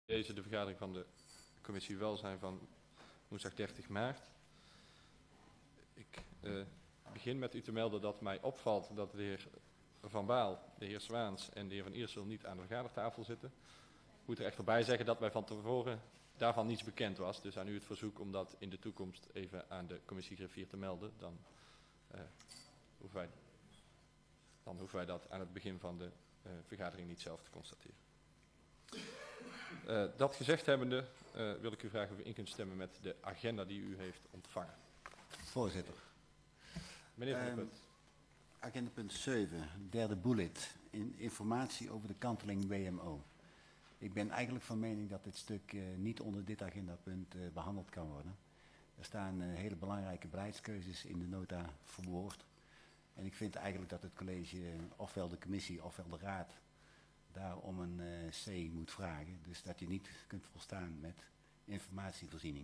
Deze de vergadering van de commissie Welzijn van woensdag 30 maart. Ik begin met u te melden dat mij opvalt dat de heer Van Baal, de heer Zwaans en de heer Van Iersel niet aan de vergadertafel zitten. Ik moet er echter bij zeggen dat mij van tevoren daarvan niets bekend was. Dus aan u het verzoek om dat in de toekomst even aan de commissie griffier te melden. Dan hoeven wij dat aan het begin van de vergadering niet zelf te constateren. Dat gezegd hebbende wil ik u vragen of u in kunt stemmen met de agenda die u heeft ontvangen. Voorzitter. Meneer Van der Punt. Agenda punt 7, derde bullet. Informatie over de kanteling WMO. Ik ben eigenlijk van mening dat dit stuk niet onder dit agendapunt behandeld kan worden. Er staan hele belangrijke beleidskeuzes in de nota verwoord. En ik vind eigenlijk dat het college, ofwel de commissie ofwel de raad, daar om een C moet vragen. Dus dat je niet kunt volstaan met informatievoorziening.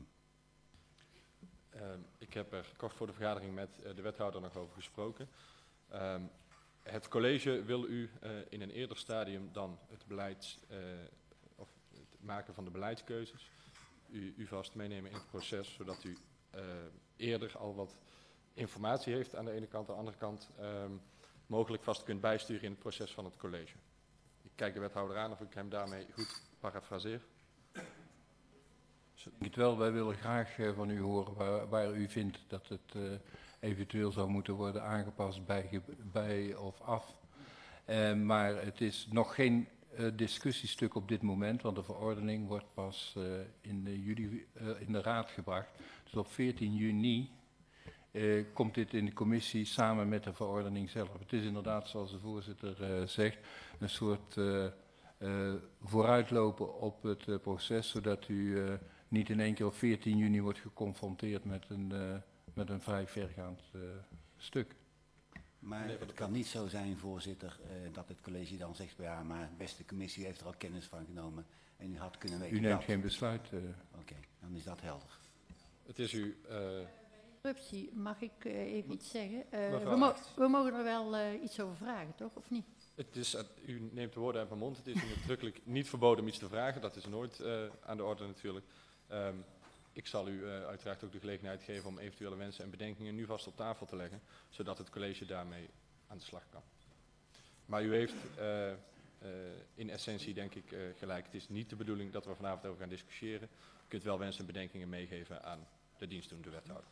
Ik heb er kort voor de vergadering met de wethouder nog over gesproken. Het college wil u in een eerder stadium dan het maken van de beleidskeuzes u vast meenemen in het proces, zodat u eerder al wat informatie heeft aan de ene kant, aan de andere kant mogelijk vast kunt bijsturen in het proces van het college. Ik kijk de wethouder aan of ik hem daarmee goed parafraseer. Ik denk het wel, wij willen graag van u horen waar u vindt dat het eventueel zou moeten worden aangepast bij of af. Maar het is nog geen discussiestuk op dit moment, want de verordening wordt pas in juli in de raad gebracht. Dus op 14 juni komt dit in de commissie samen met de verordening zelf. Het is inderdaad, zoals de voorzitter zegt, een soort vooruitlopen op het proces, zodat u niet in één keer op 14 juni wordt geconfronteerd met een vrij vergaand stuk. Maar het kan niet zo zijn, voorzitter, dat het college dan zegt, ja, maar de beste commissie heeft er al kennis van genomen en u had kunnen weten. U neemt geen besluit. Oké, dan is dat helder. Het is u. Mag ik even iets zeggen? We mogen er wel iets over vragen, toch? Of niet? U neemt de woorden uit mijn mond. Het is u nadrukkelijk niet verboden om iets te vragen. Dat is nooit aan de orde natuurlijk. Ik zal u uiteraard ook de gelegenheid geven om eventuele wensen en bedenkingen nu vast op tafel te leggen, zodat het college daarmee aan de slag kan. Maar u heeft in essentie denk ik gelijk. Het is niet de bedoeling dat we vanavond over gaan discussiëren. U kunt wel wensen en bedenkingen meegeven aan de dienstdoende wethouder.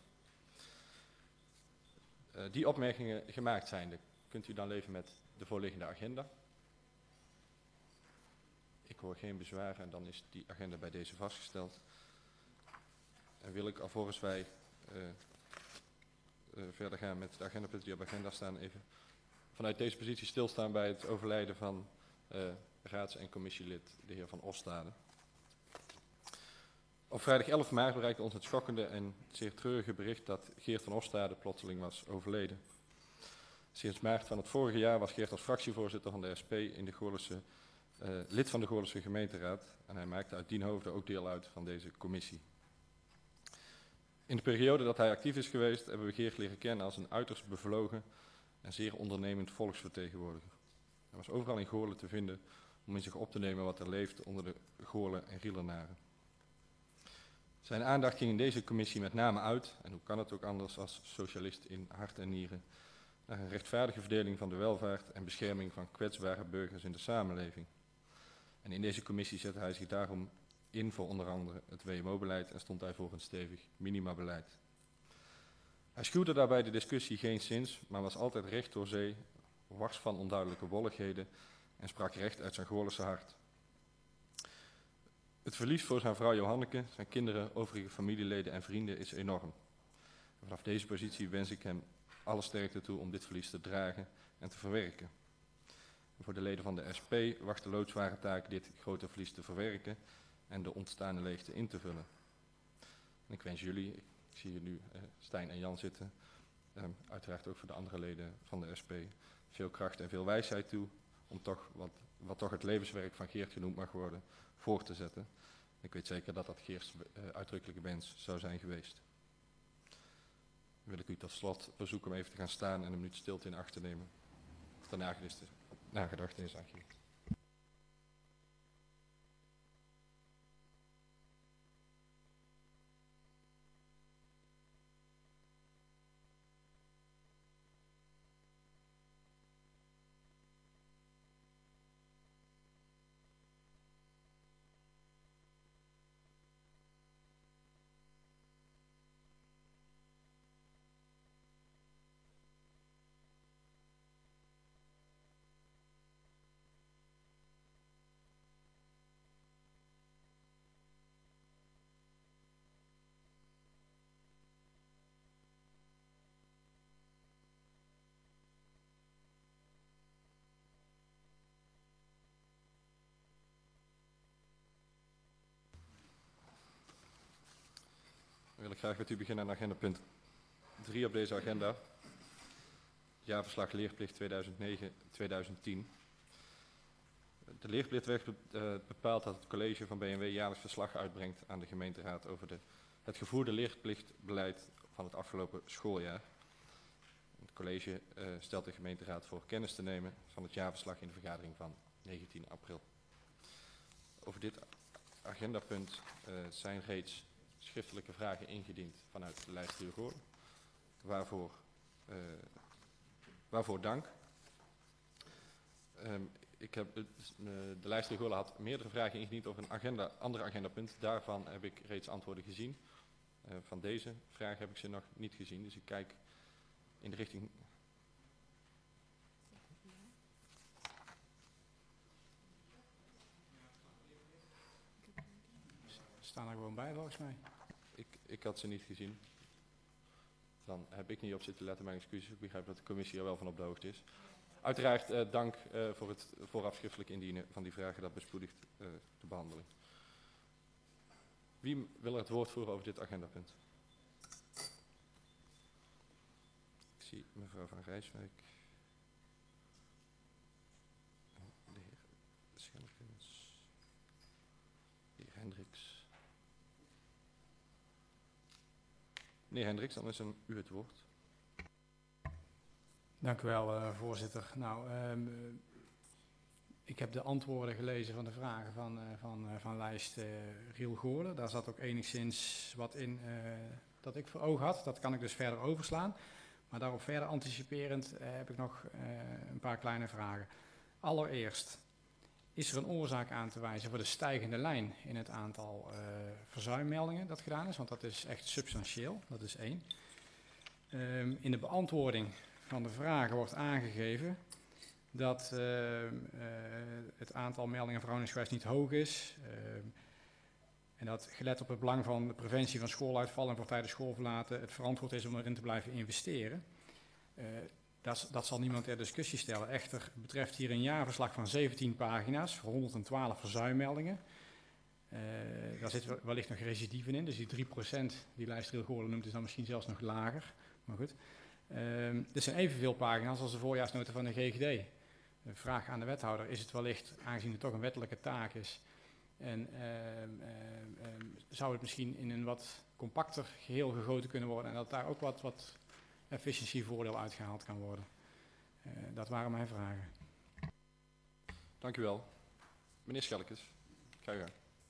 Die opmerkingen gemaakt zijnde, kunt u dan leven met de voorliggende agenda? Ik hoor geen bezwaren en dan is die agenda bij deze vastgesteld. En wil ik, alvorens wij verder gaan met de agendapunten die op de agenda staan, even vanuit deze positie stilstaan bij het overlijden van raads- en commissielid, de heer Van Ostade. Op vrijdag 11 maart bereikte ons het schokkende en zeer treurige bericht dat Geert Van Ostade plotseling was overleden. Sinds maart van het vorige jaar was Geert als fractievoorzitter van de SP in de Goorlense, lid van de Goorlense gemeenteraad en hij maakte uit dien hoofde ook deel uit van deze commissie. In de periode dat hij actief is geweest hebben we Geert leren kennen als een uiterst bevlogen en zeer ondernemend volksvertegenwoordiger. Hij was overal in Goorlen te vinden om in zich op te nemen wat er leeft onder de Goorlen en Rielenaren. Zijn aandacht ging in deze commissie met name uit, en hoe kan het ook anders als socialist in hart en nieren, naar een rechtvaardige verdeling van de welvaart en bescherming van kwetsbare burgers in de samenleving. En in deze commissie zette hij zich daarom in voor onder andere het WMO-beleid en stond hij voor een stevig minimabeleid. Hij schuwde daarbij de discussie geenszins, maar was altijd recht door zee, wars van onduidelijke wolligheden en sprak recht uit zijn Goorlense hart. Het verlies voor zijn vrouw Johanneke, zijn kinderen, overige familieleden en vrienden is enorm. En vanaf deze positie wens ik hem alle sterkte toe om dit verlies te dragen en te verwerken. En voor de leden van de SP wacht de loodzware taak dit grote verlies te verwerken en de ontstaande leegte in te vullen. En ik wens jullie, ik zie hier nu Stijn en Jan zitten, uiteraard ook voor de andere leden van de SP, veel kracht en veel wijsheid toe om toch wat toch het levenswerk van Geert genoemd mag worden, voor te zetten. Ik weet zeker dat dat Geerts uitdrukkelijke wens zou zijn geweest. Dan wil ik u tot slot verzoeken om even te gaan staan en een minuut stilte in acht te nemen. Of de nagedachtenis aangeeft. wil ik graag met u beginnen aan agenda punt 3 op deze agenda. Jaarverslag leerplicht 2009-2010. De leerplicht werd bepaald dat het college van BNW jaarlijks verslag uitbrengt aan de gemeenteraad over het gevoerde leerplichtbeleid van het afgelopen schooljaar. Het college stelt de gemeenteraad voor kennis te nemen van het jaarverslag in de vergadering van 19 april. Over dit agendapunt zijn reeds schriftelijke vragen ingediend vanuit de lijst Riel Goorlen. Waarvoor dank. De lijst Riel Goorlen had meerdere vragen ingediend over een ander agendapunt. Daarvan heb ik reeds antwoorden gezien. Van deze vraag heb ik ze nog niet gezien, dus ik kijk in de richting... Staan er gewoon bij volgens mij. Ik had ze niet gezien. Dan heb ik niet op zitten letten, mijn excuses. Ik begrijp dat de commissie er wel van op de hoogte is. Uiteraard dank voor het vooraf schriftelijk indienen van die vragen, dat bespoedigt de behandeling. Wie wil er het woord voeren over dit agendapunt? Ik zie mevrouw Van Rijswijk. De heer Schelkens. De heer Hendricks. Meneer Hendricks, dan is u het woord. Dank u wel, voorzitter. Nou, ik heb de antwoorden gelezen van de vragen van lijst Riel Goorlen. Daar zat ook enigszins wat in dat ik voor ogen had. Dat kan ik dus verder overslaan. Maar daarop verder anticiperend heb ik nog een paar kleine vragen. Allereerst, is er een oorzaak aan te wijzen voor de stijgende lijn in het aantal verzuimmeldingen dat gedaan is? Want dat is echt substantieel, dat is 1. In de beantwoording van de vragen wordt aangegeven dat het aantal meldingen verhoudingsgewijs niet hoog is. En dat gelet op het belang van de preventie van schooluitval en voortijdig schoolverlaten het verantwoord is om erin te blijven investeren. Dat zal niemand ter discussie stellen. Echter betreft hier een jaarverslag van 17 pagina's voor 112 verzuimmeldingen. Daar zit wellicht nog recidieven in, dus die 3% die lijst Riel Goorlen noemt is dan misschien zelfs nog lager. Maar goed. Dit zijn evenveel pagina's als de voorjaarsnota van de GGD. De vraag aan de wethouder, is het wellicht, aangezien het toch een wettelijke taak is, en zou het misschien in een wat compacter geheel gegoten kunnen worden en dat daar ook wat efficiëntievoordeel uitgehaald kan worden. Dat waren mijn vragen. Dank u wel. Meneer Schelkens, ga u gang.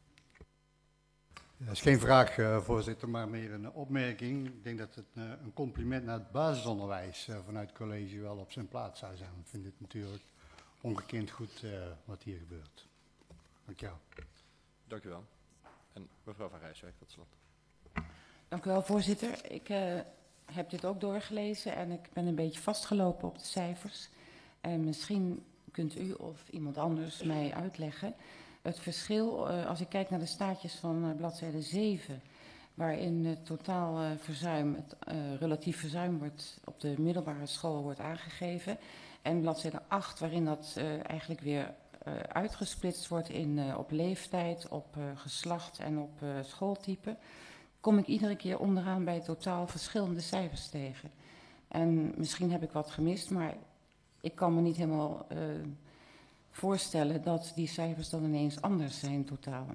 Dat is geen vraag, voorzitter, maar meer een opmerking. Ik denk dat het een compliment naar het basisonderwijs vanuit het college wel op zijn plaats zou zijn. Ik vind het natuurlijk ongekend goed wat hier gebeurt. Dank je wel. Dank u wel. En mevrouw Van Rijswijk, tot slot. Dank u wel, voorzitter. Ik heb dit ook doorgelezen en ik ben een beetje vastgelopen op de cijfers. En misschien kunt u of iemand anders mij uitleggen het verschil, als ik kijk naar de staartjes van bladzijde 7, waarin het totaal verzuim, het relatief verzuim wordt op de middelbare school wordt aangegeven. En bladzijde 8, waarin dat eigenlijk weer uitgesplitst wordt in, op leeftijd, op geslacht en op schooltype, kom ik iedere keer onderaan bij totaal verschillende cijfers tegen. En misschien heb ik wat gemist, maar ik kan me niet helemaal voorstellen dat die cijfers dan ineens anders zijn totaal.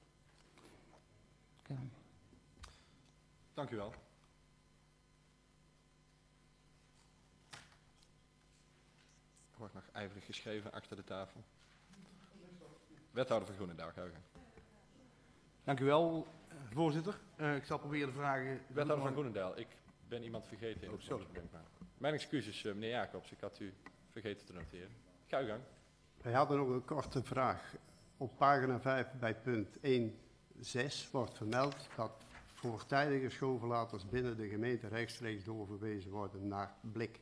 Ja. Dank u wel. Er wordt nog ijverig geschreven achter de tafel. Wethouder van Groenendaal, ga u gang. Dank u wel, voorzitter. Ik zal proberen de vragen... Wethouder van Groenendaal, ik ben iemand vergeten. Oh, sorry. Mijn excuses, meneer Jacobs, ik had u vergeten te noteren. Ga u gang. Wij hadden nog een korte vraag. Op pagina 5 bij punt 1.6 wordt vermeld dat voortijdige schoolverlaters binnen de gemeente rechtstreeks doorverwezen worden naar Blink.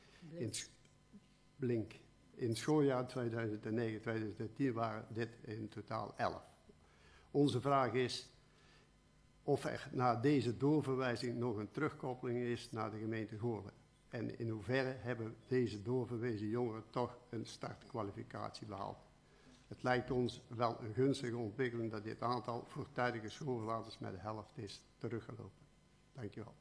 In schooljaar 2009-2010 waren dit in totaal 11. Onze vraag is of er na deze doorverwijzing nog een terugkoppeling is naar de gemeente Goorlen. En in hoeverre hebben deze doorverwezen jongeren toch een startkwalificatie behaald. Het lijkt ons wel een gunstige ontwikkeling dat dit aantal voortijdige schoolverlaters met de helft is teruggelopen. Dank u wel.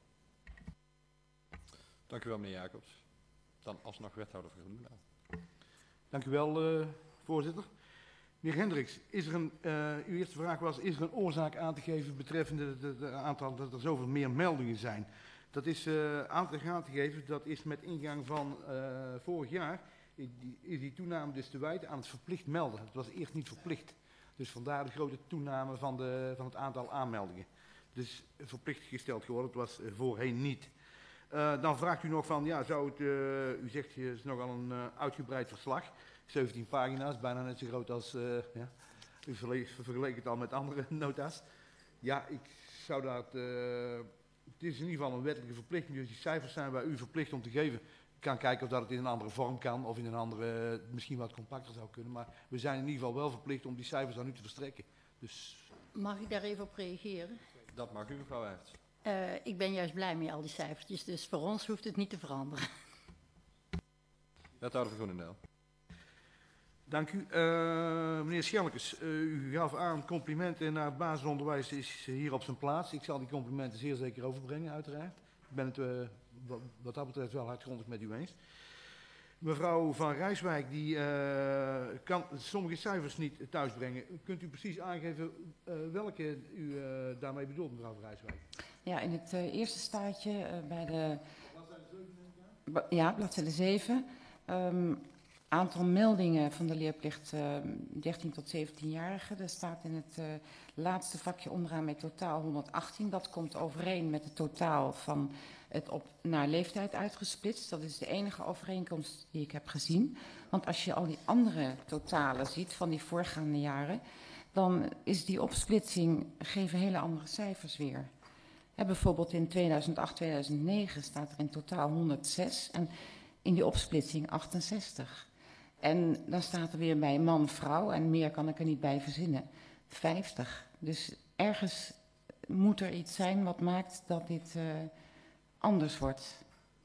Dank u wel, meneer Jacobs. Dan alsnog wethouder van Groenendaal. Dank u wel, voorzitter. Meneer Hendricks, uw eerste vraag was, is er een oorzaak aan te geven betreffende het aantal dat er zoveel meer meldingen zijn? Dat is aan te geven, dat is met ingang van vorig jaar, is die toename dus te wijten aan het verplicht melden. Het was eerst niet verplicht. Dus vandaar de grote toename van het aantal aanmeldingen. Dus verplicht gesteld geworden, het was voorheen niet. Dan vraagt u nog van, ja, zou het, u zegt, het is nogal een uitgebreid verslag. 17 pagina's, bijna net zo groot als, ja, u vergeleek het al met andere nota's. Ja, ik zou dat, het is in ieder geval een wettelijke verplichting, dus die cijfers zijn bij u verplicht om te geven. Ik kan kijken of dat het in een andere vorm kan, of in een andere, misschien wat compacter zou kunnen. Maar we zijn in ieder geval wel verplicht om die cijfers aan u te verstrekken. Dus... Mag ik daar even op reageren? Dat mag u, mevrouw Aerts. Ik ben juist blij met al die cijfertjes, dus voor ons hoeft het niet te veranderen. Wethouder van Groenendaal. Dank u. Meneer Schellekes, u gaf aan complimenten naar het basisonderwijs is hier op zijn plaats. Ik zal die complimenten zeer zeker overbrengen, uiteraard. Ik ben het wat dat betreft wel hardgrondig met u eens. Mevrouw Van Rijswijk die kan sommige cijfers niet thuisbrengen. Kunt u precies aangeven welke u daarmee bedoelt, mevrouw Van Rijswijk? Ja, in het eerste staartje bij de... Ja, bladzijde 7. Aantal meldingen van de leerplicht 13 tot 17-jarigen. Er staat in het laatste vakje onderaan met totaal 118. Dat komt overeen met het totaal van het naar leeftijd uitgesplitst. Dat is de enige overeenkomst die ik heb gezien. Want als je al die andere totalen ziet van die voorgaande jaren, dan is die opsplitsing, geven hele andere cijfers weer. Bijvoorbeeld in 2008, 2009 staat er in totaal 106 en in die opsplitsing 68. En dan staat er weer bij man, vrouw, en meer kan ik er niet bij verzinnen, 50. Dus ergens moet er iets zijn wat maakt dat dit anders wordt.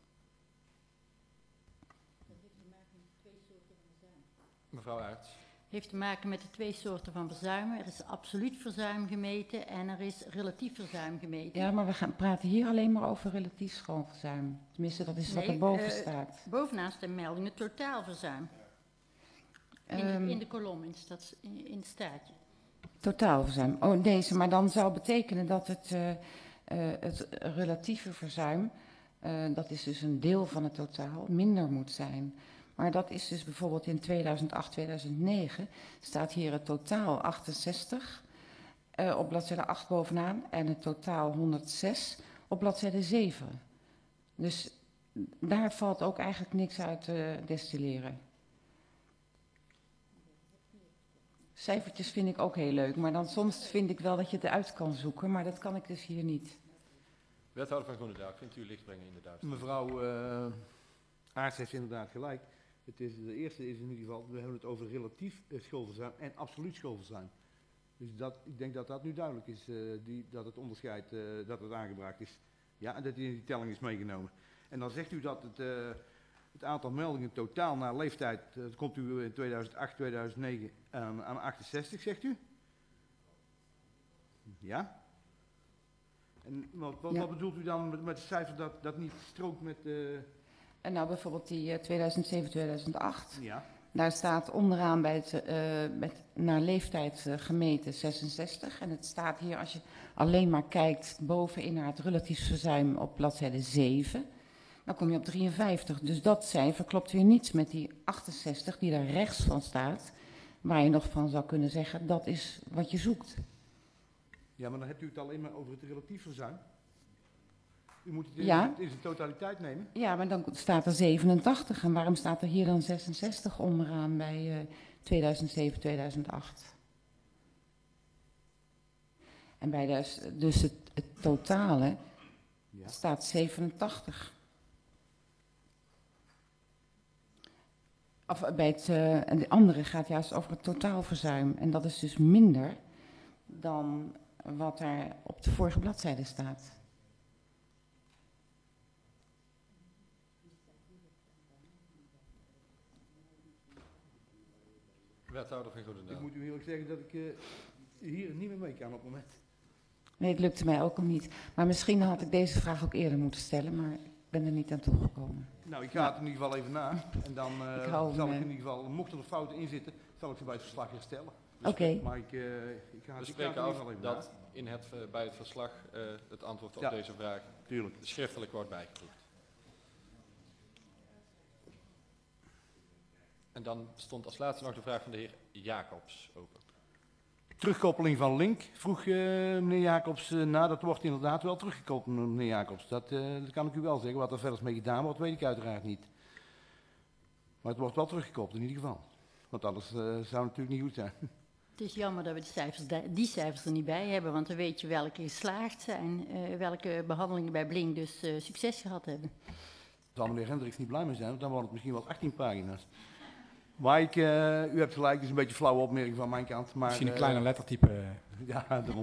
Mevrouw Aerts. Heeft te maken met de twee soorten van verzuimen. Er is absoluut verzuim gemeten en er is relatief verzuim gemeten. Ja, maar we praten hier alleen maar over relatief schoolverzuim. Tenminste, dat is wat er boven staat. Bovenaan staan meldingen totaalverzuim. In de kolom, in het staartje. Totaalverzuim. Oh, deze. Maar dan zou betekenen dat het relatieve verzuim, dat is dus een deel van het totaal, minder moet zijn. Maar dat is dus bijvoorbeeld in 2008, 2009 staat hier het totaal 68 op bladzijde 8 bovenaan en het totaal 106 op bladzijde 7. Dus daar valt ook eigenlijk niks uit te destilleren. Cijfertjes vind ik ook heel leuk, maar dan soms vind ik wel dat je het eruit kan zoeken, maar dat kan ik dus hier niet. Wethouder van Groenendaal, kunt u licht brengen in de duisternis? Mevrouw Aerts heeft inderdaad gelijk. De eerste is in ieder geval, we hebben het over relatief schoolverzuim en absoluut schoolverzuim. Dus ik denk dat dat nu duidelijk is, dat het onderscheid, dat het aangebracht is. Ja, en dat die in die telling is meegenomen. En dan zegt u dat het aantal meldingen totaal naar leeftijd, dat komt u in 2008, 2009 aan 68, zegt u? Ja? En wat bedoelt u dan met het cijfer dat niet strookt met... En nou bijvoorbeeld die 2007, 2008. Ja. Daar staat onderaan bij het naar leeftijd gemeten 66. En het staat hier, als je alleen maar kijkt bovenin naar het relatief verzuim op bladzijde 7, dan kom je op 53. Dus dat cijfer klopt weer niet met die 68 die daar rechts van staat, waar je nog van zou kunnen zeggen, dat is wat je zoekt. Ja, maar dan hebt u het alleen maar over het relatief verzuim. U moet het in zijn totaliteit nemen. Ja, maar dan staat er 87. En waarom staat er hier dan 66 onderaan bij 2007, 2008? En bij dus het totale staat 87. Of bij de andere gaat juist over het totaalverzuim. En dat is dus minder dan wat er op de vorige bladzijde staat. Wethouder van Groenendaal. Ik moet u eerlijk zeggen dat ik hier niet meer mee kan op het moment. Nee, het lukte mij ook al niet. Maar misschien had ik deze vraag ook eerder moeten stellen, maar ik ben er niet aan toegekomen. Nou, ik ga het in ieder geval even na. En dan zal ik in ieder geval, mochten er fouten in zitten, zal ik ze bij het verslag herstellen. Oké. Maar ik ga We het spreken in ieder af geval even dat bij het verslag het antwoord op deze vraag tuurlijk schriftelijk wordt bijgevoegd. En dan stond als laatste nog de vraag van de heer Jacobs open. Terugkoppeling van link, vroeg meneer Jacobs. Dat wordt inderdaad wel teruggekoppeld, meneer Jacobs. Dat kan ik u wel zeggen. Wat er verder mee gedaan wordt, weet ik uiteraard niet. Maar het wordt wel teruggekoppeld in ieder geval. Want anders zou het natuurlijk niet goed zijn. Het is jammer dat we die cijfers er niet bij hebben, want dan weet je welke geslaagd zijn, welke behandelingen bij Blink dus succes gehad hebben. Daar zal meneer Hendricks niet blij mee zijn, want dan wordt het misschien wel 18 pagina's. Maar u hebt gelijk, het is een beetje een flauwe opmerking van mijn kant. Maar, Misschien een kleiner lettertype. Ja, daarom.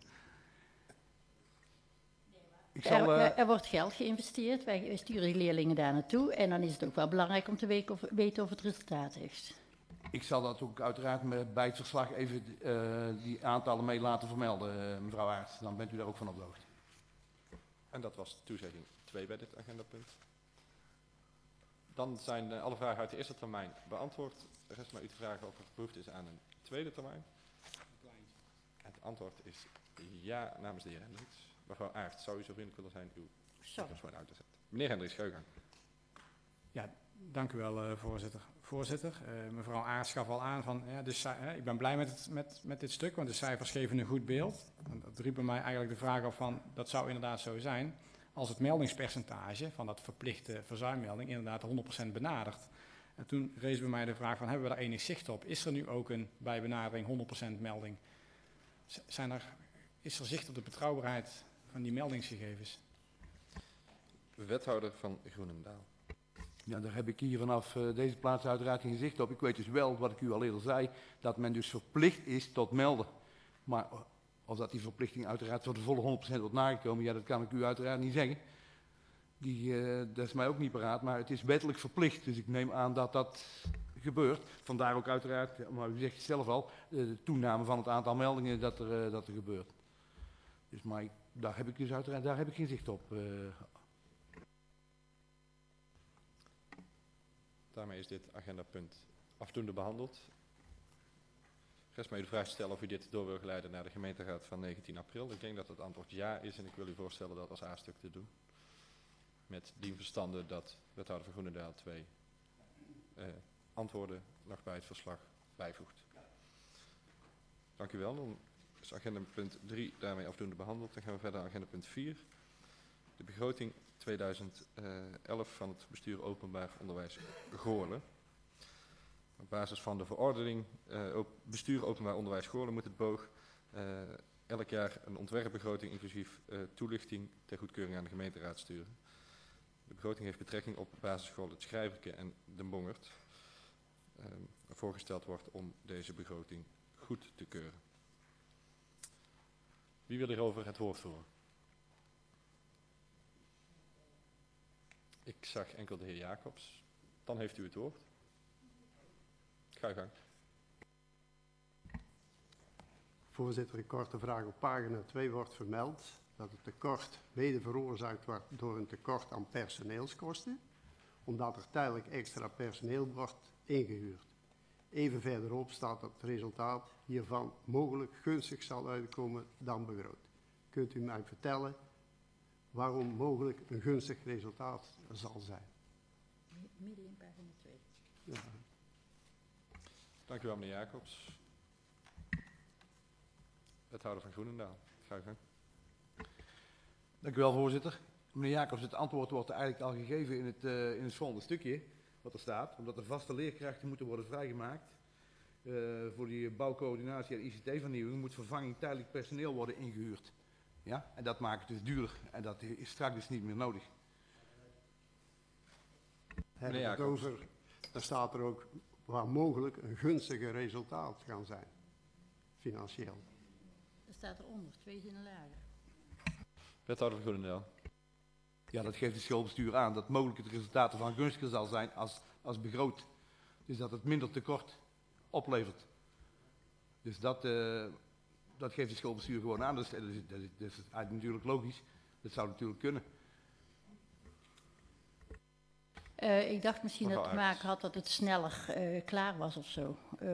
Er wordt geld geïnvesteerd, wij sturen die leerlingen daar naartoe en dan is het ook wel belangrijk om te weten of het resultaat heeft. Ik zal dat ook uiteraard bij het verslag even die aantallen mee laten vermelden, mevrouw Aerts. Dan bent u daar ook van op de hoogte. En dat was toezegging 2 bij dit agendapunt. Dan zijn alle vragen uit de eerste termijn beantwoord. Er rest maar u te vragen of er behoefte is aan een tweede termijn. Het antwoord is ja namens de heer Hendricks. Mevrouw Aerts, zou u zo vriendelijk willen zijn uw microfoon uit te zetten? Meneer Hendricks, ga uw gang. Ja, dank u wel, voorzitter. Mevrouw Aerts gaf al aan van, ik ben blij met dit stuk, want de cijfers geven een goed beeld. En dat riep bij mij eigenlijk de vraag op van, dat zou inderdaad zo zijn, als het meldingspercentage van dat verplichte verzuimmelding inderdaad 100% benadert. En toen rees bij mij de vraag van, hebben we daar enig zicht op? Is er nu ook een bij benadering 100% melding? Is er zicht op de betrouwbaarheid van die meldingsgegevens? Wethouder van Groenendaal. Ja, daar heb ik hier vanaf deze plaats uiteraard geen zicht op. Ik weet dus wel, wat ik u al eerder zei, dat men dus verplicht is tot melden. Maar of dat die verplichting uiteraard voor de volle 100% wordt nagekomen, ja, dat kan ik u uiteraard niet zeggen. Dat is mij ook niet paraat, maar het is wettelijk verplicht. Dus ik neem aan dat dat gebeurt. Vandaar ook uiteraard, maar u zegt het zelf al, de toename van het aantal meldingen dat er gebeurt. Dus maar daar heb ik dus uiteraard geen zicht op. Daarmee is dit agendapunt afdoende behandeld. Rest mij de vraag te stellen of u dit door wil geleiden naar de gemeenteraad van 19 april. Ik denk dat het antwoord ja is en ik wil u voorstellen dat als A-stuk te doen. Met dien verstande dat wethouder van Groenendaal 2 antwoorden nog bij het verslag bijvoegt. Dank u wel. Dan is agendapunt 3 daarmee afdoende behandeld. Dan gaan we verder naar agendapunt 4. De begroting 2011 van het bestuur openbaar onderwijs Goorlen. Op basis van de verordening bestuur openbaar onderwijs Goorlen moet het BOOG elk jaar een ontwerpbegroting inclusief toelichting ter goedkeuring aan de gemeenteraad sturen. De begroting heeft betrekking op basisschool Het Schrijverke en Den Bongerd. Voorgesteld wordt om deze begroting goed te keuren. Wie wil hierover het woord voeren? Ik zag enkel de heer Jacobs. Dan heeft u het woord. Ga uw gang. Voorzitter, een korte vraag. Op pagina 2 wordt vermeld dat het tekort mede veroorzaakt wordt door een tekort aan personeelskosten, omdat er tijdelijk extra personeel wordt ingehuurd. Even verderop staat dat het resultaat hiervan mogelijk gunstig zal uitkomen dan begroot. Kunt u mij vertellen waarom mogelijk een gunstig resultaat zal zijn? Midden in pagina 2. Ja. Dank u wel, meneer Jacobs. Wethouder van Groenendaal. Ga uw gang. Dank u wel, voorzitter. Meneer Jacobs, het antwoord wordt eigenlijk al gegeven in het volgende stukje, wat er staat. Omdat er vaste leerkrachten moeten worden vrijgemaakt voor die bouwcoördinatie en ICT-vernieuwing moet vervanging tijdelijk personeel worden ingehuurd. Ja? En dat maakt het dus duurder en dat is straks dus niet meer nodig. Hebben we het over, dan staat er ook waar mogelijk een gunstiger resultaat kan zijn, financieel. Dat staat eronder, 2 zinnen lager. Wethouder van Groenendaal. Ja, dat geeft het schoolbestuur aan dat mogelijk het resultaat ervan gunstiger zal zijn als begroot. Dus dat het minder tekort oplevert. Dus dat geeft het schoolbestuur gewoon aan. Dat is eigenlijk natuurlijk logisch. Dat zou natuurlijk kunnen. Ik dacht misschien dat het te maken had dat het sneller klaar was of zo.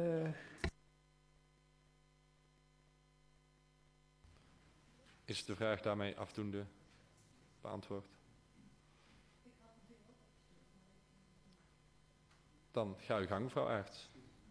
Is de vraag daarmee afdoende beantwoord? Dan ga uw gang, mevrouw Aerts.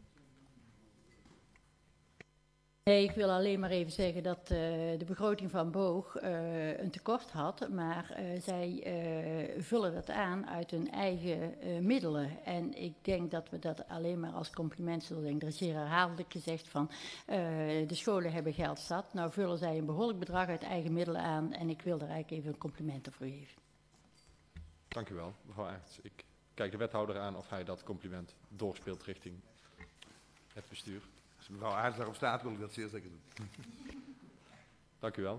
Nee, ik wil alleen maar even zeggen dat de begroting van Boog een tekort had, maar zij vullen dat aan uit hun eigen middelen. En ik denk dat we dat alleen maar als compliment zullen denken. Er is hier herhaaldelijk gezegd van de scholen hebben geld zat. Nou vullen zij een behoorlijk bedrag uit eigen middelen aan en ik wil daar eigenlijk even een compliment voor geven. Dank u wel, mevrouw Aerts. Ik kijk de wethouder aan of hij dat compliment doorspeelt richting het bestuur. Als mevrouw Aerts daarop staat, wil ik dat zeer zeker doen. Dank u wel.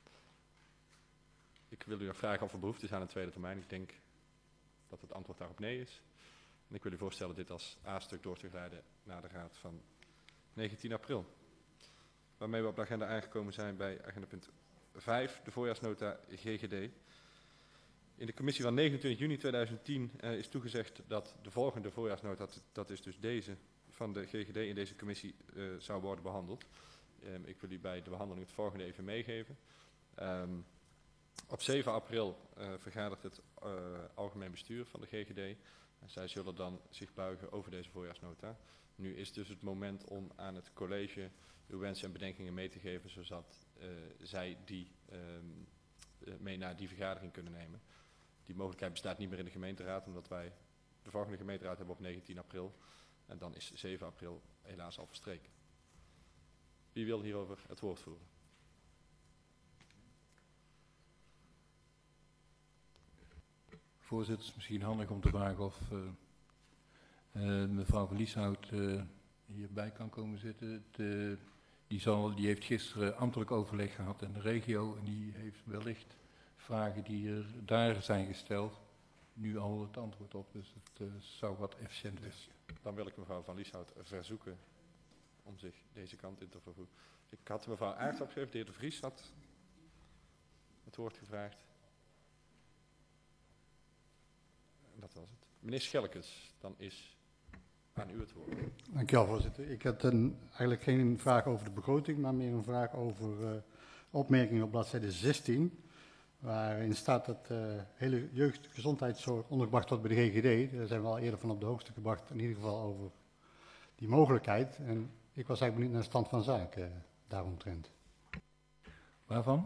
Ik wil u nog vragen of er behoefte is aan een tweede termijn. Ik denk dat het antwoord daarop nee is. En ik wil u voorstellen dit als A-stuk door te geleiden naar de raad van 19 april. Waarmee we op de agenda aangekomen zijn bij agenda punt 5, de voorjaarsnota GGD. In de commissie van 29 juni 2010 is toegezegd dat de volgende voorjaarsnota, dat is dus deze, van de GGD in deze commissie zou worden behandeld. Ik wil u bij de behandeling het volgende even meegeven. Op 7 april vergadert het algemeen bestuur van de GGD. En zij zullen dan zich buigen over deze voorjaarsnota. Nu is dus het moment om aan het college uw wensen en bedenkingen mee te geven, zodat zij die mee naar die vergadering kunnen nemen. Die mogelijkheid bestaat niet meer in de gemeenteraad, omdat wij de volgende gemeenteraad hebben op 19 april. En dan is 7 april helaas al verstreken. Wie wil hierover het woord voeren? Voorzitter, het is misschien handig om te vragen of mevrouw van Lieshout hierbij kan komen zitten. Die heeft gisteren ambtelijk overleg gehad in de regio en die heeft wellicht vragen die er daar zijn gesteld nu al het antwoord op. Dus het zou wat efficiënter zijn. Dan wil ik mevrouw van Lieshout verzoeken om zich deze kant in te vervoegen. Ik had mevrouw Aerts opgegeven, de heer De Vries had het woord gevraagd. En dat was het. Meneer Schelkes, dan is aan u het woord. Dank u wel, voorzitter. Ik had eigenlijk geen vraag over de begroting, maar meer een vraag over opmerkingen op bladzijde 16. Waarin staat dat hele jeugdgezondheidszorg ondergebracht wordt bij de GGD. Daar zijn we al eerder van op de hoogte gebracht, in ieder geval over die mogelijkheid. En ik was eigenlijk benieuwd naar de stand van zaken daaromtrent. Waarvan?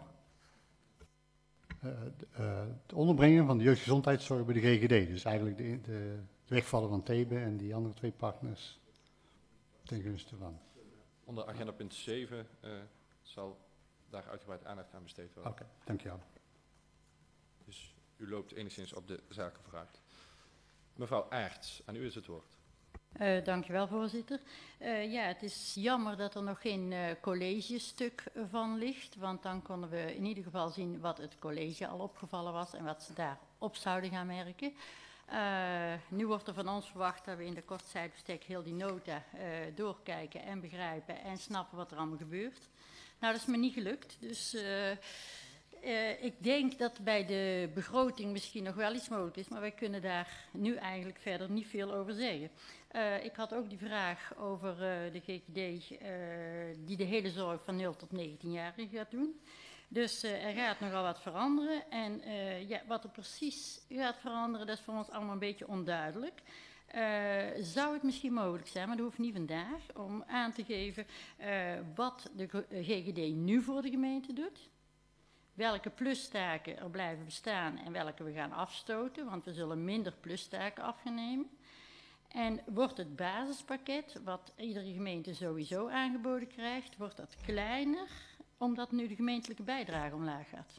Het onderbrengen van de jeugdgezondheidszorg bij de GGD. Dus eigenlijk de wegvallen van Thebe en die andere twee partners ten gunste van. Onder agenda punt 7 zal daar uitgebreid aandacht aan besteed worden. Oké, dank je wel. Dus u loopt enigszins op de zaken vooruit. Mevrouw Aerts, aan u is het woord. Dank je wel, voorzitter. Ja, het is jammer dat er nog geen collegestuk van ligt, want dan konden we in ieder geval zien wat het college al opgevallen was en wat ze daarop zouden gaan merken. Nu wordt er van ons verwacht dat we in de korttijdbestek heel die nota doorkijken en begrijpen en snappen wat er allemaal gebeurt. Nou, dat is me niet gelukt, dus ik denk dat bij de begroting misschien nog wel iets mogelijk is, maar wij kunnen daar nu eigenlijk verder niet veel over zeggen. Ik had ook die vraag over de GGD die de hele zorg van 0 tot 19-jarigen gaat doen. Dus er gaat nogal wat veranderen en ja, wat er precies gaat veranderen, dat is voor ons allemaal een beetje onduidelijk. Zou het misschien mogelijk zijn, maar dat hoeft niet vandaag, om aan te geven wat de GGD nu voor de gemeente doet. Welke plustaken er blijven bestaan en welke we gaan afstoten, want we zullen minder plustaken af gaan nemen. En wordt het basispakket, wat iedere gemeente sowieso aangeboden krijgt, wordt dat kleiner, omdat nu de gemeentelijke bijdrage omlaag gaat?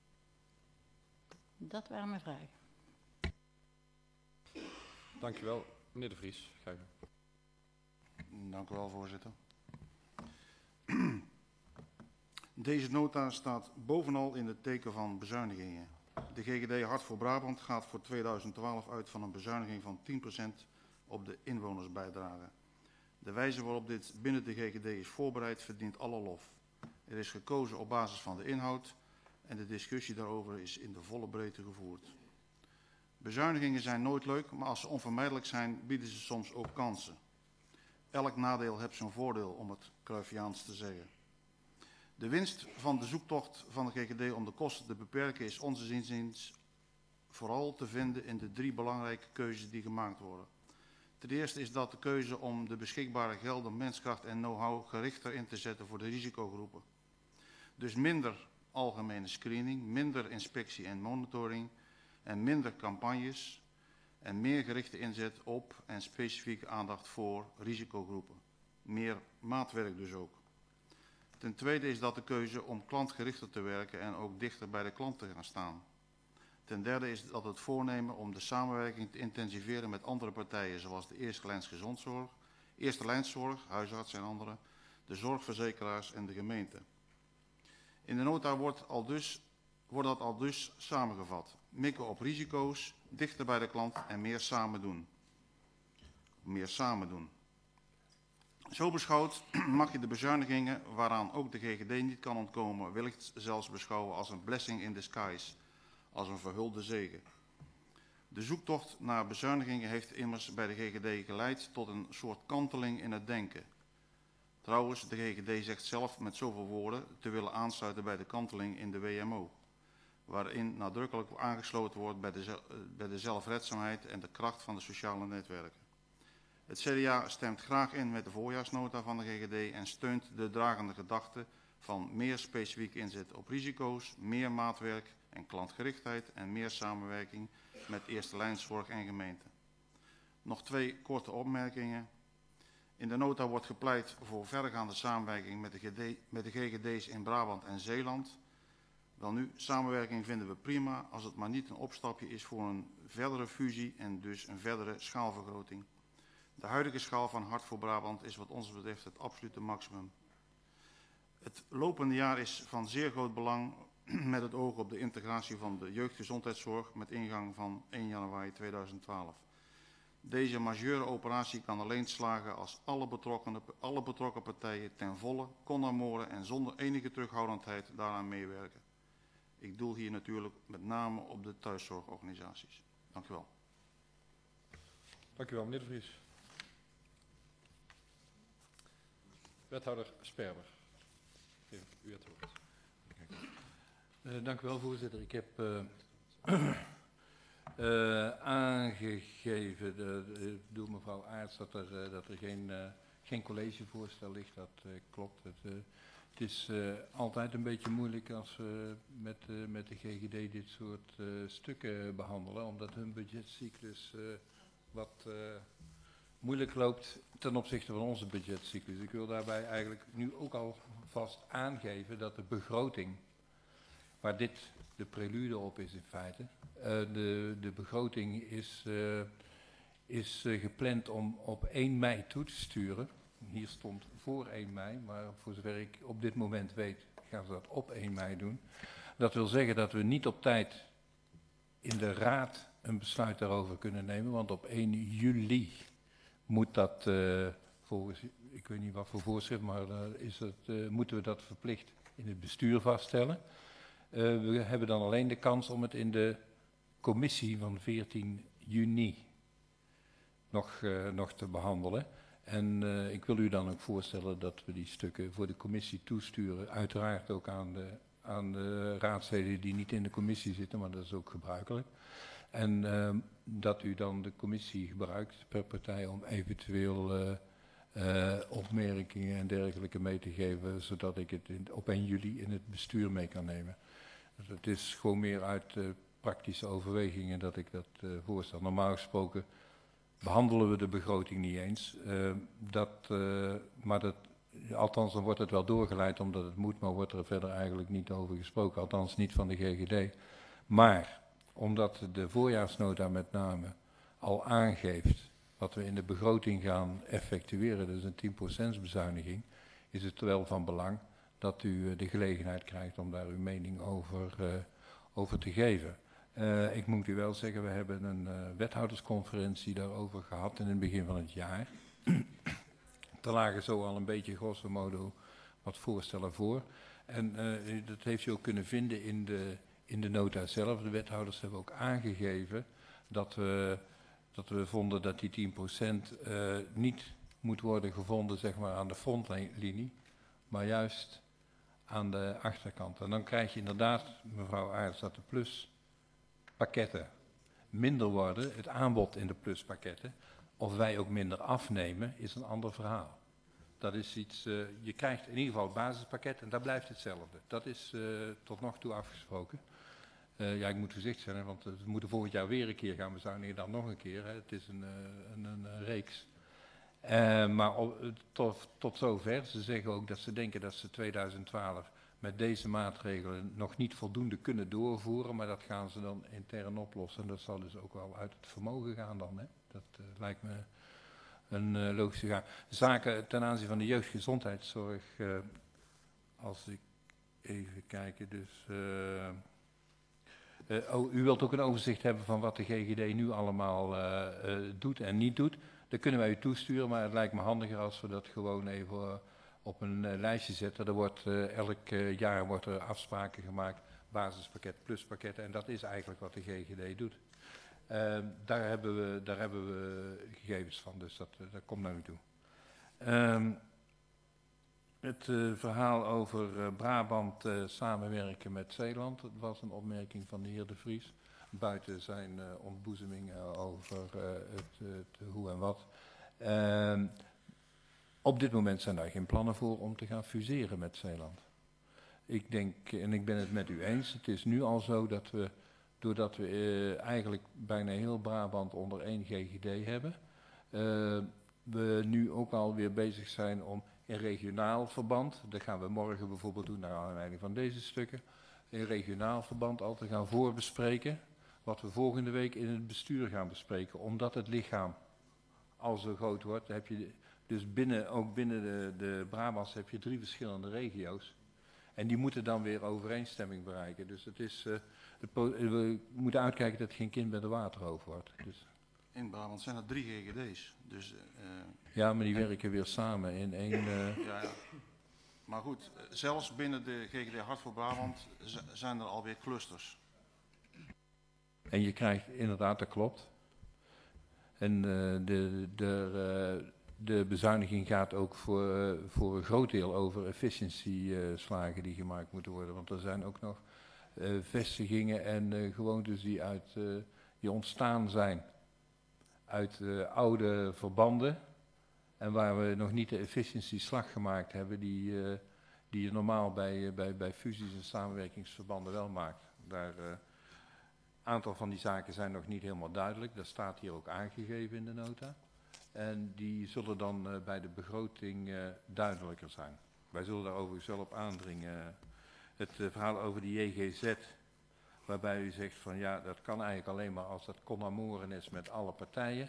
Dat waren mijn vragen. Dank u wel. Meneer De Vries, ga u. Dank u wel, voorzitter. Deze nota staat bovenal in het teken van bezuinigingen. De GGD Hart voor Brabant gaat voor 2012 uit van een bezuiniging van 10% op de inwonersbijdrage. De wijze waarop dit binnen de GGD is voorbereid verdient alle lof. Er is gekozen op basis van de inhoud en de discussie daarover is in de volle breedte gevoerd. Bezuinigingen zijn nooit leuk, maar als ze onvermijdelijk zijn, bieden ze soms ook kansen. Elk nadeel heeft zijn voordeel, om het Cruyffiaans te zeggen. De winst van de zoektocht van de GGD om de kosten te beperken is onze inziens vooral te vinden in de 3 belangrijke keuzes die gemaakt worden. Ten eerste is dat de keuze om de beschikbare gelden, menskracht en know-how gerichter in te zetten voor de risicogroepen. Dus minder algemene screening, minder inspectie en monitoring en minder campagnes en meer gerichte inzet op en specifieke aandacht voor risicogroepen. Meer maatwerk dus ook. Ten tweede is dat de keuze om klantgerichter te werken en ook dichter bij de klant te gaan staan. Ten derde is dat het voornemen om de samenwerking te intensiveren met andere partijen, zoals de eerste lijnszorg, huisarts en anderen, de zorgverzekeraars en de gemeente. In de nota wordt dat al dus samengevat. Mikken op risico's, dichter bij de klant en meer samen doen. Meer samen doen. Zo beschouwd mag je de bezuinigingen, waaraan ook de GGD niet kan ontkomen, wellicht zelfs beschouwen als een blessing in disguise, als een verhulde zegen. De zoektocht naar bezuinigingen heeft immers bij de GGD geleid tot een soort kanteling in het denken. Trouwens, de GGD zegt zelf met zoveel woorden te willen aansluiten bij de kanteling in de WMO, waarin nadrukkelijk aangesloten wordt bij de zelfredzaamheid en de kracht van de sociale netwerken. Het CDA stemt graag in met de voorjaarsnota van de GGD en steunt de dragende gedachte van meer specifieke inzet op risico's, meer maatwerk en klantgerichtheid en meer samenwerking met eerste lijnszorg en gemeente. Nog 2 korte opmerkingen. In de nota wordt gepleit voor verregaande samenwerking met de GGD's in Brabant en Zeeland. Welnu, samenwerking vinden we prima als het maar niet een opstapje is voor een verdere fusie en dus een verdere schaalvergroting. De huidige schaal van Hart voor Brabant is wat ons betreft het absolute maximum. Het lopende jaar is van zeer groot belang met het oog op de integratie van de jeugdgezondheidszorg met ingang van 1 januari 2012. Deze majeure operatie kan alleen slagen als alle betrokken partijen ten volle, con amore en zonder enige terughoudendheid daaraan meewerken. Ik doel hier natuurlijk met name op de thuiszorgorganisaties. Dank u wel. Dank u wel, meneer De Vries. Wethouder Sperber, geef ik u het woord. Dank u wel, voorzitter. Ik heb aangegeven door mevrouw Aerts dat er geen collegevoorstel ligt. Dat klopt. Het is altijd een beetje moeilijk als we met de GGD dit soort stukken behandelen, omdat hun budgetcyclus wat moeilijk loopt ten opzichte van onze budgetcyclus. Ik wil daarbij eigenlijk nu ook alvast aangeven dat de begroting, waar dit de prelude op is in feite, de begroting is gepland om op 1 mei toe te sturen. Hier stond voor 1 mei, maar voor zover ik op dit moment weet, gaan ze dat op 1 mei doen. Dat wil zeggen dat we niet op tijd in de raad een besluit daarover kunnen nemen, want op 1 juli moet dat, volgens, ik weet niet wat voor voorschrift, maar moeten we dat verplicht in het bestuur vaststellen. We hebben dan alleen de kans om het in de commissie van 14 juni nog te behandelen. En ik wil u dan ook voorstellen dat we die stukken voor de commissie toesturen. Uiteraard ook aan de raadsleden die niet in de commissie zitten, maar dat is ook gebruikelijk. En dat u dan de commissie gebruikt per partij om eventueel opmerkingen en dergelijke mee te geven, zodat ik het op 1 juli in het bestuur mee kan nemen. Dus het is gewoon meer uit praktische overwegingen dat ik dat voorstel. Normaal gesproken behandelen we de begroting niet eens. Althans, dan wordt het wel doorgeleid omdat het moet, maar wordt er verder eigenlijk niet over gesproken. Althans, niet van de GGD. Maar omdat de voorjaarsnota met name al aangeeft wat we in de begroting gaan effectueren, dus een 10% bezuiniging, is het wel van belang dat u de gelegenheid krijgt om daar uw mening over te geven. Ik moet u wel zeggen, we hebben een wethoudersconferentie daarover gehad in het begin van het jaar. Er lagen zo al een beetje grosso modo wat voorstellen voor. En dat heeft u ook kunnen vinden in de nota zelf. De wethouders hebben ook aangegeven dat we vonden dat die 10% niet moet worden gevonden, zeg maar, aan de frontlinie, maar juist aan de achterkant. En dan krijg je inderdaad, mevrouw Aerts, dat de pluspakketten minder worden, het aanbod in de pluspakketten. Of wij ook minder afnemen, is een ander verhaal. Dat is iets, je krijgt in ieder geval het basispakket en daar blijft hetzelfde. Dat is tot nog toe afgesproken. Ja, ik moet voorzichtig zijn, want we moeten volgend jaar weer een keer gaan bezuinigen, dan nog een keer. Hè. Het is een reeks. Maar tot zover. Ze zeggen ook dat ze denken dat ze 2012 met deze maatregelen nog niet voldoende kunnen doorvoeren, maar dat gaan ze dan intern oplossen. En dat zal dus ook wel uit het vermogen gaan dan. Hè. Dat lijkt me een logische gang. Zaken ten aanzien van de jeugdgezondheidszorg, als ik even kijken, dus... u wilt ook een overzicht hebben van wat de GGD nu allemaal doet en niet doet. Dat kunnen wij u toesturen, maar het lijkt me handiger als we dat gewoon even op een lijstje zetten. Er wordt, elk jaar wordt er afspraken gemaakt, basispakket, pluspakketten. En dat is eigenlijk wat de GGD doet. Daar hebben we gegevens van, dus dat komt naar u toe. Het verhaal over Brabant samenwerken met Zeeland, dat was een opmerking van de heer De Vries. Buiten zijn ontboezemingen over het hoe en wat. Op dit moment zijn daar geen plannen voor om te gaan fuseren met Zeeland. Ik denk, en ik ben het met u eens, het is nu al zo dat we, doordat we eigenlijk bijna heel Brabant onder één GGD hebben, we nu ook alweer bezig zijn om in regionaal verband, dat gaan we morgen bijvoorbeeld doen naar aanleiding van deze stukken, in regionaal verband al te gaan voorbespreken, wat we volgende week in het bestuur gaan bespreken, omdat het lichaam al zo groot wordt, heb je dus ook binnen de Brabants heb je 3 verschillende regio's. En die moeten dan weer overeenstemming bereiken. Dus het is, we moeten uitkijken dat geen kind bij de waterhoofd wordt. Dus. In Brabant zijn er 3 GGD's. Dus, ja, maar die werken weer samen in één... Ja. Maar goed, zelfs binnen de GGD Hart voor Brabant zijn er alweer clusters. En je krijgt, inderdaad, dat klopt. En de bezuiniging gaat ook voor een groot deel over efficiëntieslagen die gemaakt moeten worden. Want er zijn ook nog vestigingen en gewoontes die ontstaan zijn uit oude verbanden. En waar we nog niet de efficiëntieslag gemaakt hebben die je normaal bij fusies en samenwerkingsverbanden wel maakt. Aantal van die zaken zijn nog niet helemaal duidelijk. Dat staat hier ook aangegeven in de nota. En die zullen dan bij de begroting duidelijker zijn. Wij zullen daar overigens wel op aandringen. Het verhaal over de JGZ, waarbij u zegt van ja, dat kan eigenlijk alleen maar als dat conamoren is met alle partijen.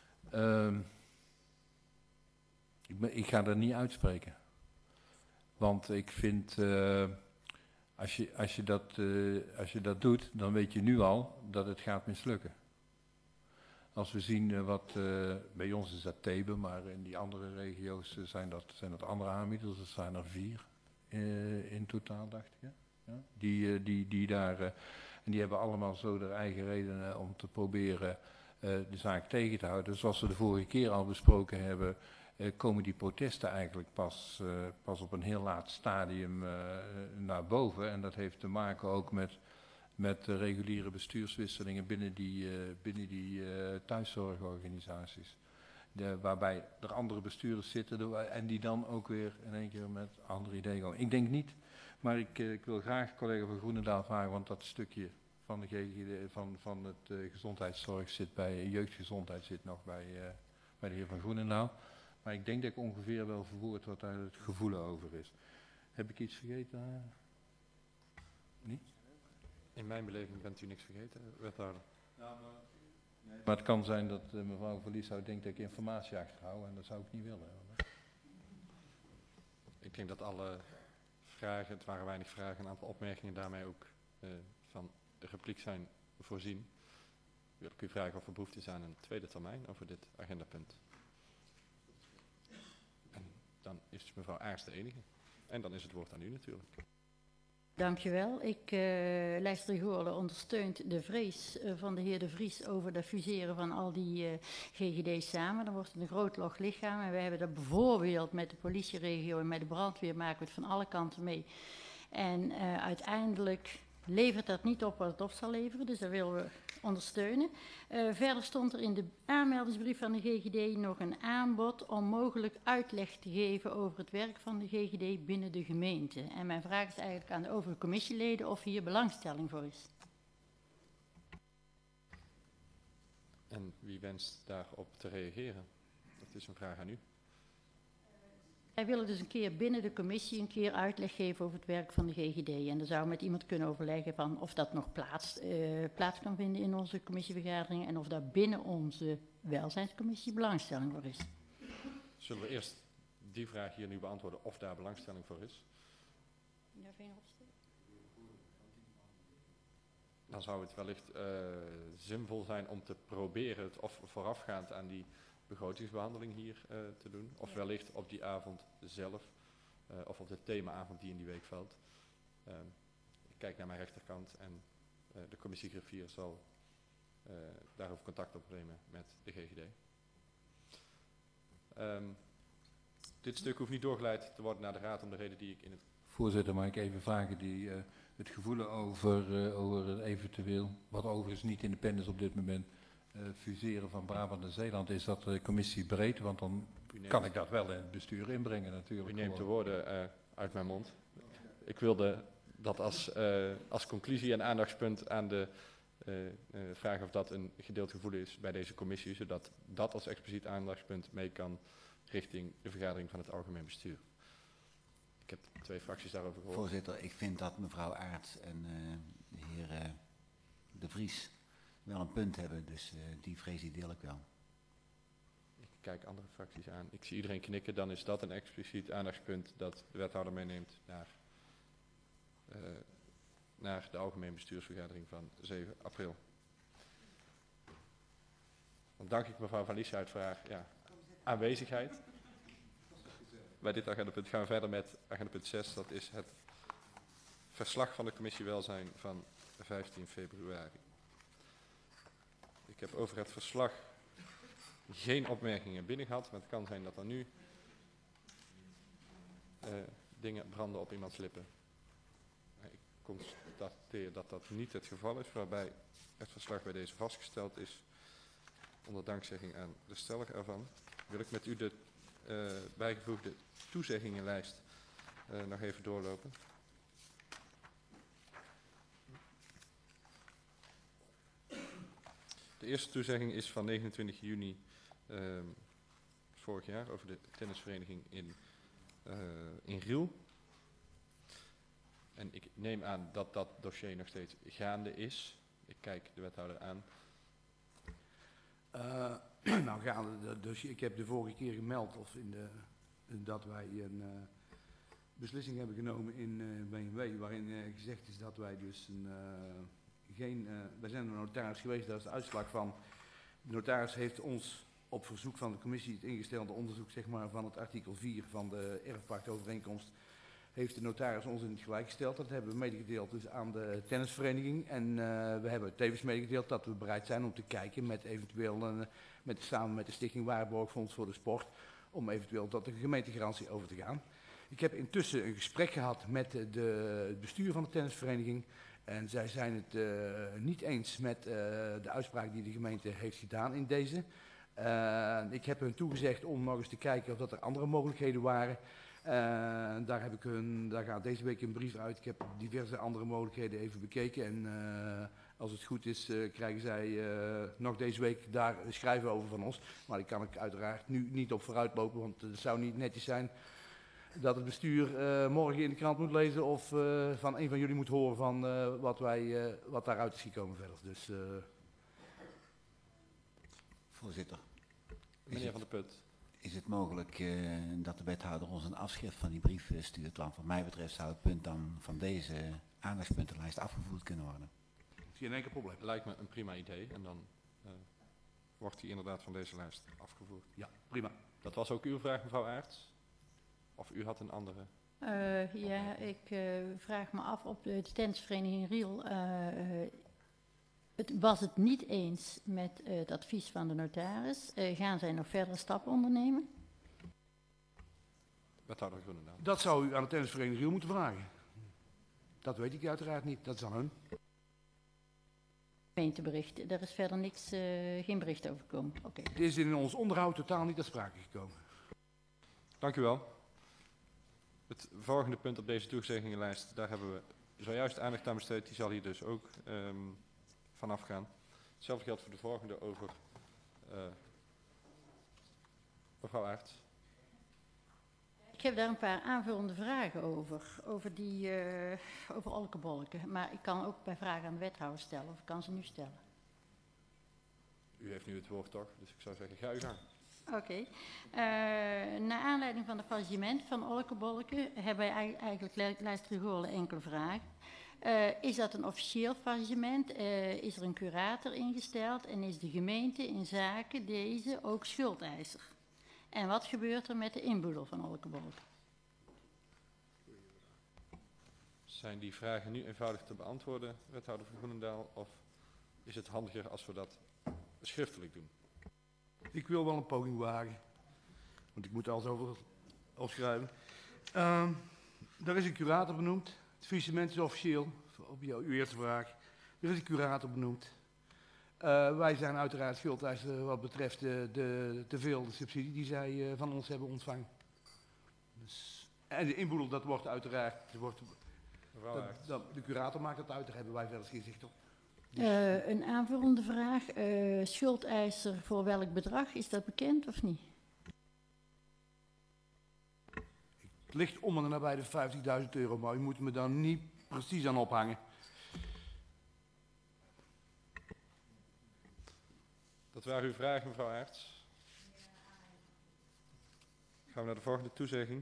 Ik ga er niet uitspreken. Want ik vind, als je dat doet, dan weet je nu al dat het gaat mislukken. Als we zien bij ons is dat Thebe, maar in die andere regio's zijn dat andere aanbieders. Er zijn er 4 in totaal, dacht ik. Ja? Die daar, en die hebben allemaal zo hun eigen redenen om te proberen de zaak tegen te houden. Zoals we de vorige keer al besproken hebben, komen die protesten eigenlijk pas op een heel laat stadium naar boven. En dat heeft te maken ook met reguliere bestuurswisselingen binnen die thuiszorgorganisaties. Waarbij er andere bestuurders zitten en die dan ook weer in één keer met andere ideeën komen. Ik denk niet, maar ik wil graag collega van Groenendaal vragen, want dat stukje van de GGD, van het gezondheidszorg jeugdgezondheid zit nog bij de heer van Groenendaal. Maar ik denk dat ik ongeveer wel verwoord wat daar het gevoel over is. Heb ik iets vergeten? Niet? In mijn beleving bent u niks vergeten, wethouder. Ja, maar het kan zijn dat mevrouw Verlieshout denkt dat ik informatie achterhoud en dat zou ik niet willen. Ik denk dat alle vragen, het waren weinig vragen, een aantal opmerkingen daarmee ook van de repliek zijn voorzien. Wil ik u vragen of er behoefte is aan een tweede termijn over dit agendapunt. En dan is mevrouw Aerts de enige. En dan is het woord aan u natuurlijk. Dankjewel. Lijst Goorlen ondersteunt de vrees van de heer De Vries over het fuseren van al die GGD's samen. Dan wordt het een groot log lichaam. En wij hebben dat bijvoorbeeld met de politieregio en met de brandweer maken we het van alle kanten mee. En uiteindelijk levert dat niet op wat het op zal leveren, dus dat willen we ondersteunen. Verder stond er in de aanmeldingsbrief van de GGD nog een aanbod om mogelijk uitleg te geven over het werk van de GGD binnen de gemeente. En mijn vraag is eigenlijk aan de overige commissieleden of hier belangstelling voor is. En wie wenst daarop te reageren? Dat is een vraag aan u. Wij willen dus een keer binnen de commissie een keer uitleg geven over het werk van de GGD. En dan zou ik met iemand kunnen overleggen van of dat nog plaats kan vinden in onze commissievergaderingen en of daar binnen onze welzijnscommissie belangstelling voor is. Zullen we eerst die vraag hier nu beantwoorden of daar belangstelling voor is? Ja, vinger opsteken. Dan zou het wellicht zinvol zijn om te proberen het of voorafgaand aan die begrotingsbehandeling hier te doen. Of wellicht op die avond zelf. Of op de themaavond die in die week valt. Ik kijk naar mijn rechterkant en de commissie griffier zal daarover contact opnemen met de GGD. Dit stuk hoeft niet doorgeleid te worden naar de raad om de reden die ik in het... Voorzitter, mag ik even vragen die het gevoel over het eventueel, wat overigens niet in de pen is op dit moment, fuseren van Brabant en Zeeland, is dat de commissie breed, want dan kan ik dat wel in het bestuur inbrengen natuurlijk. U neemt de woorden uit mijn mond. Ik wilde dat als conclusie en aandachtspunt aan de vraag of dat een gedeeld gevoel is bij deze commissie, zodat dat als expliciet aandachtspunt mee kan richting de vergadering van het algemeen bestuur. Ik heb 2 fracties daarover gehoord. Voorzitter, ik vind dat mevrouw Aert en de heer De Vries wel een punt hebben, dus die vrees die deel ik wel. Ik kijk andere fracties aan. Ik zie iedereen knikken, dan is dat een expliciet aandachtspunt dat de wethouder meeneemt naar de algemeen bestuursvergadering van 7 april. Dan dank ik mevrouw Van Lieshout voor haar aanwezigheid. Bij dit agendapunt gaan we verder met agendapunt 6. Dat is het verslag van de commissie Welzijn van 15 februari. Ik heb over het verslag geen opmerkingen binnen gehad, maar het kan zijn dat er nu dingen branden op iemands lippen. Ik constateer dat dat niet het geval is, waarbij het verslag bij deze vastgesteld is onder dankzegging aan de steller ervan. Wil ik met u de bijgevoegde toezeggingenlijst nog even doorlopen. De eerste toezegging is van 29 juni vorig jaar over de tennisvereniging in Riel. En ik neem aan dat dat dossier nog steeds gaande is. Ik kijk de wethouder aan. Nou, gaande dossier. Ik heb de vorige keer gemeld dat wij een beslissing hebben genomen in BMW, waarin gezegd is dat wij dus wij zijn naar de notaris geweest, dat is de uitslag van. De notaris heeft ons op verzoek van de commissie het ingestelde onderzoek zeg maar, van het artikel 4 van de erfpachtovereenkomst heeft de notaris ons in het gelijk gesteld. Dat hebben we medegedeeld dus aan de tennisvereniging. En we hebben tevens medegedeeld dat we bereid zijn om te kijken met eventueel samen met de Stichting Waarborgfonds voor de Sport, om eventueel tot de gemeentegarantie over te gaan. Ik heb intussen een gesprek gehad met het bestuur van de tennisvereniging. En zij zijn het niet eens met de uitspraak die de gemeente heeft gedaan in deze. Ik heb hun toegezegd om nog eens te kijken of dat er andere mogelijkheden waren. Daar gaat deze week een brief uit. Ik heb diverse andere mogelijkheden even bekeken. En als het goed is, krijgen zij nog deze week daar schrijven over van ons. Maar die kan ik uiteraard nu niet op vooruit lopen, want het zou niet netjes zijn dat het bestuur morgen in de krant moet lezen of van een van jullie moet horen van wat daaruit is gekomen verder. Dus, Voorzitter. Meneer Van der Put. Is het mogelijk dat de wethouder ons een afschrift van die brief stuurt? Want wat mij betreft zou het punt dan van deze aandachtspuntenlijst afgevoerd kunnen worden. Geen enkel probleem. Lijkt me een prima idee en dan wordt die inderdaad van deze lijst afgevoerd. Ja, prima. Dat was ook uw vraag, mevrouw Aerts? Of u had een andere Ja, ik vraag me af op de tennisvereniging Riel. Was het niet eens met het advies van de notaris? Gaan zij nog verdere stappen ondernemen? Wethouder Groenendaal. Dat zou u aan de tennisvereniging Riel moeten vragen. Dat weet ik uiteraard niet, dat is aan hun. Gemeentebericht, er is verder niks, geen bericht over gekomen. Oké. Het is in ons onderhoud totaal niet ter sprake gekomen. Dank u wel. Het volgende punt op deze toezeggingenlijst, daar hebben we zojuist aandacht aan besteed. Die zal hier dus ook vanaf gaan. Hetzelfde geldt voor de volgende over mevrouw Aerts. Ik heb daar een paar aanvullende vragen over olkebolken. Maar ik kan ook bij vragen aan de wethouder stellen, of ik kan ze nu stellen. U heeft nu het woord toch, dus ik zou zeggen, ga uw gang. Oké. Naar aanleiding van het faillissement van olkebolken hebben wij eigenlijk lijst Rigolen enkele vragen. Is dat een officieel faillissement? Is er een curator ingesteld? En is de gemeente in zaken deze ook schuldeiser? En wat gebeurt er met de inboedel van olkebolken? Zijn die vragen nu eenvoudig te beantwoorden, wethouder van Groenendaal, of is het handiger als we dat schriftelijk doen? Ik wil wel een poging wagen, want ik moet alles over opschrijven. Er is een curator benoemd. Het faillissement is officieel, op uw eerste vraag. Er is een curator benoemd. Wij zijn uiteraard schuldeiser wat betreft de teveel subsidie die zij van ons hebben ontvangen. Dus, en de inboedel, dat wordt uiteraard... de curator maakt dat uit, daar hebben wij verder geen zicht op. Een aanvullende vraag. Schuldeiser voor welk bedrag? Is dat bekend of niet? Het ligt om en nabij de €50.000, maar u moet me daar niet precies aan ophangen. Dat waren uw vragen, mevrouw Aerts. Gaan we naar de volgende toezegging.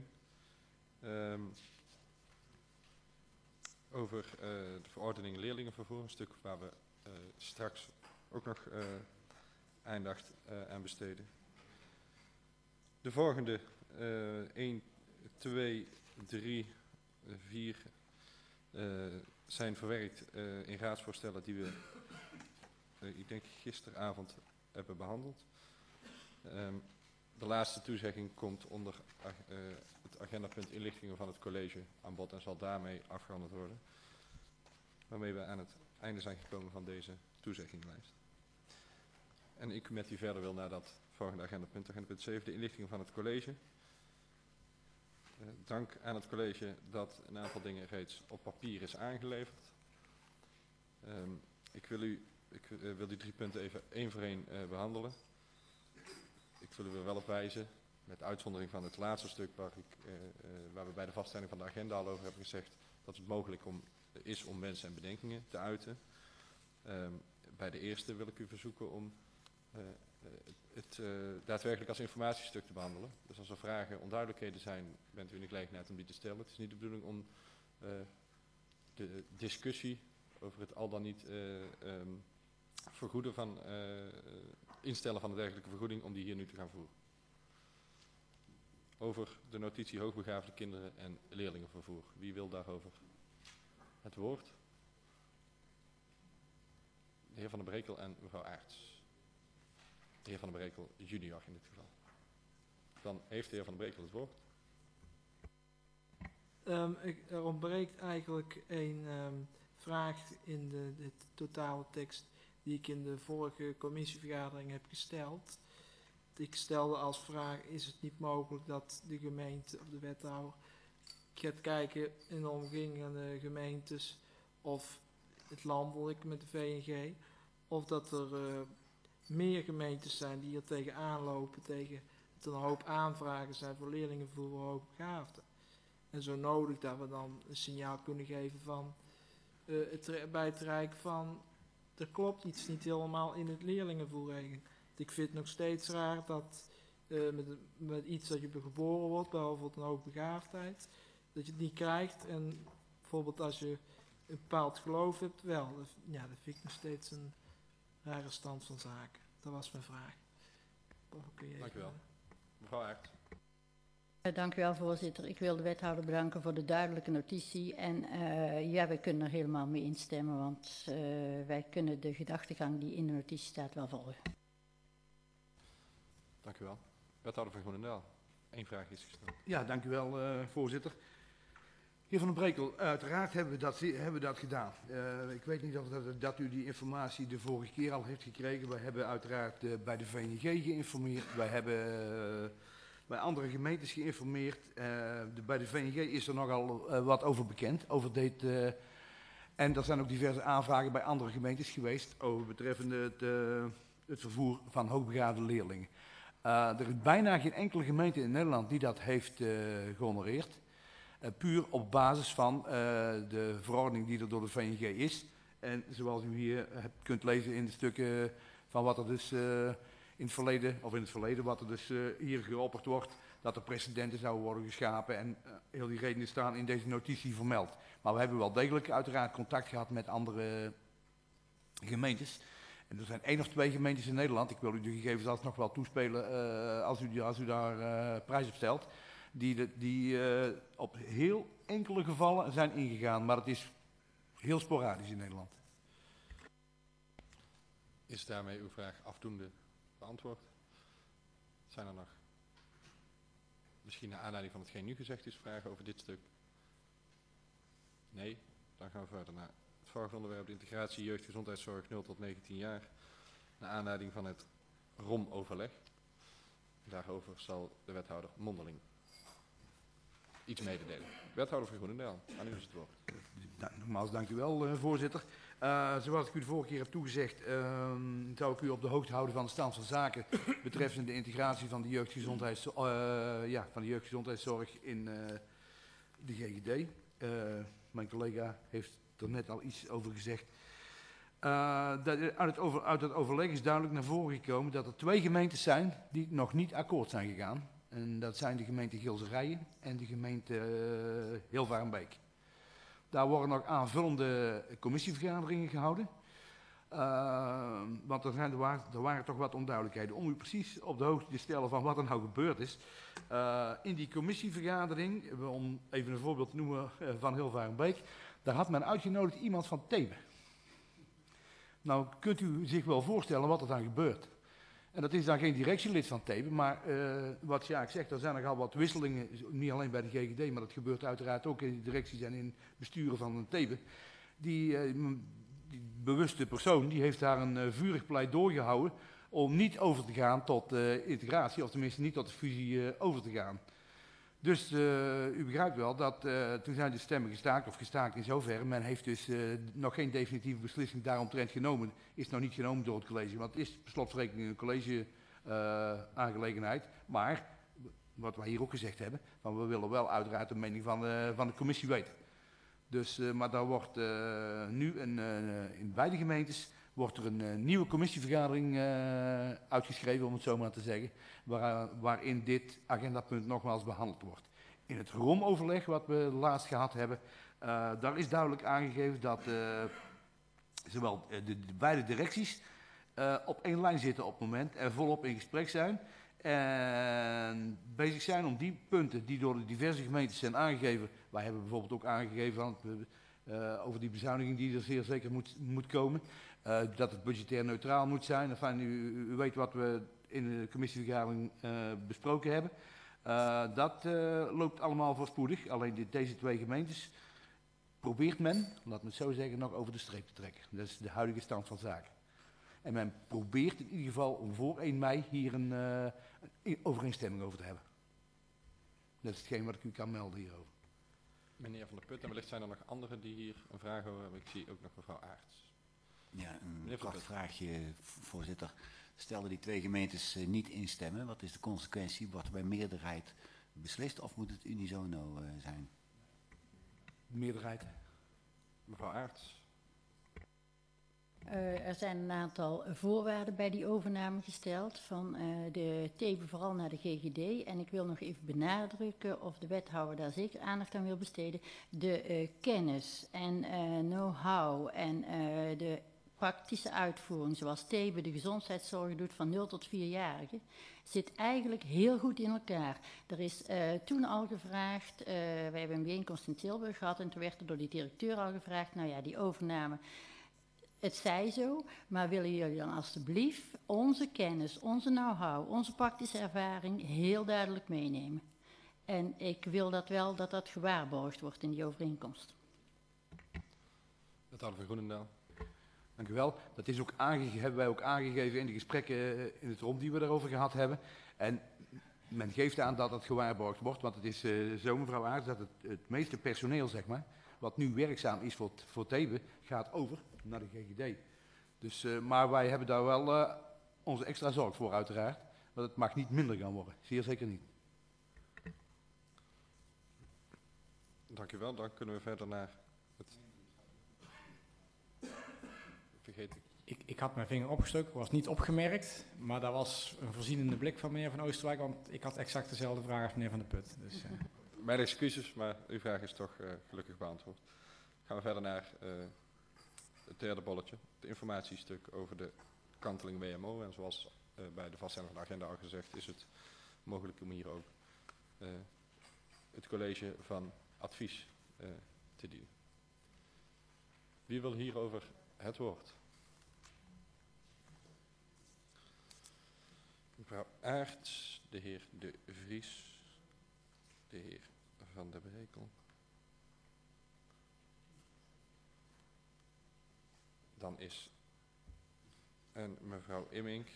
Over de verordening leerlingenvervoer, een stuk waar we straks ook nog aandacht aan besteden. De volgende 1, 2, 3, 4 zijn verwerkt in raadsvoorstellen die we, ik denk gisteravond, hebben behandeld. De laatste toezegging komt onder het agendapunt inlichtingen van het college aan bod en zal daarmee afgehandeld worden. Waarmee we aan het einde zijn gekomen van deze toezeggingslijst. En ik met u verder wil naar dat volgende agendapunt 7, de inlichtingen van het college. Dank aan het college dat een aantal dingen reeds op papier is aangeleverd. Ik wil die 3 punten even één voor één behandelen. Ik wil u er wel op wijzen, met uitzondering van het laatste stuk waar we bij de vaststelling van de agenda al over hebben gezegd, dat het mogelijk is om wensen en bedenkingen te uiten. Bij de eerste wil ik u verzoeken om het daadwerkelijk als informatiestuk te behandelen. Dus als er vragen, onduidelijkheden zijn, bent u in de gelegenheid om die te stellen. Het is niet de bedoeling om de discussie over het al dan niet vergoeden van instellen van de dergelijke vergoeding, om die hier nu te gaan voeren. Over de notitie hoogbegaafde kinderen en leerlingenvervoer. Wie wil daarover het woord? De heer Van der Brekel en mevrouw Aerts. De heer Van der Brekel junior in dit geval. Dan heeft de heer Van der Brekel het woord. Er ontbreekt eigenlijk een vraag in de totale tekst die ik in de vorige commissievergadering heb gesteld. Ik stelde als vraag, is het niet mogelijk dat de gemeente of de wethouder gaat kijken in de omringende gemeentes of het landelijk met de VNG, of dat er meer gemeentes zijn die er tegenaan lopen tegen dat er een hoop aanvragen zijn voor leerlingenvervoer voor hoogbegaafden. En zo nodig dat we dan een signaal kunnen geven van bij het Rijk van er klopt iets niet helemaal in het leerlingenvervoerregeling. Ik vind het nog steeds raar dat met iets dat je geboren wordt, bijvoorbeeld een hoogbegaafdheid, dat je het niet krijgt. En bijvoorbeeld als je een bepaald geloof hebt, wel. Dat vind ik nog steeds een rare stand van zaken. Dat was mijn vraag. Dank u wel. Mevrouw Aerts. Dank u wel, voorzitter. Ik wil de wethouder bedanken voor de duidelijke notitie. En ja, we kunnen er helemaal mee instemmen, want wij kunnen de gedachtegang die in de notitie staat wel volgen. Dank u wel. Wethouder van Groenendaal. 1 vraag is gesteld. Ja, dank u wel, voorzitter. Heer Van den Brekel, uiteraard hebben we dat gedaan. Ik weet niet of dat u die informatie de vorige keer al heeft gekregen. We hebben uiteraard bij de VNG geïnformeerd. Wij hebben bij andere gemeentes geïnformeerd. Bij de VNG is er nogal wat over bekend. En er zijn ook diverse aanvragen bij andere gemeentes geweest over betreffende het vervoer van hoogbegaafde leerlingen. Er is bijna geen enkele gemeente in Nederland die dat heeft gehonoreerd. Puur op basis van de verordening die er door de VNG is. En zoals u hier kunt lezen in de stukken van wat er dus in het verleden, wat er dus hier geopperd wordt, dat er precedenten zouden worden geschapen en heel die redenen staan in deze notitie vermeld. Maar we hebben wel degelijk uiteraard contact gehad met andere gemeentes. En er zijn 1 of 2 gemeentes in Nederland, ik wil u de gegevens alsnog wel toespelen als u daar prijs op stelt, die op heel enkele gevallen zijn ingegaan, maar het is heel sporadisch in Nederland. Is daarmee uw vraag afdoende beantwoord? Zijn er nog, misschien naar aanleiding van hetgeen nu gezegd is, vragen over dit stuk? Nee? Dan gaan we verder naar het volgende onderwerp, de integratie jeugdgezondheidszorg 0 tot 19 jaar. Naar aanleiding van het ROM-overleg. Daarover zal de wethouder mondeling iets mededelen. Wethouder van Groenendaal, aan u is het woord. Nogmaals, dank u wel, voorzitter. Zoals ik u de vorige keer heb toegezegd, zou ik u op de hoogte houden van de stand van zaken betreffende de integratie van de jeugdgezondheidszorg in de GGD. Mijn collega heeft er net al iets over gezegd. Uit het overleg is duidelijk naar voren gekomen dat er 2 gemeentes zijn die nog niet akkoord zijn gegaan. En dat zijn de gemeente Gilserijen en de gemeente Hilvarenbeek. Daar worden nog aanvullende commissievergaderingen gehouden. Want er waren toch wat onduidelijkheden. Om u precies op de hoogte te stellen van wat er nou gebeurd is. In die commissievergadering, om even een voorbeeld te noemen van Hilvarenbeek, daar had men uitgenodigd iemand van Thebe. Nou kunt u zich wel voorstellen wat er dan gebeurt. En dat is dan geen directielid van Thebe, maar wat Sjaak zegt, er zijn nogal wat wisselingen, niet alleen bij de GGD, maar dat gebeurt uiteraard ook in de directies en in besturen van Thebe. Die bewuste persoon die heeft daar een vurig pleidooi gehouden om niet over te gaan tot integratie, of tenminste niet tot de fusie over te gaan. Dus u begrijpt wel dat toen zijn de stemmen gestaakt in zoverre. Men heeft dus nog geen definitieve beslissing daaromtrent genomen. Is nog niet genomen door het college, want het is per slotverrekening een college aangelegenheid. Maar, wat wij hier ook gezegd hebben, van we willen wel uiteraard de mening van de commissie weten. Dus, maar daar wordt nu in beide gemeentes wordt er een nieuwe commissievergadering uitgeschreven, om het zo maar te zeggen, waarin dit agendapunt nogmaals behandeld wordt. In het ROM-overleg wat we laatst gehad hebben, daar is duidelijk aangegeven dat zowel de beide directies op één lijn zitten op het moment en volop in gesprek zijn. En bezig zijn om die punten die door de diverse gemeentes zijn aangegeven. Wij hebben bijvoorbeeld ook aangegeven over die bezuiniging die er zeer zeker moet komen. Dat het budgetair neutraal moet zijn. Enfin, u weet wat we in de commissievergadering besproken hebben. Dat loopt allemaal voorspoedig. Alleen deze 2 gemeentes probeert men, laat me het zo zeggen, nog over de streep te trekken. Dat is de huidige stand van zaken. En men probeert in ieder geval om voor 1 mei hier een overeenstemming over te hebben. Dat is hetgeen wat ik u kan melden hierover. Meneer Van der Put, en wellicht zijn er nog anderen die hier een vraag over hebben. Ik zie ook nog mevrouw Aarts. Ja, een kort vraagje, voorzitter. Stel die 2 gemeentes niet instemmen, wat is de consequentie? Wordt er bij meerderheid beslist of moet het unisono zijn? Meerderheid. Mevrouw Aarts. Er zijn een aantal voorwaarden bij die overname gesteld van de Thebe vooral naar de GGD. En ik wil nog even benadrukken of de wethouder daar zeker aandacht aan wil besteden. De kennis en know-how en de praktische uitvoering, zoals Thebe de gezondheidszorg doet van 0 tot 4-jarigen, zit eigenlijk heel goed in elkaar. Er is toen al gevraagd, wij hebben een bijeenkomst in Tilburg gehad en toen werd er door die directeur al gevraagd, nou ja, die overname, het zij zo, maar willen jullie dan alstublieft onze kennis, onze know-how, onze praktische ervaring heel duidelijk meenemen. En ik wil dat wel dat dat gewaarborgd wordt in die overeenkomst. Dat hadden we Groenendaal. Dank u wel. Dat is ook hebben wij ook aangegeven in de gesprekken in het rond die we daarover gehad hebben. En men geeft aan dat het gewaarborgd wordt, want het is zo, mevrouw Aarts, dat het meeste personeel, zeg maar, wat nu werkzaam is voor Thebe, gaat over naar de GGD. Dus, maar wij hebben daar wel onze extra zorg voor, uiteraard. Want het mag niet minder gaan worden. Zeer zeker niet. Dank u wel. Dan kunnen we verder naar het... Vergeet ik. Ik had mijn vinger opgestoken, was niet opgemerkt, maar dat was een voorzienende blik van meneer Van Oosterwijk, want ik had exact dezelfde vraag als meneer Van der Put. Dus, Mijn excuses, maar uw vraag is toch gelukkig beantwoord. Gaan we verder naar het derde bolletje, het informatiestuk over de kanteling WMO. En zoals bij de vaststelling van de agenda al gezegd, is het mogelijk om hier ook het college van advies te dienen. Wie wil hierover het woord? Mevrouw Aerts, de heer De Vries, de heer Van der Brekel. Dan is en mevrouw Immink.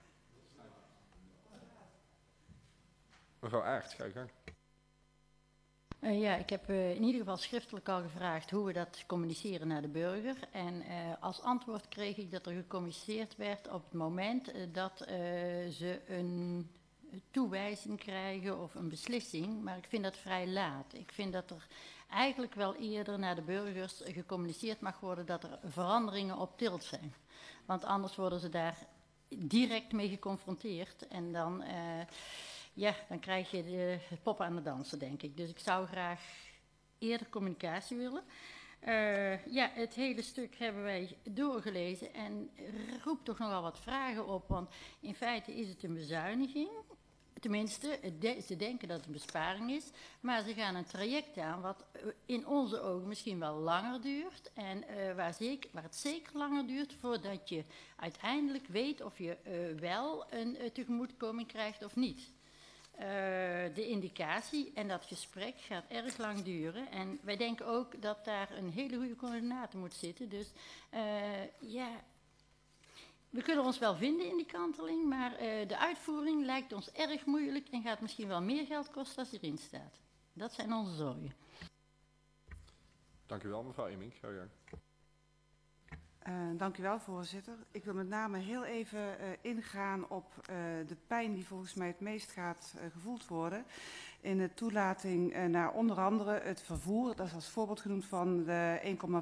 Mevrouw Aerts, ga je gang. Ja, ik heb in ieder geval schriftelijk al gevraagd hoe we dat communiceren naar de burger. En als antwoord kreeg ik dat er gecommuniceerd werd op het moment dat ze een toewijzing krijgen of een beslissing. Maar ik vind dat vrij laat. Ik vind dat er eigenlijk wel eerder naar de burgers gecommuniceerd mag worden dat er veranderingen op tilt zijn. Want anders worden ze daar direct mee geconfronteerd en dan... ja, dan krijg je de poppen aan het dansen, denk ik. Dus ik zou graag eerder communicatie willen. Ja, het hele stuk hebben wij doorgelezen en roept toch nogal wat vragen op. Want in feite is het een bezuiniging. Tenminste, ze denken dat het een besparing is. Maar ze gaan een traject aan wat in onze ogen misschien wel langer duurt. En waar het zeker langer duurt voordat je uiteindelijk weet of je wel een tegemoetkoming krijgt of niet. De indicatie en dat gesprek gaat erg lang duren. En wij denken ook dat daar een hele goede coördinator moet zitten. Dus ja, we kunnen ons wel vinden in die kanteling, maar de uitvoering lijkt ons erg moeilijk en gaat misschien wel meer geld kosten als erin staat. Dat zijn onze zorgen. Dank u wel, mevrouw Immink. Ga je gang. Dank u wel, voorzitter. Ik wil met name heel even ingaan op de pijn die volgens mij het meest gaat gevoeld worden in de toelating naar onder andere het vervoer. Dat is als voorbeeld genoemd van de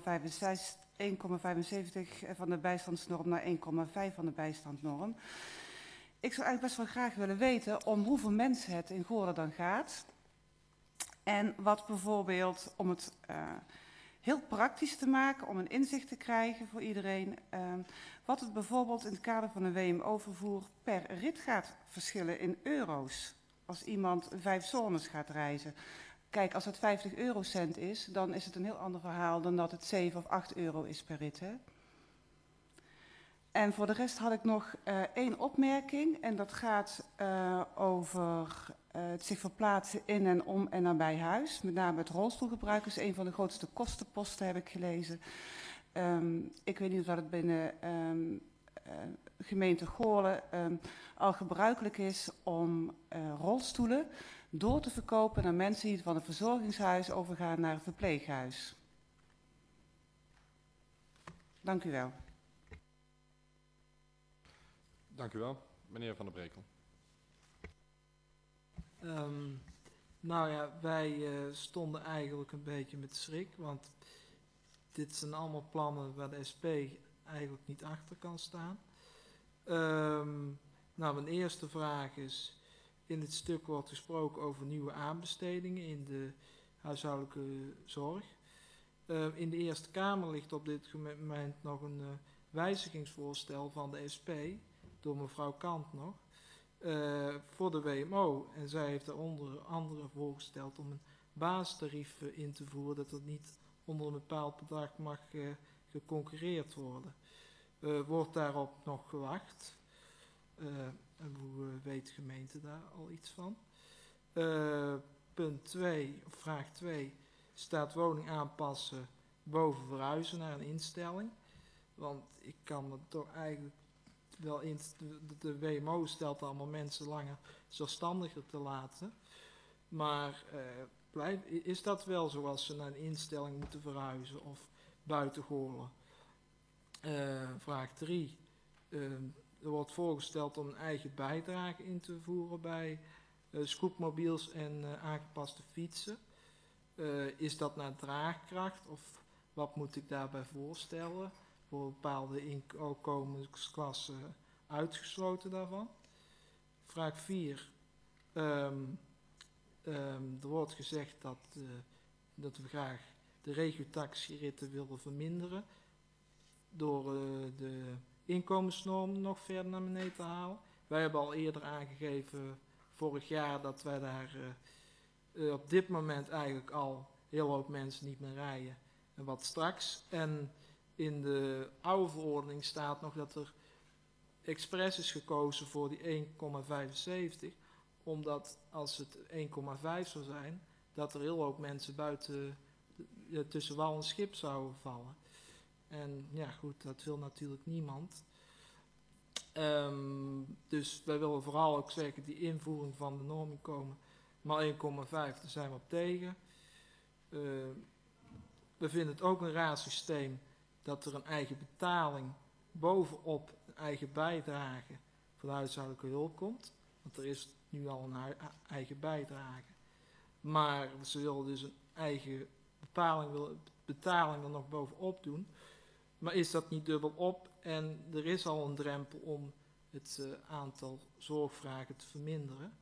1,75 van de bijstandsnorm naar 1,5 van de bijstandsnorm. Ik zou eigenlijk best wel graag willen weten om hoeveel mensen het in Goorlen dan gaat. En wat bijvoorbeeld, om het heel praktisch te maken, om een inzicht te krijgen voor iedereen, wat het bijvoorbeeld in het kader van een WMO-vervoer per rit gaat verschillen in euro's. Als iemand 5 zones gaat reizen. Kijk, als het 50 eurocent is, dan is het een heel ander verhaal dan dat het 7 of 8 euro is per rit. Hè? En voor de rest had ik nog 1 opmerking. En dat gaat over het zich verplaatsen in en om en nabij huis. Met name het rolstoelgebruik is een van de grootste kostenposten, heb ik gelezen. Ik weet niet of dat het binnen gemeente Goorlen al gebruikelijk is om rolstoelen door te verkopen naar mensen die van een verzorgingshuis overgaan naar een verpleeghuis. Dank u wel. Dank u wel. Meneer Van der Brekel. Nou ja, wij stonden eigenlijk een beetje met schrik, want dit zijn allemaal plannen waar de SP eigenlijk niet achter kan staan. Nou, mijn eerste vraag is, in het stuk wordt gesproken over nieuwe aanbestedingen in de huishoudelijke zorg. In de Eerste Kamer ligt op dit moment nog een wijzigingsvoorstel van de SP, door mevrouw Kant nog, voor de WMO. En zij heeft er onder andere voorgesteld om een basistarief in te voeren, dat er niet onder een bepaald bedrag mag geconcurreerd worden. Wordt daarop nog gewacht? En hoe weet de gemeente daar al iets van? Punt 2, of vraag 2, staat woning aanpassen boven verhuizen naar een instelling. Want ik kan me toch eigenlijk wel in. De WMO stelt allemaal mensen langer zelfstandiger te laten. Maar is dat wel zoals ze naar een instelling moeten verhuizen of buiten Goorlen? Vraag 3. Er wordt voorgesteld om een eigen bijdrage in te voeren bij scootmobiels en aangepaste fietsen. Is dat naar draagkracht of wat moet ik daarbij voorstellen? Voor bepaalde inkomensklassen uitgesloten daarvan. Vraag 4. Er wordt gezegd dat we graag de regiotaxiritten willen verminderen door de inkomensnorm nog verder naar beneden te halen. Wij hebben al eerder aangegeven vorig jaar dat wij daar op dit moment eigenlijk al heel hoop mensen niet meer rijden. En wat straks. En in de oude verordening staat nog dat er expres is gekozen voor die 1,75. Omdat als het 1,5 zou zijn, dat er heel hoop mensen buiten tussen wal en schip zouden vallen. En ja goed, dat wil natuurlijk niemand. Dus wij willen vooral ook zeggen die invoering van de norminkomen maar 1,5, daar zijn we op tegen. We vinden het ook een raar systeem dat er een eigen betaling bovenop een eigen bijdrage voor de huishoudelijke hulp komt. Want er is nu al een eigen bijdrage. Maar ze willen dus een eigen betaling er nog bovenop doen. Maar is dat niet dubbel op? En er is al een drempel om het aantal zorgvragen te verminderen.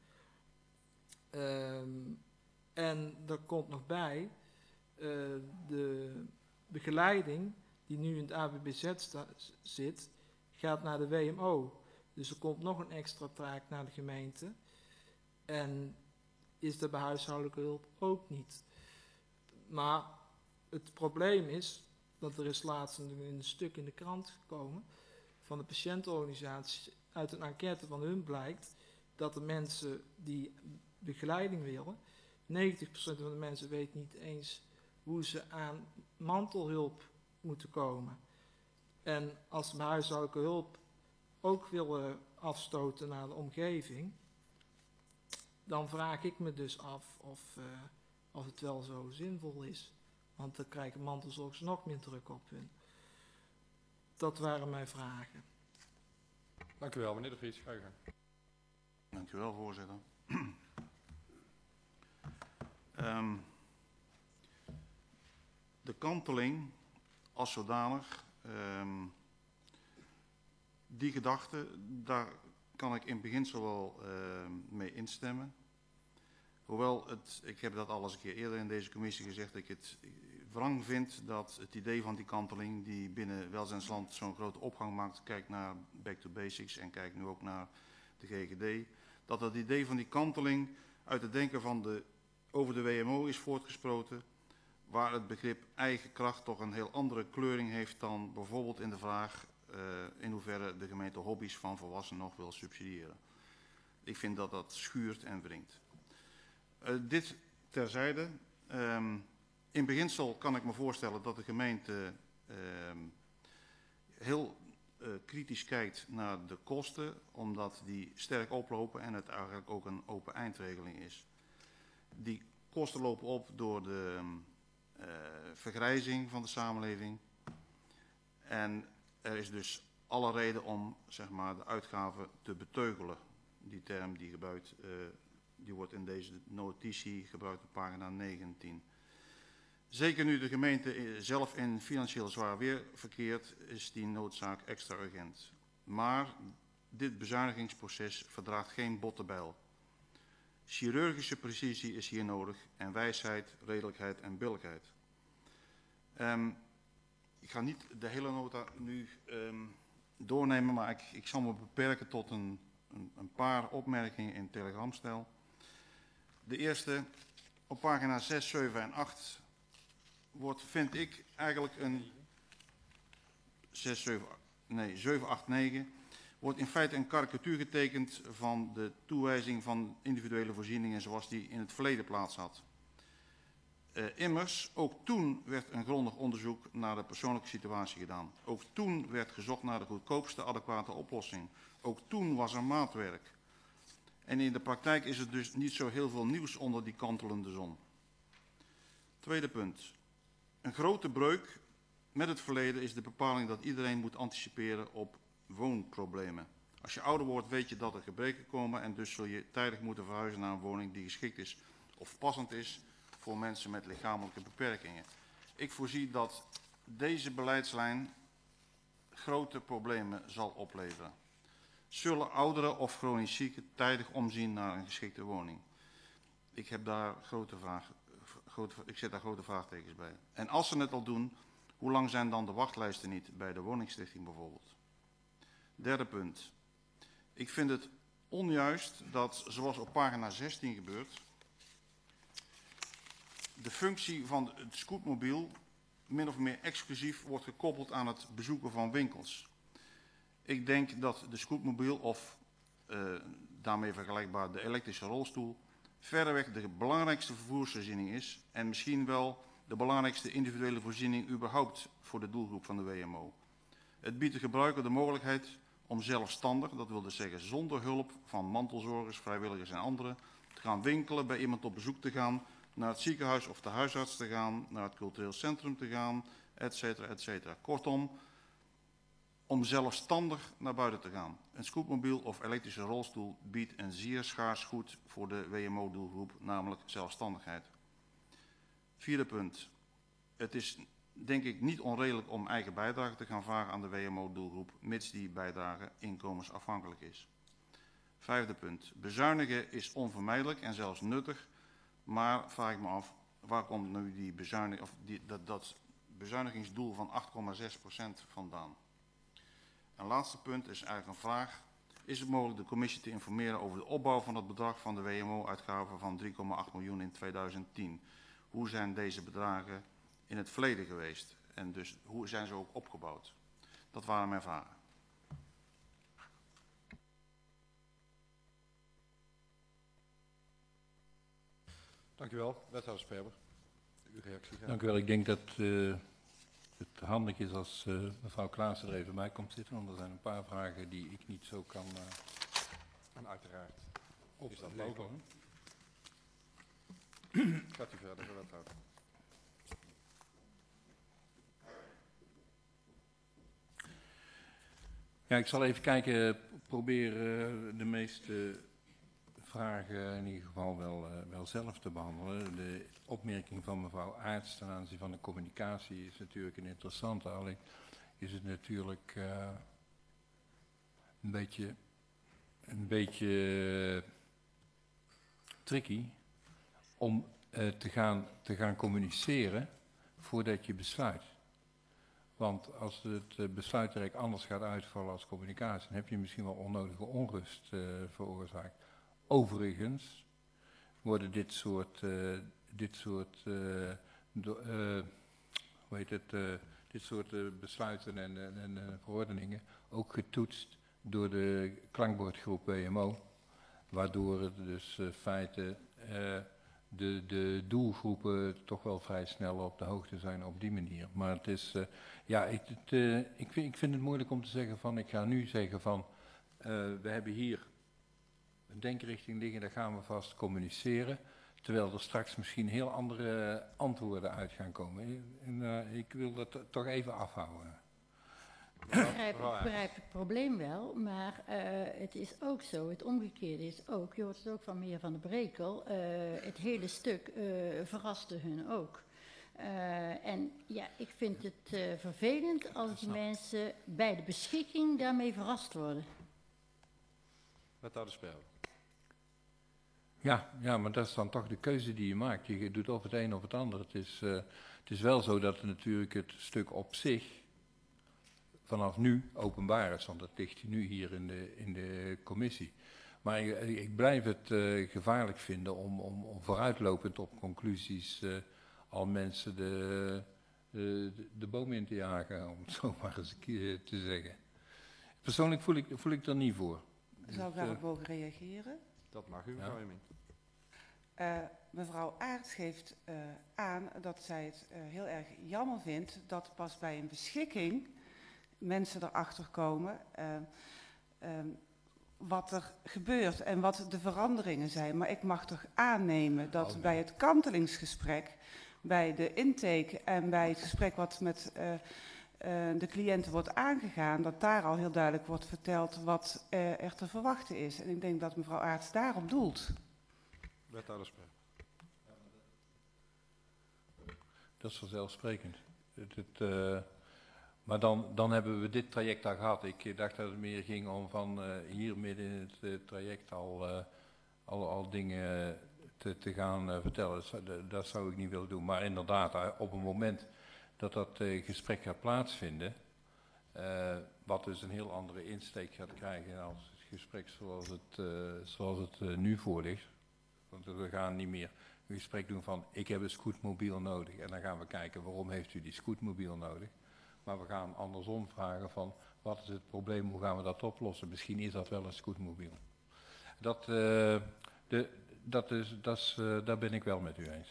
En er komt nog bij de begeleiding die nu in het ABBZ zit, gaat naar de WMO. Dus er komt nog een extra taak naar de gemeente. En is er bij huishoudelijke hulp ook niet. Maar het probleem is, dat er is laatst een stuk in de krant gekomen van de patiëntenorganisatie. Uit een enquête van hun blijkt dat de mensen die begeleiding willen, 90% van de mensen weet niet eens hoe ze aan mantelhulp moeten komen. En als ze bij huishoudelijke hulp ook willen afstoten naar de omgeving, dan vraag ik me dus af of het wel zo zinvol is. Want dan krijgen mantelzorgers nog meer druk op hun. Dat waren mijn vragen. Dank u wel, meneer De Vries. Ga je gang. Dank u wel, voorzitter. De kanteling als zodanig, die gedachte, daar kan ik in beginsel wel mee instemmen. Hoewel, ik heb dat al eens een keer eerder in deze commissie gezegd, dat ik het wrang vind dat het idee van die kanteling, die binnen Welzijnsland zo'n grote opgang maakt, kijk naar Back to Basics en kijk nu ook naar de GGD, dat het idee van die kanteling uit het denken over de WMO is voortgesproten, waar het begrip eigen kracht toch een heel andere kleuring heeft dan bijvoorbeeld in de vraag in hoeverre de gemeente hobby's van volwassenen nog wil subsidiëren. Ik vind dat dat schuurt en wringt. Dit terzijde. In beginsel kan ik me voorstellen dat de gemeente heel kritisch kijkt naar de kosten, omdat die sterk oplopen en het eigenlijk ook een open eindregeling is. Die kosten lopen op door de vergrijzing van de samenleving. En er is dus alle reden om zeg maar, de uitgaven te beteugelen. Die term die wordt in deze notitie gebruikt op pagina 19. Zeker nu de gemeente zelf in financieel zwaar weer verkeert, is die noodzaak extra urgent. Maar dit bezuinigingsproces verdraagt geen botte bijl. Chirurgische precisie is hier nodig en wijsheid, redelijkheid en billijkheid. Ik ga niet de hele nota nu doornemen, maar ik zal me beperken tot een paar opmerkingen in telegramstijl. De eerste, op pagina 6, 7 en 8 wordt, vind ik, eigenlijk een 7, 8, 9... wordt in feite een karikatuur getekend van de toewijzing van individuele voorzieningen zoals die in het verleden plaats had. Immers, ook toen werd een grondig onderzoek naar de persoonlijke situatie gedaan. Ook toen werd gezocht naar de goedkoopste adequate oplossing. Ook toen was er maatwerk. En in de praktijk is er dus niet zo heel veel nieuws onder die kantelende zon. Tweede punt. Een grote breuk met het verleden is de bepaling dat iedereen moet anticiperen op woonproblemen. Als je ouder wordt weet je dat er gebreken komen en dus zul je tijdig moeten verhuizen naar een woning die geschikt is of passend is voor mensen met lichamelijke beperkingen. Ik voorzie dat deze beleidslijn grote problemen zal opleveren. Zullen ouderen of chronisch zieken tijdig omzien naar een geschikte woning? Ik heb daar ik zet daar grote vraagtekens bij. En als ze het al doen, hoe lang zijn dan de wachtlijsten niet bij de woningstichting bijvoorbeeld? Derde punt. Ik vind het onjuist dat, zoals op pagina 16 gebeurt, de functie van het scootmobiel min of meer exclusief wordt gekoppeld aan het bezoeken van winkels. Ik denk dat de scootmobiel of daarmee vergelijkbaar de elektrische rolstoel verreweg de belangrijkste vervoersvoorziening is en misschien wel de belangrijkste individuele voorziening überhaupt voor de doelgroep van de WMO. Het biedt de gebruiker de mogelijkheid om zelfstandig, dat wil dus zeggen zonder hulp van mantelzorgers, vrijwilligers en anderen, te gaan winkelen, bij iemand op bezoek te gaan, naar het ziekenhuis of de huisarts te gaan, naar het cultureel centrum te gaan, etcetera, etcetera. Kortom, om zelfstandig naar buiten te gaan. Een scootmobiel of elektrische rolstoel biedt een zeer schaars goed voor de WMO-doelgroep, namelijk zelfstandigheid. Vierde punt. Het is denk ik niet onredelijk om eigen bijdrage te gaan vragen aan de WMO-doelgroep, mits die bijdrage inkomensafhankelijk is. Vijfde punt. Bezuinigen is onvermijdelijk en zelfs nuttig, maar vraag ik me af, waar komt nu die dat bezuinigingsdoel van 8,6% vandaan? Een laatste punt is eigenlijk een vraag. Is het mogelijk de commissie te informeren over de opbouw van het bedrag van de WMO-uitgaven van 3,8 miljoen in 2010? Hoe zijn deze bedragen in het verleden geweest? En dus hoe zijn ze ook opgebouwd? Dat waren mijn vragen. Dank u wel, wethouder Sperber. Uw reactie. Dank u wel. Ik denk dat het handig is als mevrouw Klaassen er even bij komt zitten, want er zijn een paar vragen die ik niet zo kan... En uiteraard. Of is dat mogelijk. mogelijk? Gaat u verder, wethouder. Ja, ik zal even kijken, proberen de meeste vragen in ieder geval wel zelf te behandelen. De opmerking van mevrouw Aerts ten aanzien van de communicatie is natuurlijk een interessante. Alleen is het natuurlijk een beetje tricky om te gaan communiceren voordat je besluit. Want als het besluit direct anders gaat uitvallen als communicatie, dan heb je misschien wel onnodige onrust veroorzaakt. Overigens worden dit soort besluiten en verordeningen ook getoetst door de klankbordgroep WMO, waardoor het dus feite de doelgroepen toch wel vrij snel op de hoogte zijn op die manier. Maar het is, ik vind het moeilijk om te zeggen van, ik ga nu zeggen van, we hebben hier een denkrichting liggen, daar gaan we vast communiceren, terwijl er straks misschien heel andere antwoorden uit gaan komen. En ik wil dat toch even afhouden. Ik begrijp het probleem wel, maar het is ook zo, het omgekeerde is ook, je hoort het ook van meneer Van der Brekel, het hele stuk verraste hun ook. En ja, ik vind het vervelend als die mensen bij de beschikking daarmee verrast worden. Wethouder Sperber. Ja, maar dat is dan toch de keuze die je maakt. Je doet of het een of het ander. Het is wel zo dat natuurlijk het stuk op zich vanaf nu openbaar is, want dat ligt nu hier in de commissie. Maar ik blijf het gevaarlijk vinden om vooruitlopend op conclusies al mensen de boom in te jagen, om het zo maar eens te zeggen. Persoonlijk voel ik er niet voor. Zou ik daarop mogen reageren? Dat mag u, mevrouw Hemming. Mevrouw Aerts geeft aan dat zij het heel erg jammer vindt dat pas bij een beschikking mensen erachter komen wat er gebeurt en wat de veranderingen zijn. Maar ik mag toch aannemen dat bij het kantelingsgesprek, bij de intake en bij het gesprek wat met de cliënten wordt aangegaan, dat daar al heel duidelijk wordt verteld wat er te verwachten is. En ik denk dat mevrouw Aerts daarop doelt. Wethouderspreek. Dat is vanzelfsprekend. Maar dan hebben we dit traject al gehad. Ik dacht dat het meer ging om van hier midden in het traject al dingen te gaan vertellen. Dat zou ik niet willen doen. Maar inderdaad, op het moment dat gesprek gaat plaatsvinden, wat dus een heel andere insteek gaat krijgen als het gesprek zoals het nu voor ligt. Want we gaan niet meer een gesprek doen van ik heb een scootmobiel nodig. En dan gaan we kijken waarom heeft u die scootmobiel nodig. Maar we gaan andersom vragen van wat is het probleem, hoe gaan we dat oplossen. Misschien is dat wel een scootmobiel. Daar ben ik wel met u eens.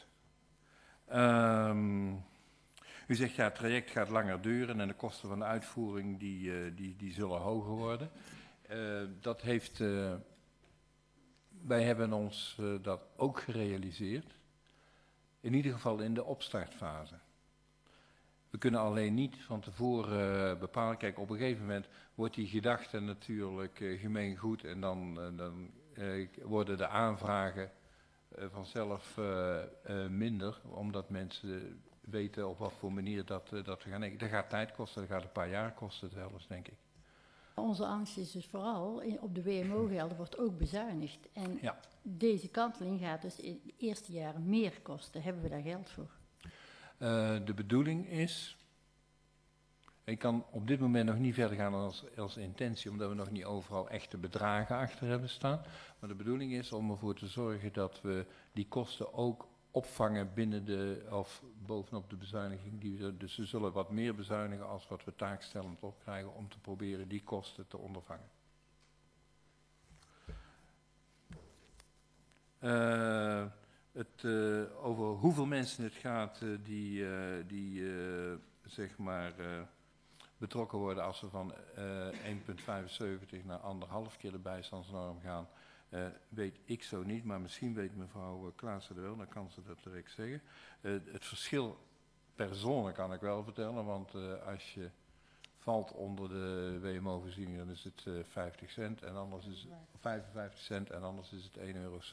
U zegt ja, het traject gaat langer duren en de kosten van de uitvoering die zullen hoger worden. Wij hebben ons dat ook gerealiseerd. In ieder geval in de opstartfase. We kunnen alleen niet van tevoren bepalen. Kijk, op een gegeven moment wordt die gedachte natuurlijk gemeengoed en dan worden de aanvragen vanzelf minder, omdat mensen weten op wat voor manier dat we gaan denken. Dat gaat tijd kosten, dat gaat een paar jaar kosten zelfs, denk ik. Onze angst is dus vooral, op de WMO-gelden wordt ook bezuinigd. En ja. Deze kanteling gaat dus in de eerste jaren meer kosten. Hebben we daar geld voor? De bedoeling is, ik kan op dit moment nog niet verder gaan als intentie, omdat we nog niet overal echte bedragen achter hebben staan. Maar de bedoeling is om ervoor te zorgen dat we die kosten ook opvangen of bovenop de bezuiniging. Dus we zullen wat meer bezuinigen als wat we taakstellend opkrijgen om te proberen die kosten te ondervangen. Over hoeveel mensen het gaat die zeg maar betrokken worden als we van 1,75 naar 1,5 keer de bijstandsnorm gaan, weet ik zo niet, maar misschien weet mevrouw Klaassen er wel, dan kan ze dat direct zeggen. Het verschil per zone kan ik wel vertellen, want als je valt onder de WMO-voorziening, dan is het 50 cent en anders is het 55 cent en anders is het 1,70 euro.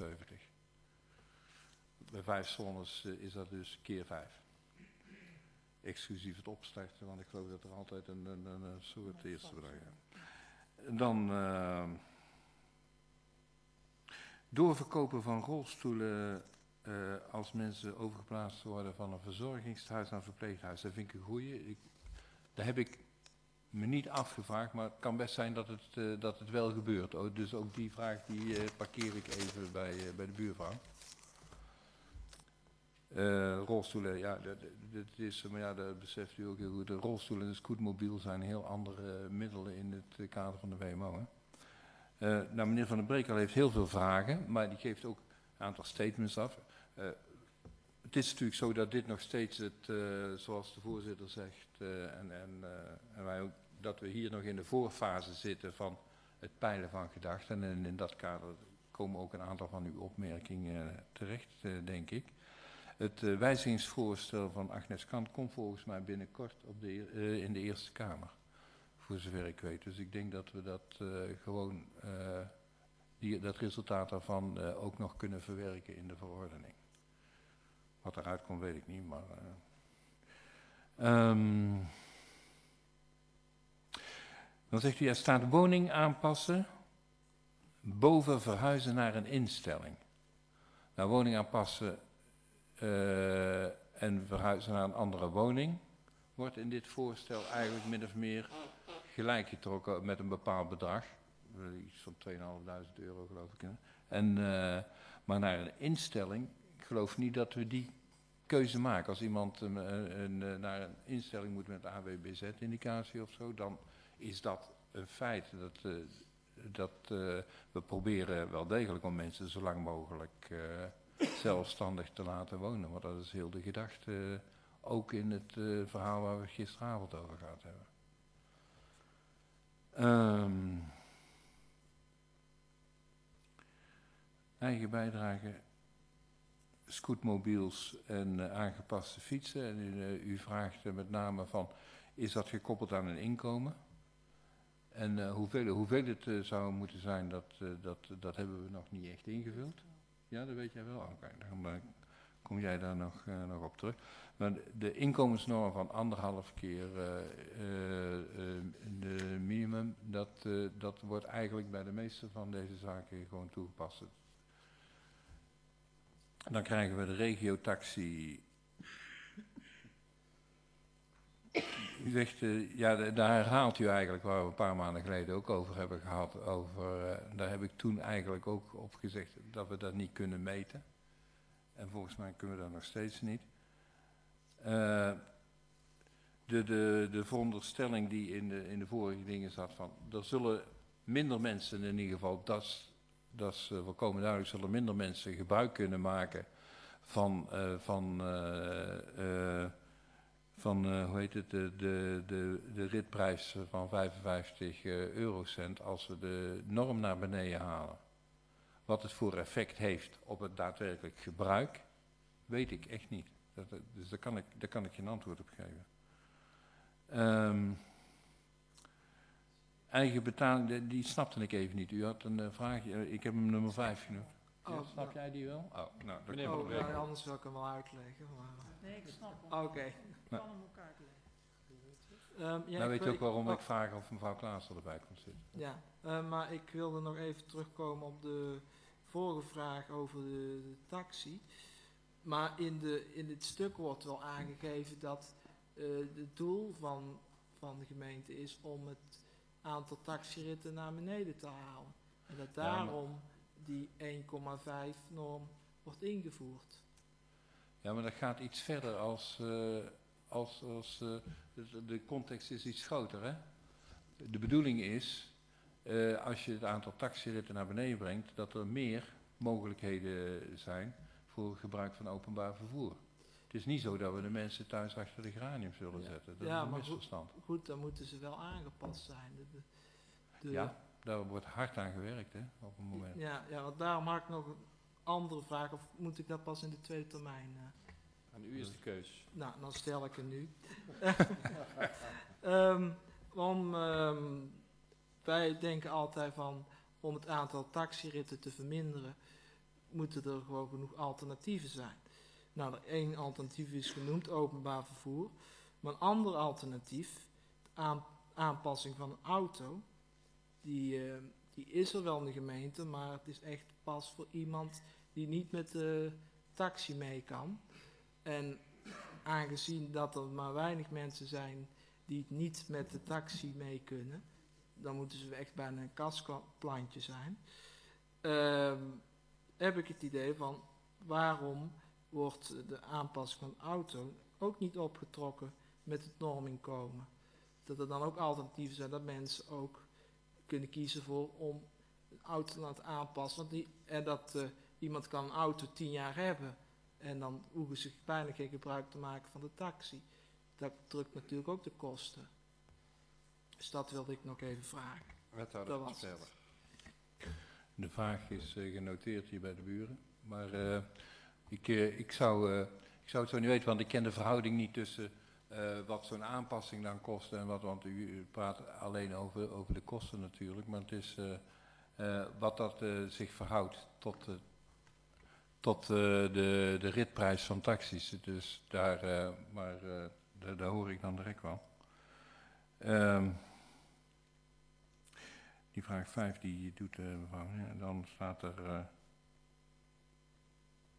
Bij 5 zones is dat dus keer 5. Exclusief het opstarten, want ik geloof dat er altijd een soort eerste bedrag is. Dan doorverkopen van rolstoelen als mensen overgeplaatst worden van een verzorgingstehuis naar een verpleeghuis. Dat vind ik een goeie. Daar heb ik me niet afgevraagd, maar het kan best zijn dat het wel gebeurt. Dus ook die vraag die parkeer ik even bij de buurvrouw. Rolstoelen, ja, maar ja, dat beseft u ook heel goed. De rolstoelen en de scootmobiel zijn heel andere middelen in het kader van de WMO. Hè. Nou, meneer Van den Brekel heeft heel veel vragen, maar die geeft ook een aantal statements af. Het is natuurlijk zo dat dit nog steeds zoals de voorzitter zegt, en wij ook, dat we hier nog in de voorfase zitten van het peilen van gedachten. En in dat kader komen ook een aantal van uw opmerkingen terecht, denk ik. Het wijzigingsvoorstel van Agnes Kant komt volgens mij binnenkort in de Eerste Kamer, voor zover ik weet. Dus ik denk dat we dat gewoon, dat resultaat daarvan ook nog kunnen verwerken in de verordening. Wat eruit komt weet ik niet, maar... Dan zegt u, er staat woning aanpassen, boven verhuizen naar een instelling. Nou, woning aanpassen en verhuizen naar een andere woning wordt in dit voorstel eigenlijk min of meer gelijk getrokken met een bepaald bedrag. Iets van 2.500 euro geloof ik. Maar naar een instelling, ik geloof niet dat we die keuze maken. Als iemand naar een instelling moet met AWBZ-indicatie of zo, dan is dat een feit. We proberen wel degelijk om mensen zo lang mogelijk zelfstandig te laten wonen. Want dat is heel de gedachte, ook in het verhaal waar we gisteravond over gehad hebben. Eigen bijdrage, scootmobiels en aangepaste fietsen. En u vraagt met name van, is dat gekoppeld aan een inkomen? En hoeveel het zou moeten zijn, dat hebben we nog niet echt ingevuld. Ja, dat weet jij wel. Oké, dan kom jij daar nog op terug. Maar de inkomensnorm van 1,5 keer de minimum, dat wordt eigenlijk bij de meeste van deze zaken gewoon toegepast. Dan krijgen we de regiotaxi. U zegt, daar herhaalt u eigenlijk waar we een paar maanden geleden ook over hebben gehad. Daar heb ik toen eigenlijk ook op gezegd dat we dat niet kunnen meten. En volgens mij kunnen we dat nog steeds niet. De veronderstelling die in de vorige dingen zat van, er zullen minder mensen in ieder geval, dat is volkomen duidelijk, zullen minder mensen gebruik kunnen maken van hoe heet het, de ritprijs van 55 eurocent als we de norm naar beneden halen. Wat het voor effect heeft op het daadwerkelijk gebruik, weet ik echt niet. Dus daar kan ik geen antwoord op geven. Eigen betaling, die snapte ik even niet. U had een vraagje, ik heb hem nummer 5 genoemd. Ja, snap jij die wel? Anders wil ik hem wel uitleggen. Maar... Nee, ik snap hem. Oké. Ik kan hem ook uitleggen. Nou weet je ook waarom ik vraag of mevrouw Klaassen erbij komt zitten. Ja, maar ik wilde nog even terugkomen op de vorige vraag over de taxi. Maar in dit stuk wordt wel aangegeven dat het doel van de gemeente is om het aantal taxiritten naar beneden te halen. En dat daarom die 1,5 norm wordt ingevoerd. Ja, maar dat gaat iets verder als de context is iets groter, hè? De bedoeling is, als je het aantal taxiritten naar beneden brengt, dat er meer mogelijkheden zijn voor gebruik van openbaar vervoer. Het is niet zo dat we de mensen thuis achter de geranium zullen zetten. Dat is een misverstand. Goed, dan moeten ze wel aangepast zijn. Ja, daar wordt hard aan gewerkt, hè, op een moment. Ja, want daarom had ik nog een andere vraag, of moet ik dat pas in de tweede termijn? Aan u is de keus. Nou, dan stel ik het nu. Wij denken altijd van, om het aantal taxiritten te verminderen, moeten er gewoon genoeg alternatieven zijn. Nou, er één alternatief is genoemd, openbaar vervoer. Maar een ander alternatief, de aanpassing van een auto, die is er wel in de gemeente, maar het is echt pas voor iemand die niet met de taxi mee kan. En aangezien dat er maar weinig mensen zijn die niet met de taxi mee kunnen, dan moeten ze echt bijna een kastplantje zijn. Heb ik het idee van, waarom wordt de aanpassing van de auto ook niet opgetrokken met het norminkomen? Dat er dan ook alternatieven zijn, dat mensen ook kunnen kiezen voor om een auto te laten aanpassen. Iemand kan een auto 10 jaar hebben en dan hoeven ze bijna geen gebruik te maken van de taxi. Dat drukt natuurlijk ook de kosten. Dus dat wilde ik nog even vragen. Wethouder verder. De vraag is genoteerd hier bij de buren. Maar ik zou het zo niet weten, want ik ken de verhouding niet tussen wat zo'n aanpassing dan kost en wat, want u praat alleen over de kosten natuurlijk, maar het is wat dat zich verhoudt tot de ritprijs van taxis. Dus daar hoor ik dan direct wel. Die vraag 5 die doet mevrouw. Ja, dan staat er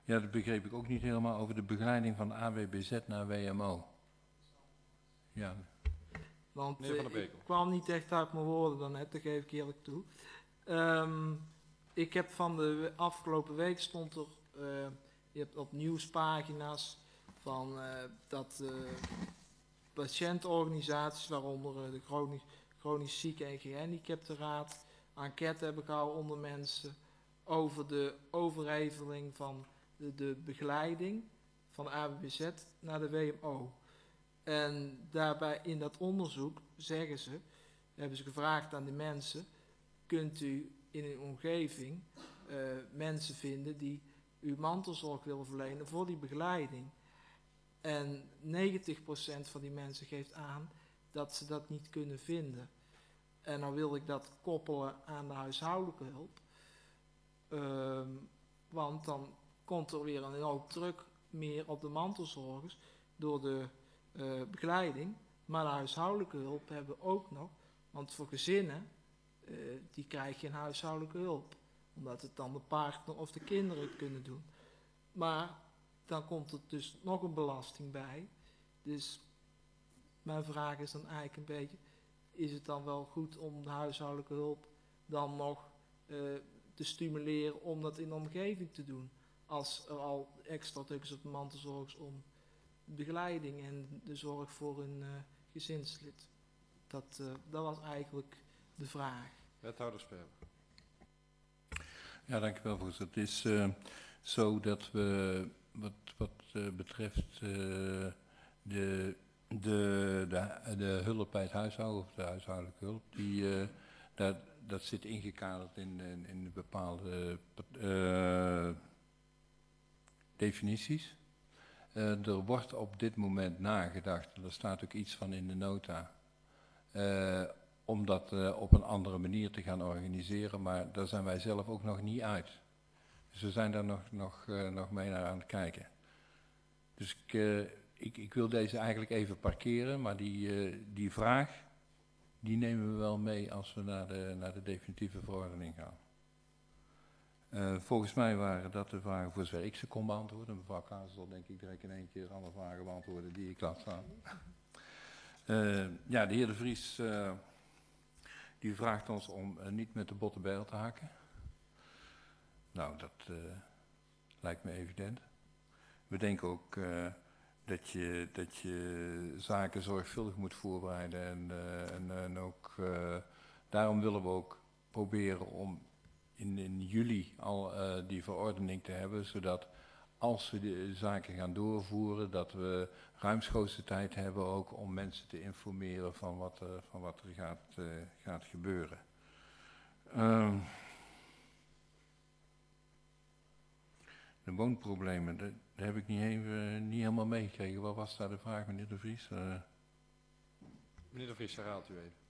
Ja, dat begreep ik ook niet helemaal over de begeleiding van AWBZ naar WMO. Ja. Want Meneer Van der ik Beek. kwam niet echt uit mijn woorden daarnet, dat geef ik eerlijk toe. Ik heb van de afgelopen week stond er, je hebt op nieuwspagina's van dat patiëntenorganisaties, waaronder de chronisch zieke en gehandicaptenraad, enquête hebben gehouden onder mensen over de overheveling van de begeleiding van AWBZ naar de WMO. En daarbij in dat onderzoek hebben ze gevraagd aan de mensen, kunt u in uw omgeving mensen vinden die uw mantelzorg willen verlenen voor die begeleiding? En 90% van die mensen geeft aan dat ze dat niet kunnen vinden. En dan wil ik dat koppelen aan de huishoudelijke hulp. Want dan komt er weer een hoop druk meer op de mantelzorgers door de begeleiding. Maar de huishoudelijke hulp hebben we ook nog. Want voor gezinnen, die krijgen geen huishoudelijke hulp. Omdat het dan de partner of de kinderen kunnen doen. Maar dan komt er dus nog een belasting bij. Dus mijn vraag is dan eigenlijk een beetje, is het dan wel goed om de huishoudelijke hulp dan nog te stimuleren om dat in de omgeving te doen? Als er al extra druk is op de mantelzorgers om begeleiding en de zorg voor een gezinslid. Dat was eigenlijk de vraag. Wethouder Sperber. Ja, dank u wel, voorzitter. Het is zo dat we wat betreft de hulp bij het huishouden, of de huishoudelijke hulp, dat zit ingekaderd in bepaalde definities. Er wordt op dit moment nagedacht, en er staat ook iets van in de nota, om dat op een andere manier te gaan organiseren, maar daar zijn wij zelf ook nog niet uit. Dus we zijn daar nog mee naar aan het kijken. Dus ik wil deze eigenlijk even parkeren, maar die vraag, die nemen we wel mee als we naar de definitieve verordening gaan. Volgens mij waren dat de vragen voor zover ik ze kon beantwoorden. Mevrouw Kaas zal denk ik direct in één keer alle vragen beantwoorden die ik laat staan. Ja, de heer De Vries die vraagt ons om niet met de botte bijl te hakken. Nou, dat lijkt me evident. We denken ook dat je zaken zorgvuldig moet voorbereiden en ook daarom willen we ook proberen om in juli al die verordening te hebben, zodat als we de zaken gaan doorvoeren, dat we ruimschoots tijd hebben ook om mensen te informeren van wat er gaat gebeuren. De woonproblemen, daar heb ik niet helemaal meegekregen. Wat was daar de vraag, meneer De Vries? Meneer De Vries, herhaalt u even.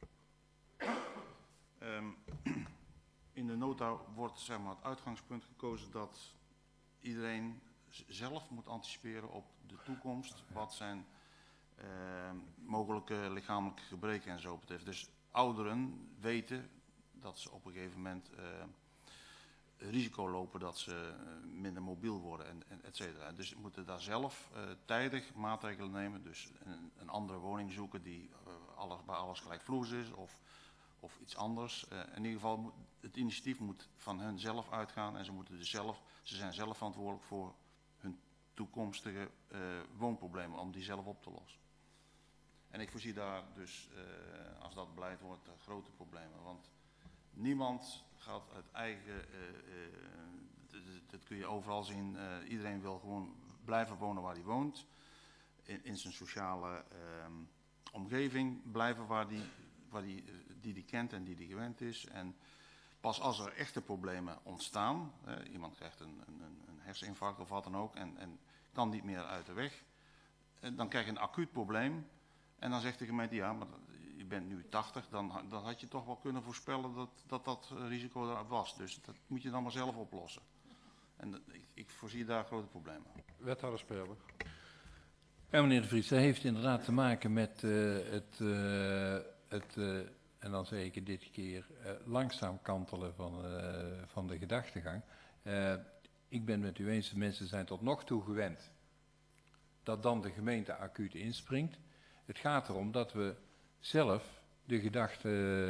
In de nota wordt zeg maar, het uitgangspunt gekozen dat iedereen zelf moet anticiperen op de toekomst, wat zijn mogelijke lichamelijke gebreken en zo betreft. Dus ouderen weten dat ze op een gegeven moment risico lopen dat ze minder mobiel worden, en et cetera. Dus ze moeten daar zelf tijdig maatregelen nemen, dus een andere woning zoeken die bij alles gelijkvloers is of iets anders. In ieder geval, het initiatief moet van hen zelf uitgaan en ze zijn zelf verantwoordelijk voor hun toekomstige woonproblemen, om die zelf op te lossen. En ik voorzie daar dus, als dat beleid wordt, grote problemen. Want niemand gaat uit eigen, dat kun je overal zien, iedereen wil gewoon blijven wonen waar hij woont. In zijn sociale omgeving blijven waar die kent en die gewend is. En pas als er echte problemen ontstaan, iemand krijgt een herseninfarct of wat dan ook en kan niet meer uit de weg, dan krijg je een acuut probleem. En dan zegt de gemeente, ja, maar je bent nu 80, dan had je toch wel kunnen voorspellen dat risico er was. Dus dat moet je dan maar zelf oplossen. En ik voorzie daar grote problemen. Wethouder Sperber. Ja, meneer De Vries, dat heeft inderdaad te maken met en dan zeker dit keer langzaam kantelen van de gedachtegang. ik ben met u eens, de mensen zijn tot nog toe gewend dat dan de gemeente acuut inspringt. Het gaat erom dat we zelf de gedachte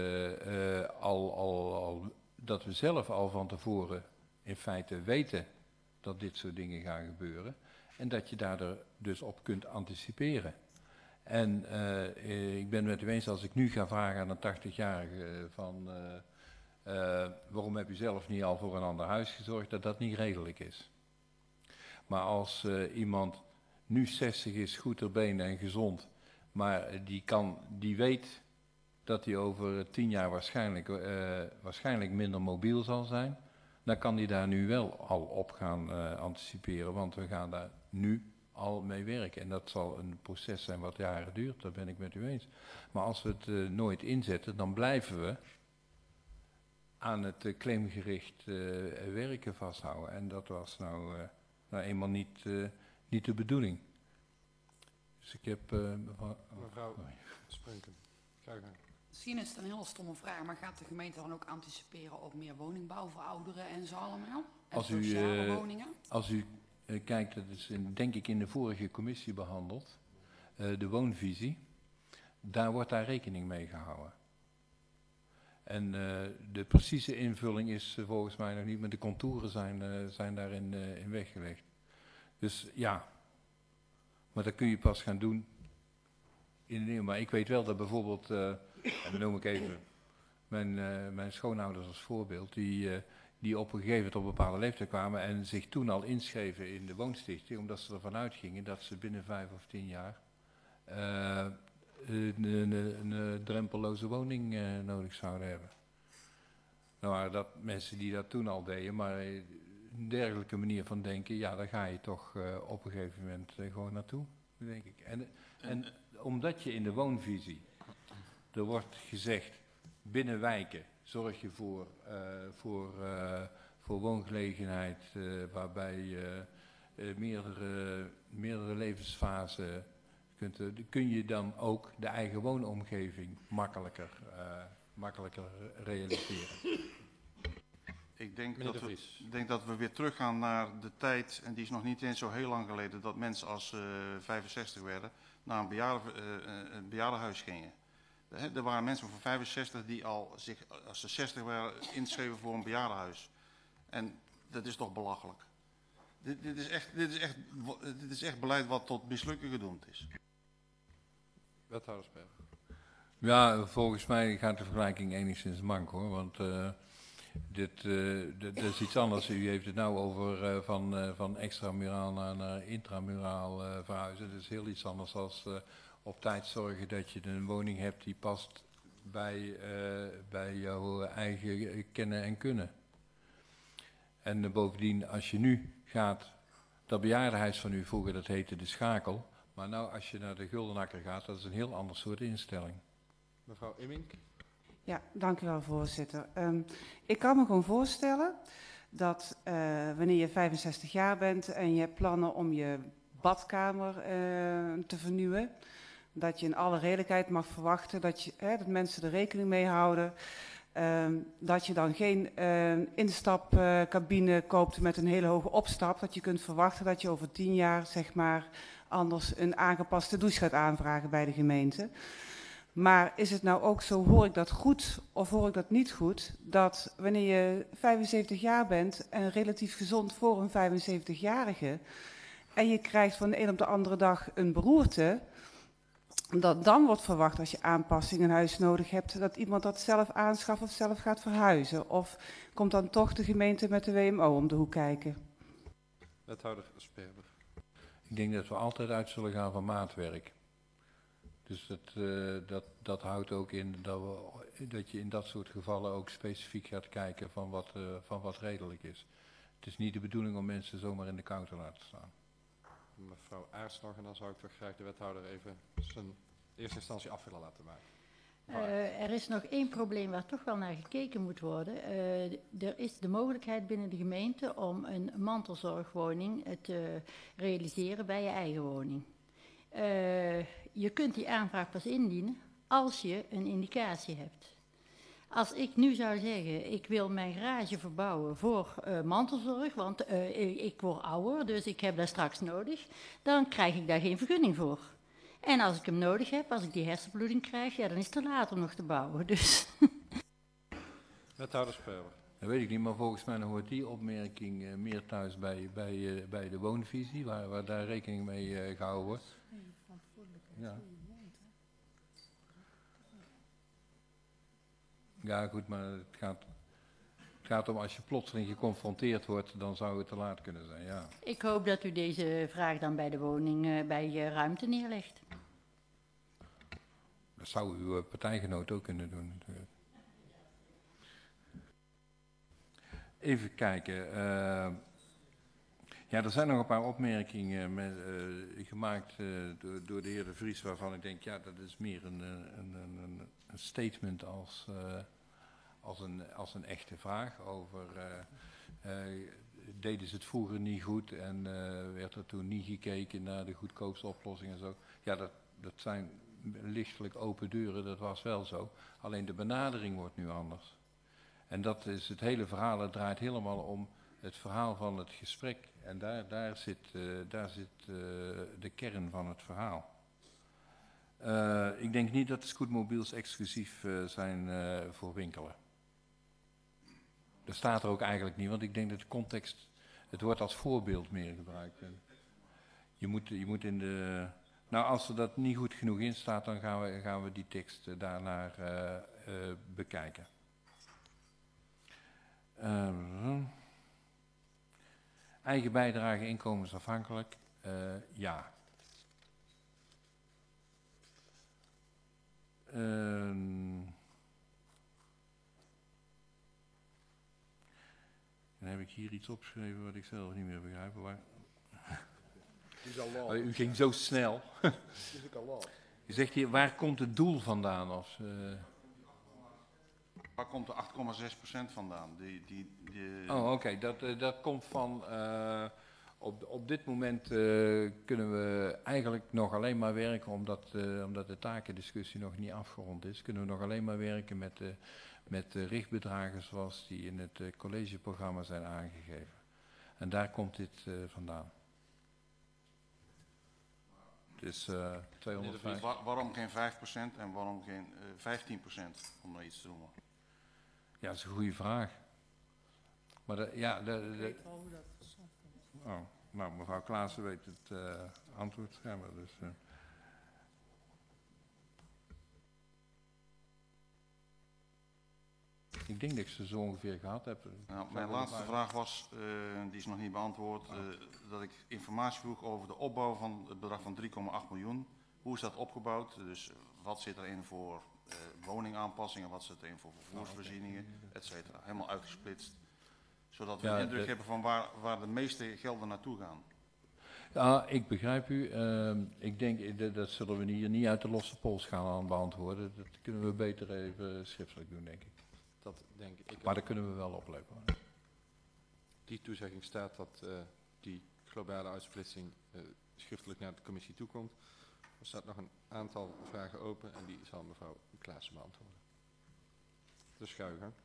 dat we zelf al van tevoren in feite weten dat dit soort dingen gaan gebeuren. En dat je daar dus op kunt anticiperen. En ik ben met u eens, als ik nu ga vragen aan een 80-jarige van waarom heb u zelf niet al voor een ander huis gezorgd, dat dat niet redelijk is. Maar als iemand nu 60 is, goed ter benen en gezond, maar die weet dat hij over 10 jaar waarschijnlijk minder mobiel zal zijn, dan kan hij daar nu wel al op gaan anticiperen, want we gaan daar nu al mee werken. En dat zal een proces zijn wat jaren duurt, daar ben ik met u eens. Maar als we het nooit inzetten, dan blijven we aan het claimgericht werken vasthouden. En dat was nou eenmaal niet de bedoeling. Dus ik heb... Mevrouw Sprunken, graag gedaan. Misschien is het een heel stomme vraag, maar gaat de gemeente dan ook anticiperen op meer woningbouw voor ouderen en zo allemaal? En sociale woningen? Als u kijkt, dat is denk ik in de vorige commissie behandeld, de woonvisie, daar wordt daar rekening mee gehouden. En de precieze invulling is volgens mij nog niet, maar de contouren zijn daarin in weggelegd. Dus ja, maar dat kun je pas gaan doen in de nieuwe. Maar ik weet wel dat bijvoorbeeld, en dan noem ik even mijn schoonouders als voorbeeld, die op een gegeven moment op een bepaalde leeftijd kwamen en zich toen al inschreven in de woonstichting, omdat ze ervan uitgingen dat ze binnen 5 of 10 jaar een drempelloze woning nodig zouden hebben. Nou waren dat mensen die dat toen al deden, maar een dergelijke manier van denken, ja, daar ga je toch op een gegeven moment gewoon naartoe, denk ik. En omdat je in de woonvisie, er wordt gezegd, binnen wijken zorg je voor woongelegenheid, waarbij meerdere levensfasen kun je dan ook de eigen woonomgeving makkelijker realiseren. Ik denk dat we weer teruggaan naar de tijd, en die is nog niet eens zo heel lang geleden, dat mensen als 65 werden naar een bejaardenhuis gingen. Er waren mensen van 65 die al zich, als ze 60 waren, inschreven voor een bejaardenhuis. En dat is toch belachelijk. Dit is echt beleid wat tot mislukken gedoemd is. Wethoudersberg. Ja, volgens mij gaat de vergelijking enigszins mank hoor, want dit is iets anders. U heeft het nou over van extramuraal naar intramuraal verhuizen. Dat is heel iets anders als op tijd zorgen dat je een woning hebt die past bij jouw eigen kennen en kunnen. En bovendien, als je nu gaat, dat bejaardenhuis van u vroeger, dat heette de Schakel. Maar nou, als je naar de Guldenakker gaat, dat is een heel ander soort instelling. Mevrouw Immink. Ja, dank u wel, voorzitter. Ik kan me gewoon voorstellen dat wanneer je 65 jaar bent en je hebt plannen om je badkamer te vernieuwen, dat je in alle redelijkheid mag verwachten dat mensen er rekening mee houden. Dat je dan geen instapcabine koopt met een hele hoge opstap. Dat je kunt verwachten dat je over 10 jaar zeg maar anders een aangepaste douche gaat aanvragen bij de gemeente. Maar is het nou ook zo, hoor ik dat goed of hoor ik dat niet goed, dat wanneer je 75 jaar bent en relatief gezond voor een 75-jarige en je krijgt van de een op de andere dag een beroerte, dat dan wordt verwacht als je aanpassing in huis nodig hebt, dat iemand dat zelf aanschaft of zelf gaat verhuizen? Of komt dan toch de gemeente met de WMO om de hoek kijken? Wethouder Sperber. Ik denk dat we altijd uit zullen gaan van maatwerk. Dus dat houdt ook in dat je in dat soort gevallen ook specifiek gaat kijken van wat redelijk is. Het is niet de bedoeling om mensen zomaar in de kou te laten staan. Mevrouw Aerts nog, en dan zou ik toch graag de wethouder even zijn eerste instantie af willen laten maken. Er is nog één probleem waar toch wel naar gekeken moet worden. Er is de mogelijkheid binnen de gemeente om een mantelzorgwoning te realiseren bij je eigen woning. Je kunt die aanvraag pas indienen als je een indicatie hebt. Als ik nu zou zeggen, ik wil mijn garage verbouwen voor mantelzorg, want ik word ouder, dus ik heb dat straks nodig, dan krijg ik daar geen vergunning voor. En als ik hem nodig heb, als ik die hersenbloeding krijg, ja, dan is het te laat om nog te bouwen. Dus. Wethouder Speler. Dat weet ik niet, maar volgens mij hoort die opmerking meer thuis bij de woonvisie, waar daar rekening mee gehouden wordt. Ja. Ja, goed, maar het gaat om als je plotseling geconfronteerd wordt, dan zou het te laat kunnen zijn, ja. Ik hoop dat u deze vraag dan bij de woning, bij ruimte neerlegt. Dat zou uw partijgenoot ook kunnen doen, natuurlijk. Even kijken. Ja, er zijn nog een paar opmerkingen gemaakt door de heer De Vries, waarvan ik denk, ja, dat is meer een statement als een echte vraag over deden ze het vroeger niet goed en werd er toen niet gekeken naar de goedkoopste oplossing en zo. Ja, dat zijn lichtelijk open deuren, dat was wel zo. Alleen de benadering wordt nu anders. En dat is het hele verhaal, het draait helemaal om het verhaal van het gesprek. En daar zit de kern van het verhaal. Ik denk niet dat de scootmobiels exclusief zijn voor winkelen. Dat staat er ook eigenlijk niet, want ik denk dat de context, het wordt als voorbeeld meer gebruikt. Je moet in de... Nou, als er dat niet goed genoeg in staat, dan gaan we die tekst daarnaar bekijken. Eigen bijdrage inkomensafhankelijk, ja. Dan heb ik hier iets opgeschreven wat ik zelf niet meer begrijp. U ging zo snel. U zegt hier, waar komt het doel vandaan? Waar komt de 8,6% vandaan? Oh, oké. Dat komt van... Op dit moment kunnen we eigenlijk nog alleen maar werken, omdat de takendiscussie nog niet afgerond is, kunnen we nog alleen maar werken met de richtbedragen zoals die in het collegeprogramma zijn aangegeven. En daar komt dit vandaan. Dus 205. Waarom geen 5% en waarom geen 15%, om nou iets te noemen? Ja, dat is een goede vraag. Maar ik weet wel hoe dat is. Oh, nou, mevrouw Klaassen weet het antwoord. Ja, maar dus, ik denk dat ik ze zo ongeveer gehad heb. Nou, mijn laatste vraag was, die is nog niet beantwoord, dat ik informatie vroeg over de opbouw van het bedrag van 3,8 miljoen. Hoe is dat opgebouwd? Dus wat zit erin voor woningaanpassingen, wat zit erin voor vervoersvoorzieningen, et cetera. Helemaal uitgesplitst. Zodat we de indruk hebben van waar de meeste gelden naartoe gaan. Ja, ik begrijp u. Ik denk, dat zullen we hier niet uit de losse pols gaan beantwoorden. Dat kunnen we beter even schriftelijk doen, denk ik. Dat denk ik. Maar dat kunnen we wel opleveren. Die toezegging staat dat die globale uitsplitsing schriftelijk naar de commissie toekomt. Er staat nog een aantal vragen open en die zal mevrouw Klaassen beantwoorden. Dus ga u gang.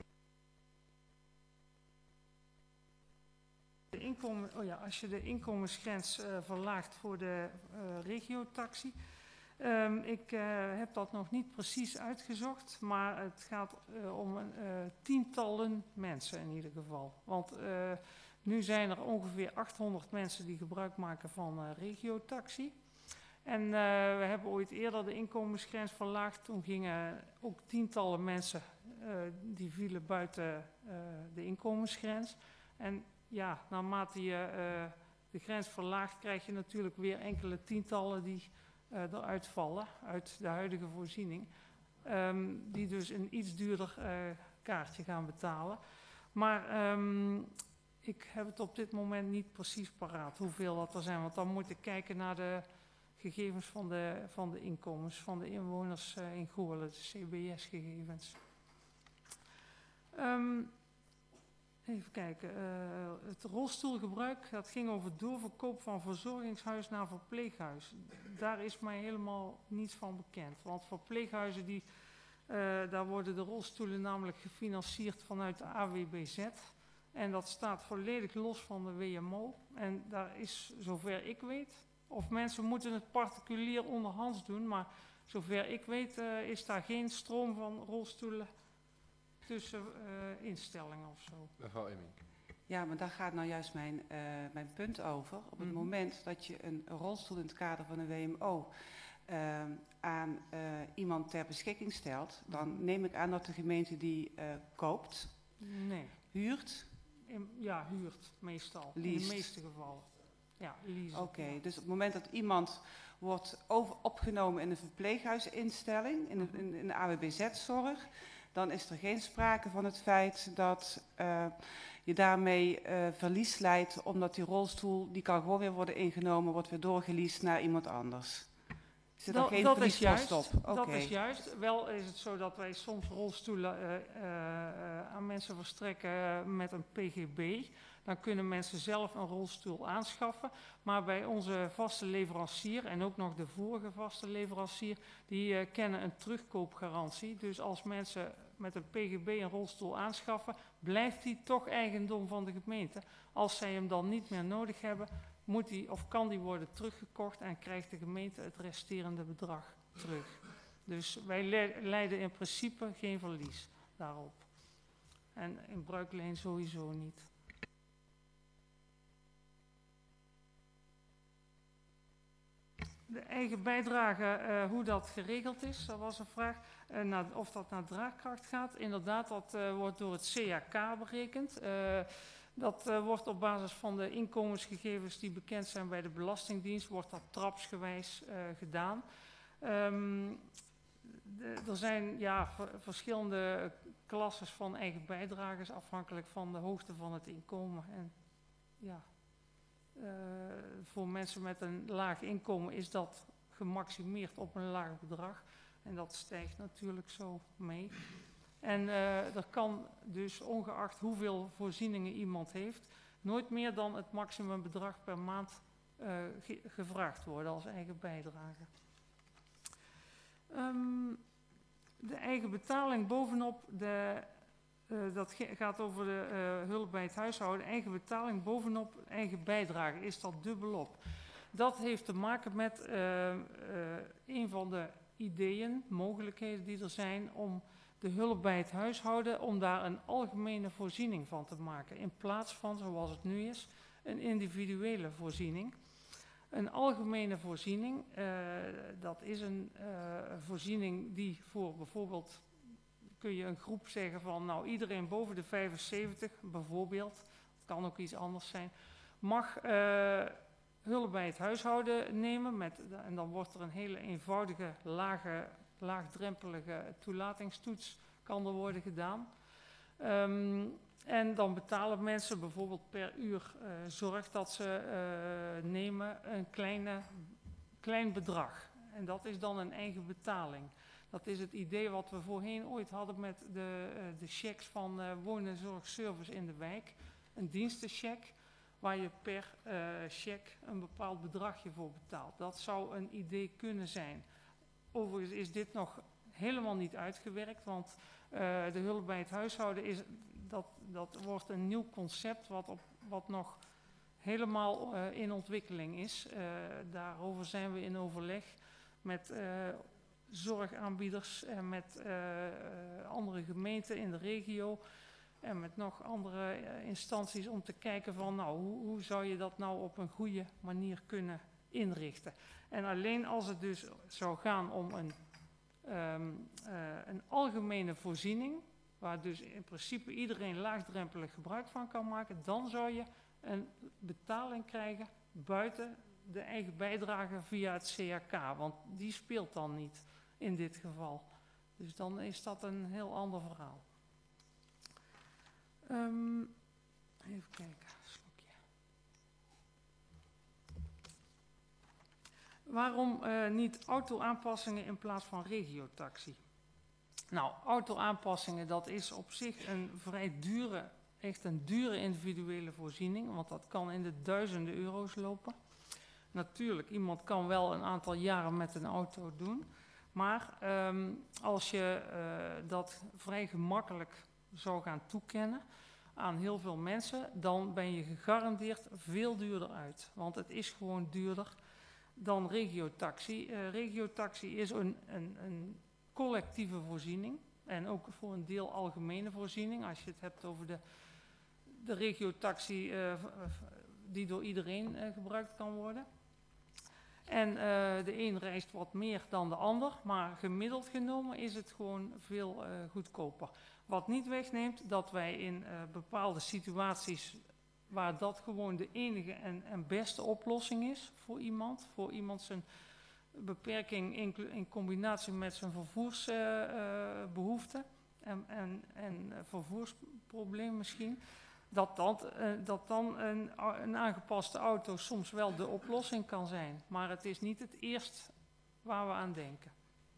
Als je de inkomensgrens verlaagt voor de regiotaxi. Ik heb dat nog niet precies uitgezocht, maar het gaat om tientallen mensen in ieder geval. Want nu zijn er ongeveer 800 mensen die gebruik maken van regiotaxi. En we hebben ooit eerder de inkomensgrens verlaagd. Toen gingen ook tientallen mensen, die vielen buiten de inkomensgrens. En ja, naarmate je de grens verlaagt, krijg je natuurlijk weer enkele tientallen die eruit vallen uit de huidige voorziening. Die dus een iets duurder kaartje gaan betalen. Maar ik heb het op dit moment niet precies paraat hoeveel dat er zijn. Want dan moet ik kijken naar de gegevens van de inkomens van de inwoners in Goorlen, de CBS-gegevens. Even kijken, het rolstoelgebruik, dat ging over doorverkoop van verzorgingshuis naar verpleeghuis. Daar is mij helemaal niets van bekend, want verpleeghuizen die Daar worden de rolstoelen namelijk gefinancierd vanuit de AWBZ. En dat staat volledig los van de WMO. En daar is, zover ik weet, of mensen moeten het particulier onderhands doen, maar zover ik weet is daar geen stroom van rolstoelen tussen instellingen of zo. Mevrouw Emmink. Ja, maar daar gaat nou juist mijn punt over. Op het moment dat je een rolstoel in het kader van een WMO aan iemand ter beschikking stelt, dan neem ik aan dat de gemeente die koopt, nee, huurt. Ja, huurt meestal, Leased. in de meeste gevallen. Ja, leasen. Oké, dus op het moment dat iemand wordt opgenomen in een verpleeghuisinstelling, in de AWBZ-zorg, dan is er geen sprake van het feit dat je daarmee verlies leidt, omdat die rolstoel, die kan gewoon weer worden ingenomen, wordt weer doorgeleased naar iemand anders. Zit er geen verlieskost op? Okay. Dat is juist. Wel is het zo dat wij soms rolstoelen aan mensen verstrekken met een PGB. Dan kunnen mensen zelf een rolstoel aanschaffen. Maar bij onze vaste leverancier en ook nog de vorige vaste leverancier, die kennen een terugkoopgarantie. Dus als mensen met een PGB een rolstoel aanschaffen, blijft die toch eigendom van de gemeente. Als zij hem dan niet meer nodig hebben, moet die of kan die worden teruggekocht en krijgt de gemeente het resterende bedrag terug. Dus wij leiden in principe geen verlies daarop. En in bruikleen sowieso niet. De eigen bijdrage, hoe dat geregeld is, dat was een vraag. Of dat naar draagkracht gaat. Inderdaad, dat wordt door het CAK berekend. Dat wordt op basis van de inkomensgegevens die bekend zijn bij de Belastingdienst, wordt dat trapsgewijs gedaan. Er zijn verschillende klasses van eigen bijdrages afhankelijk van de hoogte van het inkomen. En ja, voor mensen met een laag inkomen is dat gemaximeerd op een laag bedrag. En dat stijgt natuurlijk zo mee. En er kan dus, ongeacht hoeveel voorzieningen iemand heeft, nooit meer dan het maximumbedrag per maand gevraagd worden als eigen bijdrage. De eigen betaling bovenop dat gaat over de hulp bij het huishouden. Eigen betaling bovenop eigen bijdrage is dat dubbelop. Dat heeft te maken met een van de ideeën, mogelijkheden die er zijn om de hulp bij het huishouden, om daar een algemene voorziening van te maken. In plaats van, zoals het nu is, een individuele voorziening. Een algemene voorziening, dat is een voorziening die voor bijvoorbeeld, kun je een groep zeggen van, nou iedereen boven de 75 bijvoorbeeld, het kan ook iets anders zijn, mag hulp bij het huishouden nemen. En dan wordt er een hele eenvoudige, laagdrempelige toelatingstoets kan er worden gedaan. En dan betalen mensen bijvoorbeeld per uur zorg dat ze nemen een klein bedrag. En dat is dan een eigen betaling. Dat is het idee wat we voorheen ooit hadden met de checks van wonenzorgservice in de wijk. Een dienstencheck waar je per cheque een bepaald bedragje voor betaalt. Dat zou een idee kunnen zijn. Overigens is dit nog helemaal niet uitgewerkt, want de hulp bij het huishouden dat wordt een nieuw concept wat nog helemaal in ontwikkeling is. Daarover zijn we in overleg met zorgaanbieders en met andere gemeenten in de regio en met nog andere instanties om te kijken van nou, hoe zou je dat nou op een goede manier kunnen inrichten. En alleen als het dus zou gaan om een algemene voorziening, waar dus in principe iedereen laagdrempelig gebruik van kan maken, dan zou je een betaling krijgen buiten de eigen bijdrage via het CAK, want die speelt dan niet in dit geval. Dus dan is dat een heel ander verhaal. Even kijken, slokje. Waarom niet auto-aanpassingen in plaats van regiotaxi? Nou, auto-aanpassingen, dat is op zich een vrij dure, echt een dure individuele voorziening, want dat kan in de duizenden euro's lopen. Natuurlijk, iemand kan wel een aantal jaren met een auto doen, Maar als je dat vrij gemakkelijk zou gaan toekennen aan heel veel mensen, dan ben je gegarandeerd veel duurder uit. Want het is gewoon duurder dan regiotaxi. Regiotaxi is een collectieve voorziening en ook voor een deel algemene voorziening. Als je het hebt over de regiotaxi die door iedereen gebruikt kan worden. En de een reist wat meer dan de ander, maar gemiddeld genomen is het gewoon veel goedkoper. Wat niet wegneemt dat wij in bepaalde situaties waar dat gewoon de enige en beste oplossing is voor iemand zijn beperking in combinatie met zijn vervoersbehoeften en vervoersprobleem misschien, dat dan een aangepaste auto soms wel de oplossing kan zijn. Maar het is niet het eerst waar we aan denken.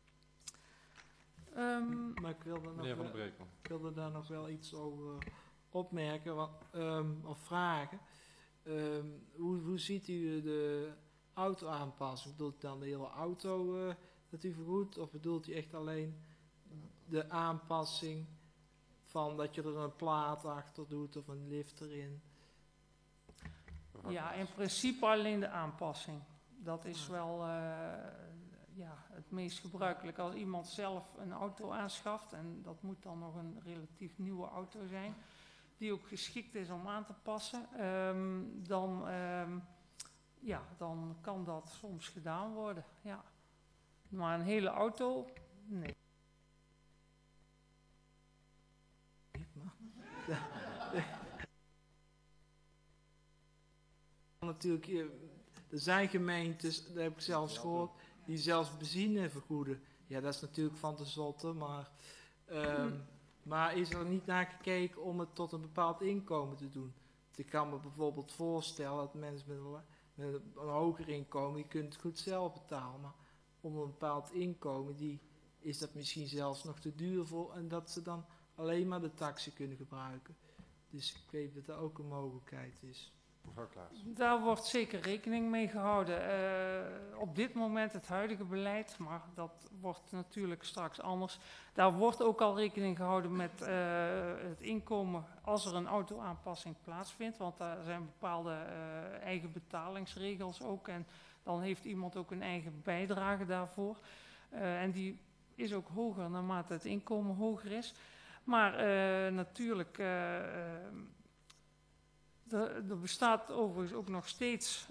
Maar ik wilde daar nog wel iets over opmerken of vragen. Hoe ziet u de auto-aanpassing? Bedoelt u dan de hele auto dat u vergoedt? Of bedoelt u echt alleen de aanpassing van dat je er een plaat achter doet of een lift erin? Ja, in principe alleen de aanpassing. Dat is wel het meest gebruikelijk als iemand zelf een auto aanschaft. En dat moet dan nog een relatief nieuwe auto zijn, die ook geschikt is om aan te passen. Dan kan dat soms gedaan worden. Ja. Maar een hele auto, nee. Natuurlijk, er zijn gemeentes, dat heb ik zelfs gehoord, die zelfs benzine vergoeden. Ja, dat is natuurlijk van te zotte, maar is er niet naar gekeken om het tot een bepaald inkomen te doen? Ik kan me bijvoorbeeld voorstellen dat mensen met een hoger inkomen, die kunnen het goed zelf betalen, maar om een bepaald inkomen, is dat misschien zelfs nog te duur voor en dat ze dan alleen maar de taxi kunnen gebruiken. Dus ik weet dat dat ook een mogelijkheid is. Mevrouw Klaas. Daar wordt zeker rekening mee gehouden. Op dit moment het huidige beleid, maar dat wordt natuurlijk straks anders. Daar wordt ook al rekening gehouden met het inkomen als er een auto-aanpassing plaatsvindt. Want daar zijn bepaalde eigen betalingsregels ook. En dan heeft iemand ook een eigen bijdrage daarvoor. En die is ook hoger naarmate het inkomen hoger is. Maar natuurlijk... Er bestaat overigens ook nog steeds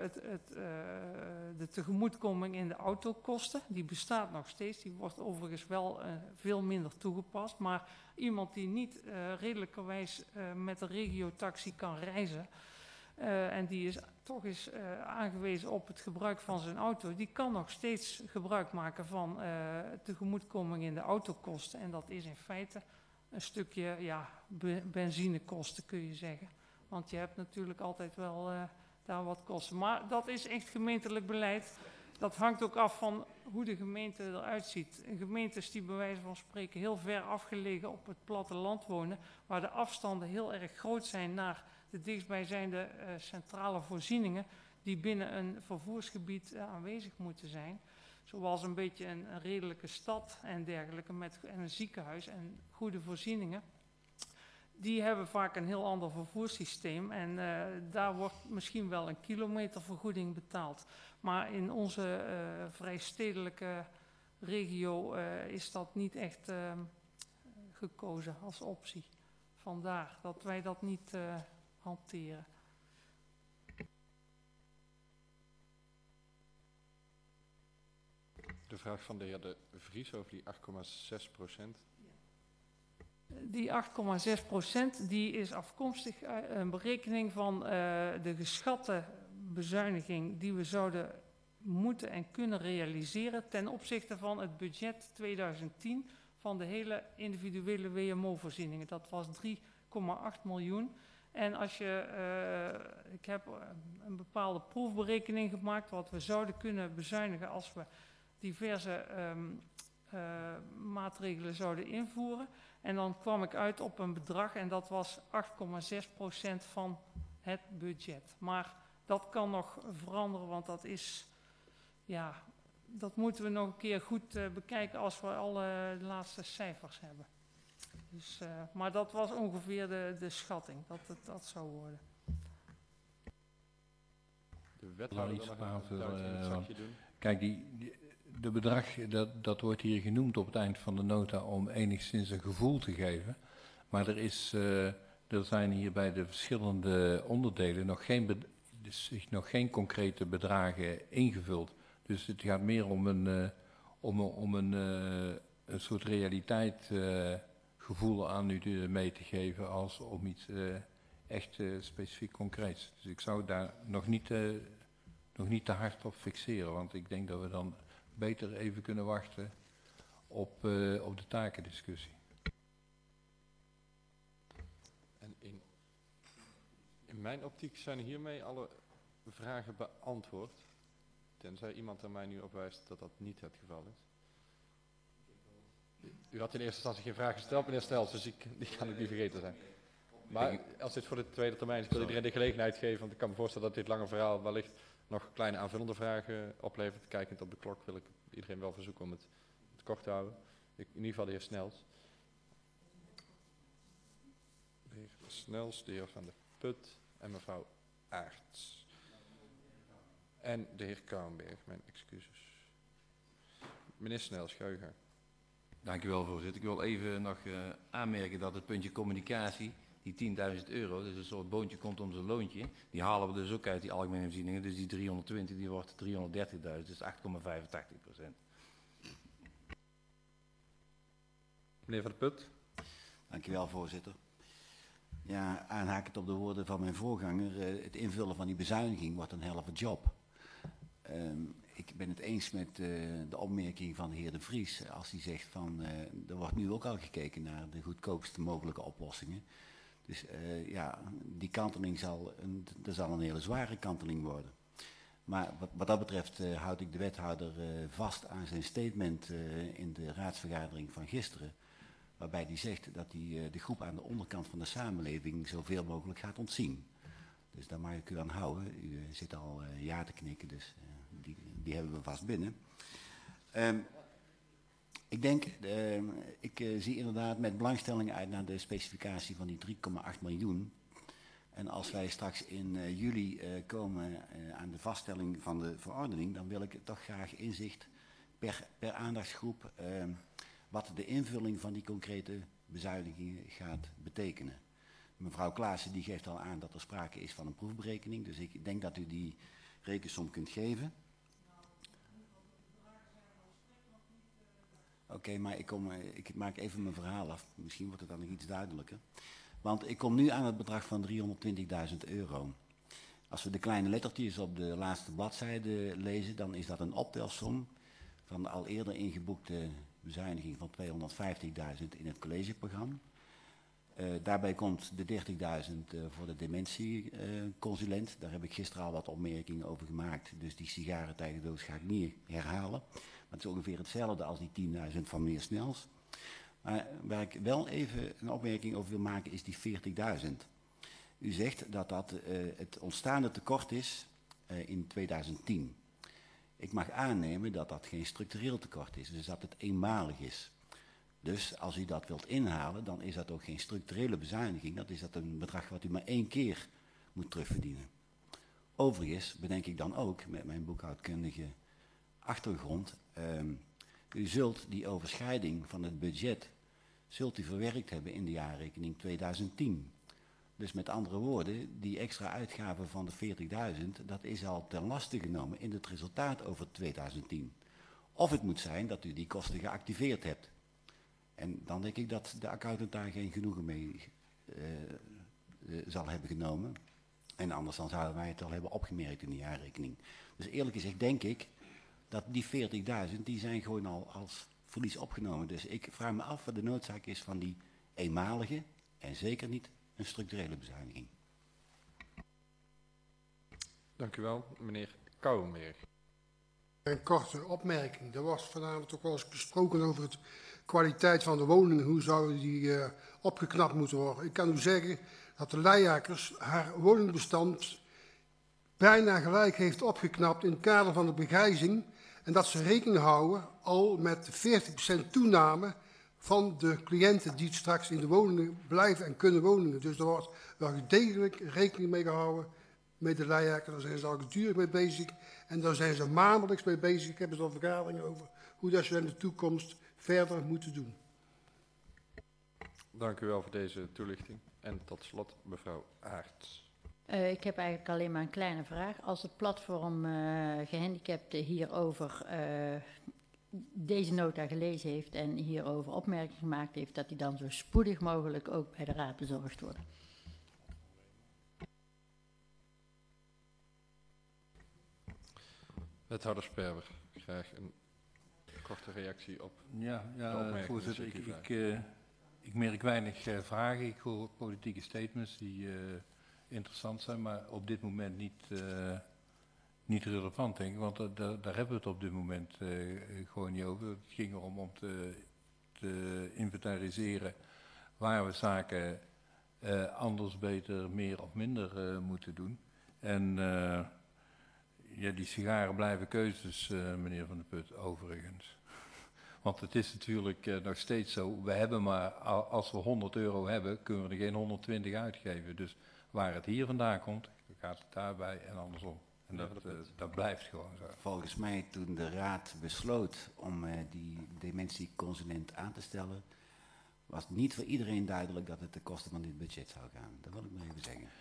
de tegemoetkoming in de autokosten. Die bestaat nog steeds. Die wordt overigens wel veel minder toegepast. Maar iemand die niet redelijkerwijs met de regiotaxi kan reizen... en die is toch eens aangewezen op het gebruik van zijn auto... die kan nog steeds gebruik maken van tegemoetkoming in de autokosten. En dat is in feite een stukje benzinekosten, kun je zeggen. Want je hebt natuurlijk altijd wel daar wat kosten. Maar dat is echt gemeentelijk beleid. Dat hangt ook af van hoe de gemeente eruit ziet. Gemeentes die bij wijze van spreken heel ver afgelegen op het platteland wonen... waar de afstanden heel erg groot zijn naar de dichtstbijzijnde centrale voorzieningen... die binnen een vervoersgebied aanwezig moeten zijn. Zoals een beetje een redelijke stad en dergelijke en een ziekenhuis en goede voorzieningen... Die hebben vaak een heel ander vervoerssysteem en daar wordt misschien wel een kilometervergoeding betaald. Maar in onze vrij stedelijke regio is dat niet echt gekozen als optie. Vandaar dat wij dat niet hanteren. De vraag van de heer De Vries over die 8,6%. Die 8,6% die is afkomstig uit een berekening van de geschatte bezuiniging die we zouden moeten en kunnen realiseren ten opzichte van het budget 2010 van de hele individuele WMO-voorzieningen. Dat was 3,8 miljoen. En als ik heb een bepaalde proefberekening gemaakt wat we zouden kunnen bezuinigen als we diverse maatregelen zouden invoeren. En dan kwam ik uit op een bedrag en dat was 8,6% van het budget. Maar dat kan nog veranderen, want dat is dat moeten we nog een keer goed bekijken als we alle laatste cijfers hebben. Dus, maar dat was ongeveer de schatting, dat het dat zou worden. De wethouder wil nog een duit in het zakje doen. Kijk, de bedrag, dat wordt hier genoemd op het eind van de nota om enigszins een gevoel te geven. Maar er zijn hier bij de verschillende onderdelen nog geen concrete bedragen ingevuld. Dus het gaat meer om een soort realiteit gevoel aan u mee te geven als om iets echt specifiek concreets. Dus ik zou daar nog niet te hard op fixeren, want ik denk dat we dan beter even kunnen wachten op de takendiscussie. En in mijn optiek zijn hiermee alle vragen beantwoord. Tenzij iemand er mij nu op wijst dat dat niet het geval is. U had in eerste instantie geen vraag gesteld, meneer Snels, dus die kan ik niet vergeten zijn. Maar als dit voor de tweede termijn is, ik wil iedereen de gelegenheid geven, want ik kan me voorstellen dat dit lange verhaal wellicht nog kleine aanvullende vragen oplevert. Kijkend op de klok wil ik iedereen wel verzoeken om het kort te houden. In ieder geval de heer Snels. De heer Snels, de heer Van der Put en mevrouw Aerts. En de heer Kouwenberg, mijn excuses. Meneer Snels, ga u gang. Dank u wel, voorzitter. Ik wil even nog aanmerken dat het puntje communicatie, die €10.000, dus een soort boontje komt om zijn loontje, die halen we dus ook uit die algemene voorzieningen. Dus die 320, die wordt 330.000, dus 8,85%. Meneer Van der Put. Dank u wel, voorzitter. Ja, aanhakend op de woorden van mijn voorganger, het invullen van die bezuiniging wordt een helft job. Ik ben het eens met de opmerking van de heer De Vries, als hij zegt van, er wordt nu ook al gekeken naar de goedkoopste mogelijke oplossingen. Dus ja, die kanteling zal een hele zware kanteling worden. Maar wat dat betreft houd ik de wethouder vast aan zijn statement in de raadsvergadering van gisteren. Waarbij hij zegt dat hij de groep aan de onderkant van de samenleving zoveel mogelijk gaat ontzien. Dus daar mag ik u aan houden. U zit al ja te knikken, dus die hebben we vast binnen. Ik denk, ik zie inderdaad met belangstelling uit naar de specificatie van die 3,8 miljoen. En als wij straks in juli komen aan de vaststelling van de verordening, dan wil ik toch graag inzicht per aandachtsgroep wat de invulling van die concrete bezuinigingen gaat betekenen. Mevrouw Klaassen die geeft al aan dat er sprake is van een proefberekening, dus ik denk dat u die rekensom kunt geven. Oké, maar ik maak even mijn verhaal af. Misschien wordt het dan nog iets duidelijker. Want ik kom nu aan het bedrag van €320.000. Als we de kleine lettertjes op de laatste bladzijde lezen, dan is dat een optelsom van de al eerder ingeboekte bezuiniging van €250.000 in het collegeprogramma. Daarbij komt de €30.000 voor de dementieconsulent. Daar heb ik gisteren al wat opmerkingen over gemaakt. Dus die sigarentijgerdoos ga ik niet herhalen. Maar het is ongeveer hetzelfde als die 10.000 van meneer Snels. Maar waar ik wel even een opmerking over wil maken is die 40.000. U zegt dat dat het ontstaande tekort is in 2010. Ik mag aannemen dat dat geen structureel tekort is, dus dat het eenmalig is. Dus als u dat wilt inhalen, dan is dat ook geen structurele bezuiniging. Dat is dat een bedrag wat u maar 1 keer moet terugverdienen. Overigens bedenk ik dan ook met mijn boekhoudkundige achtergrond. U zult die overschrijding van het budget verwerkt hebben in de jaarrekening 2010. Dus met andere woorden, die extra uitgave van de 40.000, dat is al ten laste genomen in het resultaat over 2010. Of het moet zijn dat u die kosten geactiveerd hebt. En dan denk ik dat de accountant daar geen genoegen mee zal hebben genomen. En anders dan zouden wij het al hebben opgemerkt in de jaarrekening. Dus eerlijk gezegd denk ik dat die 40.000, die zijn gewoon al als verlies opgenomen. Dus ik vraag me af wat de noodzaak is van die eenmalige en zeker niet een structurele bezuiniging. Dank u wel, meneer Kouwenberg. Een korte opmerking. Er was vanavond ook wel eens gesproken over de kwaliteit van de woningen. Hoe zou die opgeknapt moeten worden? Ik kan u zeggen dat de Leijakers haar woningbestand bijna gelijk heeft opgeknapt in het kader van de begrijzing. En dat ze rekening houden al met 40% toename van de cliënten die straks in de woningen blijven en kunnen wonen. Dus er wordt wel degelijk rekening mee gehouden met de Leijaker. Daar zijn ze al gedurig mee bezig. En daar zijn ze maandelijks mee bezig. Ik heb er al vergaderingen over hoe dat ze in de toekomst verder moeten doen. Dank u wel voor deze toelichting. En tot slot mevrouw Aerts. Ik heb eigenlijk alleen maar een kleine vraag. Als het platform gehandicapten hierover deze nota gelezen heeft en hierover opmerking gemaakt heeft, dat die dan zo spoedig mogelijk ook bij de raad bezorgd worden. Wethouder Sperber, graag een korte reactie op Ja, de opmerking. voorzitter, ik merk weinig vragen. Ik hoor politieke statements die interessant zijn, maar op dit moment niet relevant, denk ik. Want daar hebben we het op dit moment gewoon niet over. Het ging erom om te inventariseren waar we zaken anders, beter, meer of minder moeten doen. En ja, die sigaren blijven keuzes, meneer Van der Put, overigens. Want het is natuurlijk nog steeds zo, we hebben maar, als we 100 euro hebben, kunnen we er geen 120 uitgeven. Dus waar het hier vandaan komt, gaat het daarbij en andersom. En dat blijft gewoon zo. Volgens mij toen de raad besloot om die dementieconsulent aan te stellen, was niet voor iedereen duidelijk dat het ten koste van dit budget zou gaan. Dat wil ik maar even zeggen.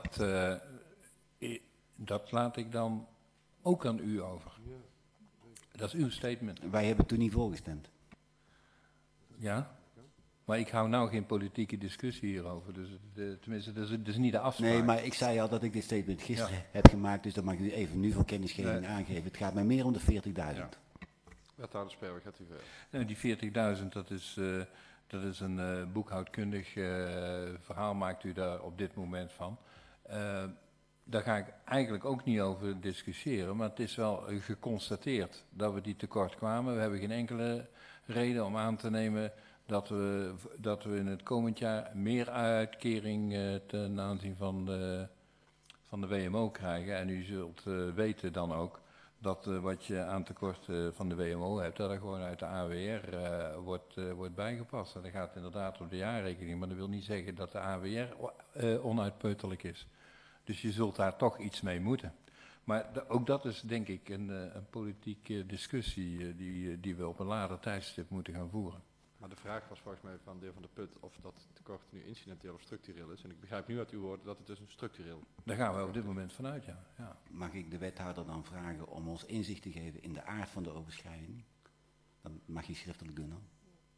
Dat laat ik dan ook aan u over. Dat is uw statement. Wij hebben toen niet voorgestemd. Ja, maar ik hou nou geen politieke discussie hierover. Dus tenminste, dat is niet de afspraak. Nee, maar ik zei al dat ik dit statement gisteren heb gemaakt, dus dat mag ik u even nu voor kennisgeving aangeven. Het gaat mij meer om de 40.000. Ja. Wethouder Sperber, gaat u verder. Nee, die 40.000, dat is een boekhoudkundig verhaal, maakt u daar op dit moment van. Daar ga ik eigenlijk ook niet over discussiëren, maar het is wel geconstateerd dat we die tekort kwamen. We hebben geen enkele reden om aan te nemen dat we in het komend jaar meer uitkering ten aanzien van de WMO krijgen. En u zult weten dan ook dat wat je aan tekort van de WMO hebt, dat er gewoon uit de AWR wordt bijgepast. En dat gaat inderdaad op de jaarrekening, maar dat wil niet zeggen dat de AWR onuitputtelijk is. Dus je zult daar toch iets mee moeten. Maar ook dat is denk ik een politieke discussie die we op een later tijdstip moeten gaan voeren. Maar de vraag was volgens mij van de heer Van der Put of dat tekort nu incidenteel of structureel is. En ik begrijp nu uit uw woorden dat het dus een structureel. Daar gaan we op dit moment vanuit, ja. Mag ik de wethouder dan vragen om ons inzicht te geven in de aard van de overschrijding? Dat mag je schriftelijk doen dan.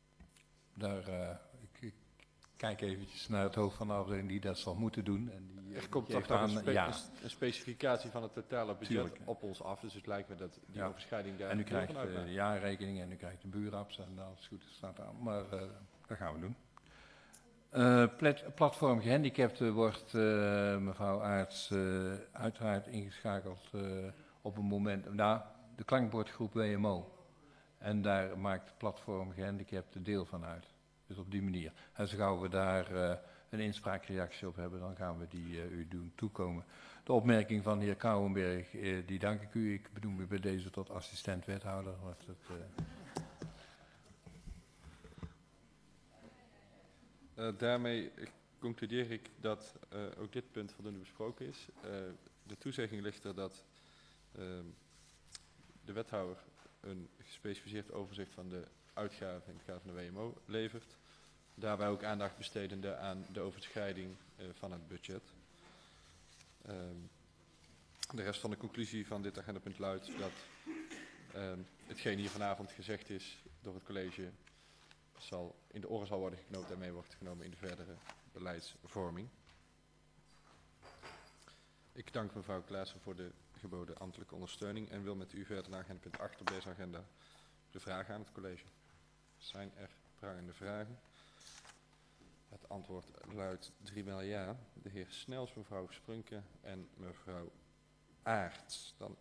Ik kijk eventjes naar het hoofd van de afdeling die dat zal moeten doen. En die, er komt toch een specificatie van het totale budget op ons af. Dus het lijkt me dat die overschrijding daar... En u krijgt de jaarrekening en u krijgt de buurraps en als het goed is staat aan. Maar dat gaan we doen. Platform Gehandicapten wordt mevrouw Aerts uiteraard ingeschakeld op een moment... Nou, de klankbordgroep WMO. En daar maakt Platform Gehandicapten deel van uit. Dus op die manier. En zo gauw we daar een inspraakreactie op hebben, dan gaan we die u doen toekomen. De opmerking van de heer Kouwenberg, die dank ik u. Ik benoem u bij deze tot assistent-wethouder. Daarmee concludeer ik dat ook dit punt voldoende besproken is. De toezegging ligt er dat de wethouder een gespecificeerd overzicht van de uitgaven in het kader van de WMO levert. Daarbij ook aandacht bestedende aan de overschrijding van het budget. De rest van de conclusie van dit agendapunt luidt dat hetgeen hier vanavond gezegd is door het college in de oren zal worden geknoopt en mee wordt genomen in de verdere beleidsvorming. Ik dank mevrouw Klaassen voor de geboden ambtelijke ondersteuning en wil met u verder naar agendapunt 8 op deze agenda de vragen aan het college. Zijn er prangende vragen? Het antwoord luidt 3-maal ja. De heer Snels, mevrouw Sprunke en mevrouw Aerts. Dan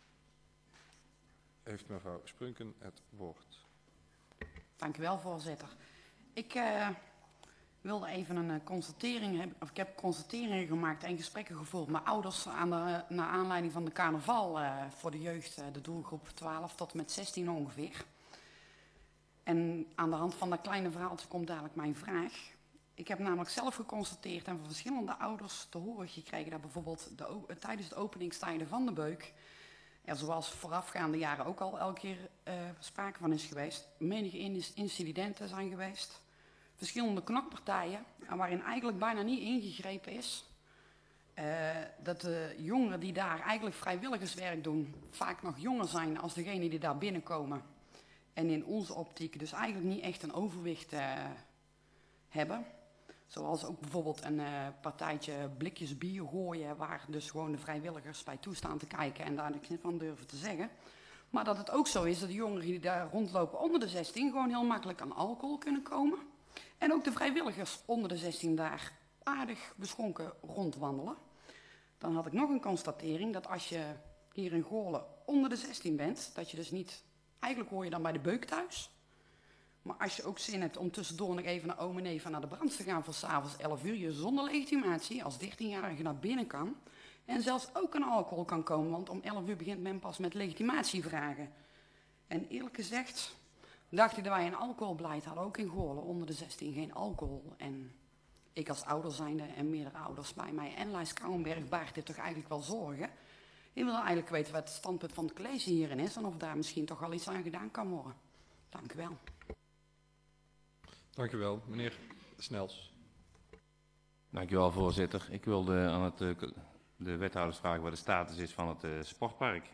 heeft mevrouw Sprunken het woord. Dank u wel, voorzitter. Ik wilde even een constatering hebben, of ik heb constateringen gemaakt en gesprekken gevoerd met ouders naar aanleiding van de carnaval voor de jeugd, de doelgroep 12 tot en met 16 ongeveer. En aan de hand van dat kleine verhaaltje komt dadelijk mijn vraag. Ik heb namelijk zelf geconstateerd en van verschillende ouders te horen gekregen dat bijvoorbeeld tijdens de openingstijden van de beuk er zoals voorafgaande jaren ook al elke keer sprake van is geweest, menige incidenten zijn geweest, verschillende knokpartijen waarin eigenlijk bijna niet ingegrepen is. Dat de jongeren die daar eigenlijk vrijwilligerswerk doen vaak nog jonger zijn als degenen die daar binnenkomen. En in onze optiek dus eigenlijk niet echt een overwicht hebben. Zoals ook bijvoorbeeld een partijtje blikjes bier gooien, waar dus gewoon de vrijwilligers bij toestaan te kijken en daar niks van durven te zeggen. Maar dat het ook zo is dat de jongeren die daar rondlopen onder de 16 gewoon heel makkelijk aan alcohol kunnen komen. En ook de vrijwilligers onder de 16 daar aardig beschonken rondwandelen. Dan had ik nog een constatering dat als je hier in Goorlen onder de 16 bent, dat je dus niet, eigenlijk hoor je dan bij de beuk thuis. Maar als je ook zin hebt om tussendoor nog even naar oom en even naar de brand te gaan voor 's avonds 11 uur, je zonder legitimatie als 13-jarige naar binnen kan. En zelfs ook aan alcohol kan komen, want om 11 uur begint men pas met legitimatievragen. En eerlijk gezegd dacht ik dat wij een alcoholbeleid hadden, ook in Goorlen, onder de 16 geen alcohol. En ik als ouder zijnde en meerdere ouders bij mij en Lijs Kouwenberg baart dit toch eigenlijk wel zorgen. Ik wil eigenlijk weten wat het standpunt van het college hierin is en of daar misschien toch wel iets aan gedaan kan worden. Dank u wel. Dank u wel. Meneer Snels. Dank u wel, voorzitter. Ik wilde aan de wethouders vragen wat de status is van het sportpark.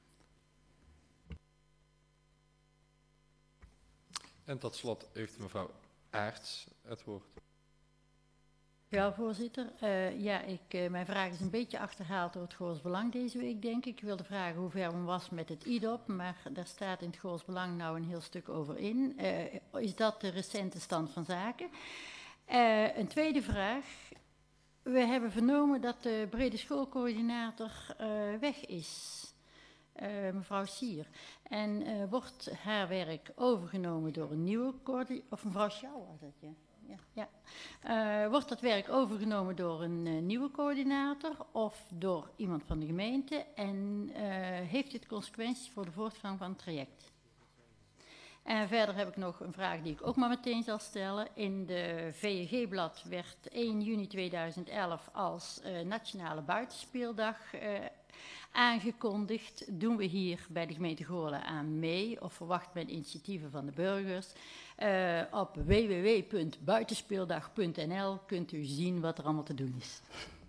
En tot slot heeft mevrouw Aerts het woord. Ja, voorzitter. Mijn vraag is een beetje achterhaald door het Goors Belang deze week, denk ik. Ik wilde vragen hoe ver men was met het IDOP, maar daar staat in het Goors Belang nou een heel stuk over in. Is dat de recente stand van zaken? Een tweede vraag. We hebben vernomen dat de brede schoolcoördinator weg is, mevrouw Sier. En wordt haar werk overgenomen door een nieuwe coördinator, of mevrouw Schouw was dat, ja? Wordt dat werk overgenomen door een nieuwe coördinator of door iemand van de gemeente? En heeft dit consequenties voor de voortgang van het traject? En verder heb ik nog een vraag die ik ook maar meteen zal stellen. In de VEG-blad werd 1 juni 2011 als Nationale Buitenspeeldag aangekondigd. Doen we hier bij de gemeente Goorlen aan mee of verwacht men initiatieven van de burgers? Op www.buitenspeeldag.nl kunt u zien wat er allemaal te doen is.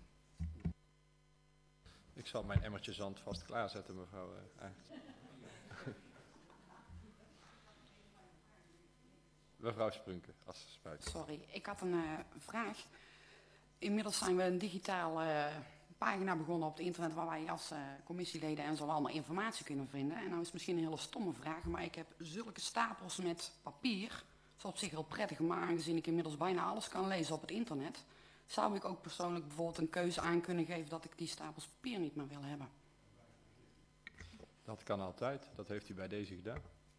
Ik zal mijn emmertje zand vast klaarzetten, mevrouw Aerts. Mevrouw Sprunke, als ze spuit. Sorry, ik had een vraag. Inmiddels zijn we een digitale pagina begonnen op het internet waar wij als commissieleden en zo allemaal informatie kunnen vinden. En nou is het misschien een hele stomme vraag, maar ik heb zulke stapels met papier. Dat is op zich heel prettig, maar aangezien ik inmiddels bijna alles kan lezen op het internet, zou ik ook persoonlijk bijvoorbeeld een keuze aan kunnen geven dat ik die stapels papier niet meer wil hebben. Dat kan altijd, dat heeft u bij deze gedaan.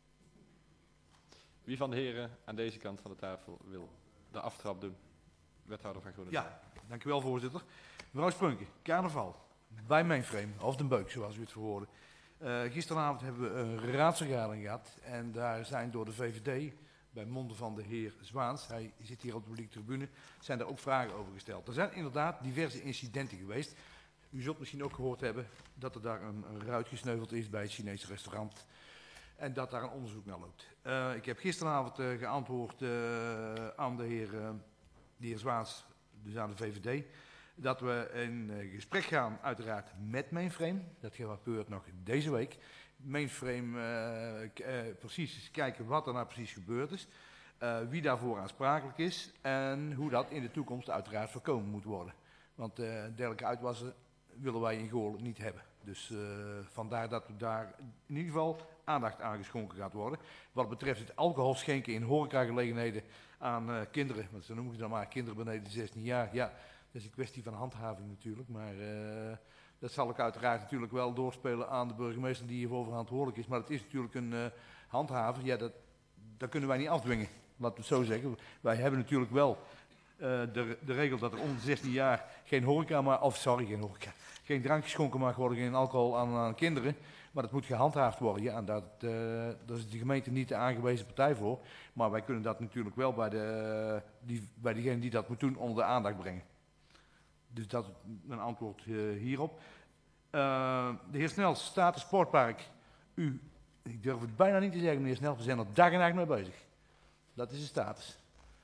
Wie van de heren aan deze kant van de tafel wil de aftrap doen? Wethouder van Groningen. Ja, dank u wel, voorzitter. Mevrouw Sprunke, carnaval bij Mainframe, of de Beuk zoals u het verwoordde. Gisteravond hebben we een raadsvergadering gehad en daar zijn door de VVD, bij monden van de heer Zwaans, hij zit hier op de publieke tribune, zijn er ook vragen over gesteld. Er zijn inderdaad diverse incidenten geweest. U zult misschien ook gehoord hebben dat er daar een ruit gesneuveld is bij het Chinese restaurant. En dat daar een onderzoek naar loopt. Ik heb gisteravond geantwoord aan de heer Zwaans, dus aan de VVD, dat we in gesprek gaan uiteraard met Mainframe. Dat gebeurt nog deze week. Mainframe precies kijken wat er nou precies gebeurd is. Wie daarvoor aansprakelijk is en hoe dat in de toekomst uiteraard voorkomen moet worden. Want dergelijke uitwassen willen wij in Goorlen niet hebben. Dus vandaar dat we daar in ieder geval aandacht aan geschonken gaat worden. Wat betreft het alcohol schenken in horecagelegenheden aan kinderen, want zo noemen ze dan maar kinderen beneden de 16 jaar. Ja, dat is een kwestie van handhaving natuurlijk, maar dat zal ik uiteraard natuurlijk wel doorspelen aan de burgemeester die hiervoor verantwoordelijk is. Maar het is natuurlijk een handhaven, ja, dat kunnen wij niet afdwingen, laten we het zo zeggen. Wij hebben natuurlijk wel de regel dat er onder de 16 jaar geen drank geschonken mag worden, geen alcohol aan kinderen. Maar dat moet gehandhaafd worden. Ja, daar is de gemeente niet de aangewezen partij voor. Maar wij kunnen dat natuurlijk wel bij degene die dat moet doen onder de aandacht brengen. Dus dat is een antwoord hierop. De heer Snels, Staten Sportpark. Ik durf het bijna niet te zeggen, meneer Snels, we zijn er dag en nacht mee bezig. Dat is de status.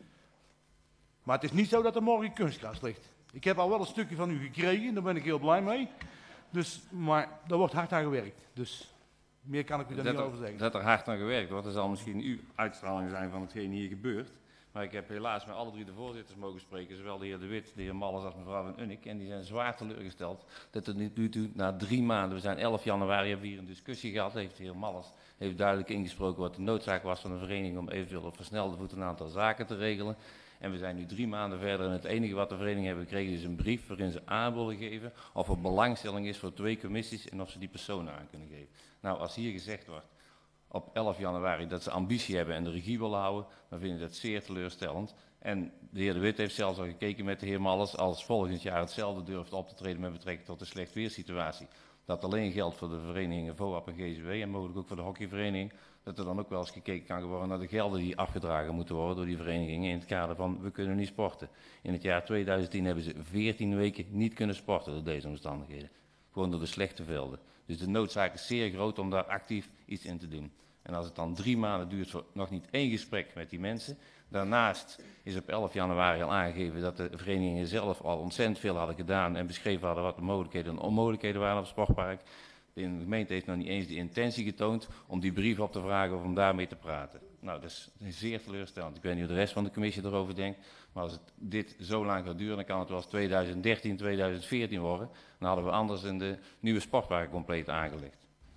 Maar het is niet zo dat er morgen kunstgras ligt. Ik heb al wel een stukje van u gekregen, daar ben ik heel blij mee. Maar daar wordt hard aan gewerkt. Dus meer kan ik u daar niet over zeggen. Dat er hard aan gewerkt wordt, dat zal misschien uw uitstraling zijn van hetgeen hier gebeurt. Maar ik heb helaas met alle drie de voorzitters mogen spreken, zowel de heer De Wit, de heer Malles als mevrouw Van Unnik. En die zijn zwaar teleurgesteld dat het nu toe, na 3 maanden, we zijn 11 januari, hebben we hier een discussie gehad. De heer Malles heeft duidelijk ingesproken wat de noodzaak was van de vereniging om eventueel op versnelde voet een aantal zaken te regelen. En we zijn nu 3 maanden verder en het enige wat de vereniging hebben gekregen is een brief waarin ze aan willen geven of er belangstelling is voor 2 commissies en of ze die personen aan kunnen geven. Nou, als hier gezegd wordt op 11 januari dat ze ambitie hebben en de regie willen houden, dan vind ik dat zeer teleurstellend. En de heer De Wit heeft zelfs al gekeken met de heer Malles als volgend jaar hetzelfde durft op te treden met betrekking tot de slecht weersituatie. Dat alleen geldt voor de verenigingen VOAP en GZW en mogelijk ook voor de hockeyvereniging. Dat er dan ook wel eens gekeken kan worden naar de gelden die afgedragen moeten worden door die verenigingen in het kader van we kunnen niet sporten. In het jaar 2010 hebben ze 14 weken niet kunnen sporten door deze omstandigheden. Gewoon door de slechte velden. Dus de noodzaak is zeer groot om daar actief iets in te doen. En als het dan 3 maanden duurt voor nog niet 1 gesprek met die mensen. Daarnaast is op 11 januari al aangegeven dat de verenigingen zelf al ontzettend veel hadden gedaan en beschreven hadden wat de mogelijkheden en onmogelijkheden waren op het sportpark. De gemeente heeft nog niet eens de intentie getoond om die brief op te vragen of om daarmee te praten. Nou, dat is zeer teleurstellend. Ik weet niet hoe de rest van de commissie erover denkt. Maar als dit zo lang gaat duren, dan kan het wel eens 2013, 2014 worden. Dan hadden we anders in de nieuwe sportpark compleet aangelegd.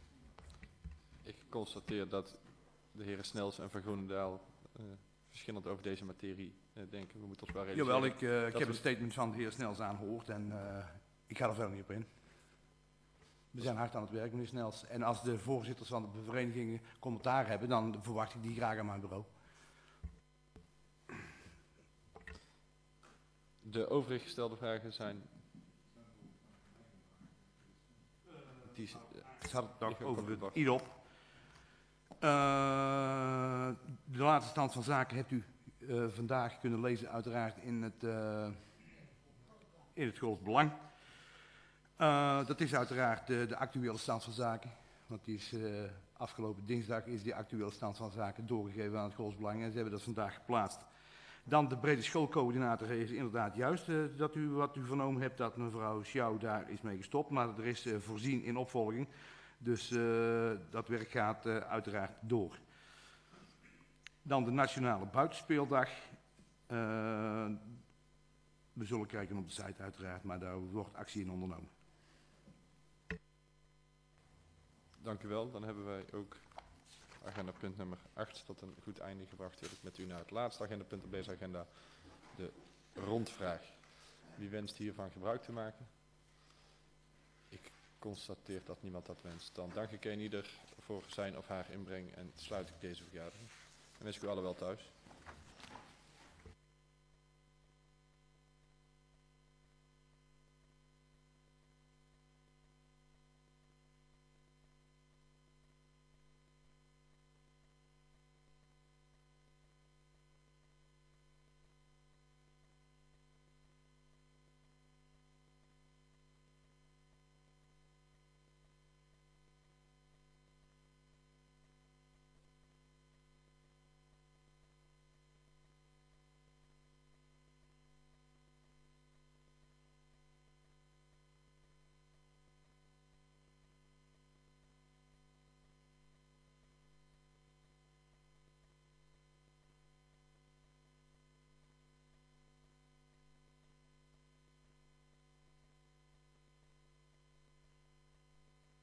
Ik constateer dat de heren Snels en Van Groenendaal verschillend over deze materie denken. We moeten ons wel realiseren. Jawel, ik heb het statement van de heer Snels aangehoord en ik ga er verder niet op in. We zijn hard aan het werk, meneer Snels. En als de voorzitters van de verenigingen commentaar hebben, dan verwacht ik die graag aan mijn bureau. De overige gestelde vragen zijn... Het had het ook over het IDOP. De laatste stand van zaken hebt u vandaag kunnen lezen, uiteraard in het Gools Belang. Dat is uiteraard de actuele stand van zaken. Want die is, afgelopen dinsdag is die actuele stand van zaken doorgegeven aan het Gools Belang. En ze hebben dat vandaag geplaatst. Dan de brede schoolcoördinator is inderdaad juist dat wat u vernomen hebt dat mevrouw Schouw daar is mee gestopt. Maar er is voorzien in opvolging. Dus dat werk gaat uiteraard door. Dan de Nationale Buitenspeeldag. We zullen kijken op de site uiteraard, maar daar wordt actie in ondernomen. Dank u wel. Dan hebben wij ook agendapunt nummer 8 tot een goed einde gebracht. Wil ik met u naar het laatste agendapunt op deze agenda, de rondvraag. Wie wenst hiervan gebruik te maken? Ik constateer dat niemand dat wenst. Dan dank ik een ieder voor zijn of haar inbreng en sluit ik deze vergadering. En wens ik u allen wel thuis.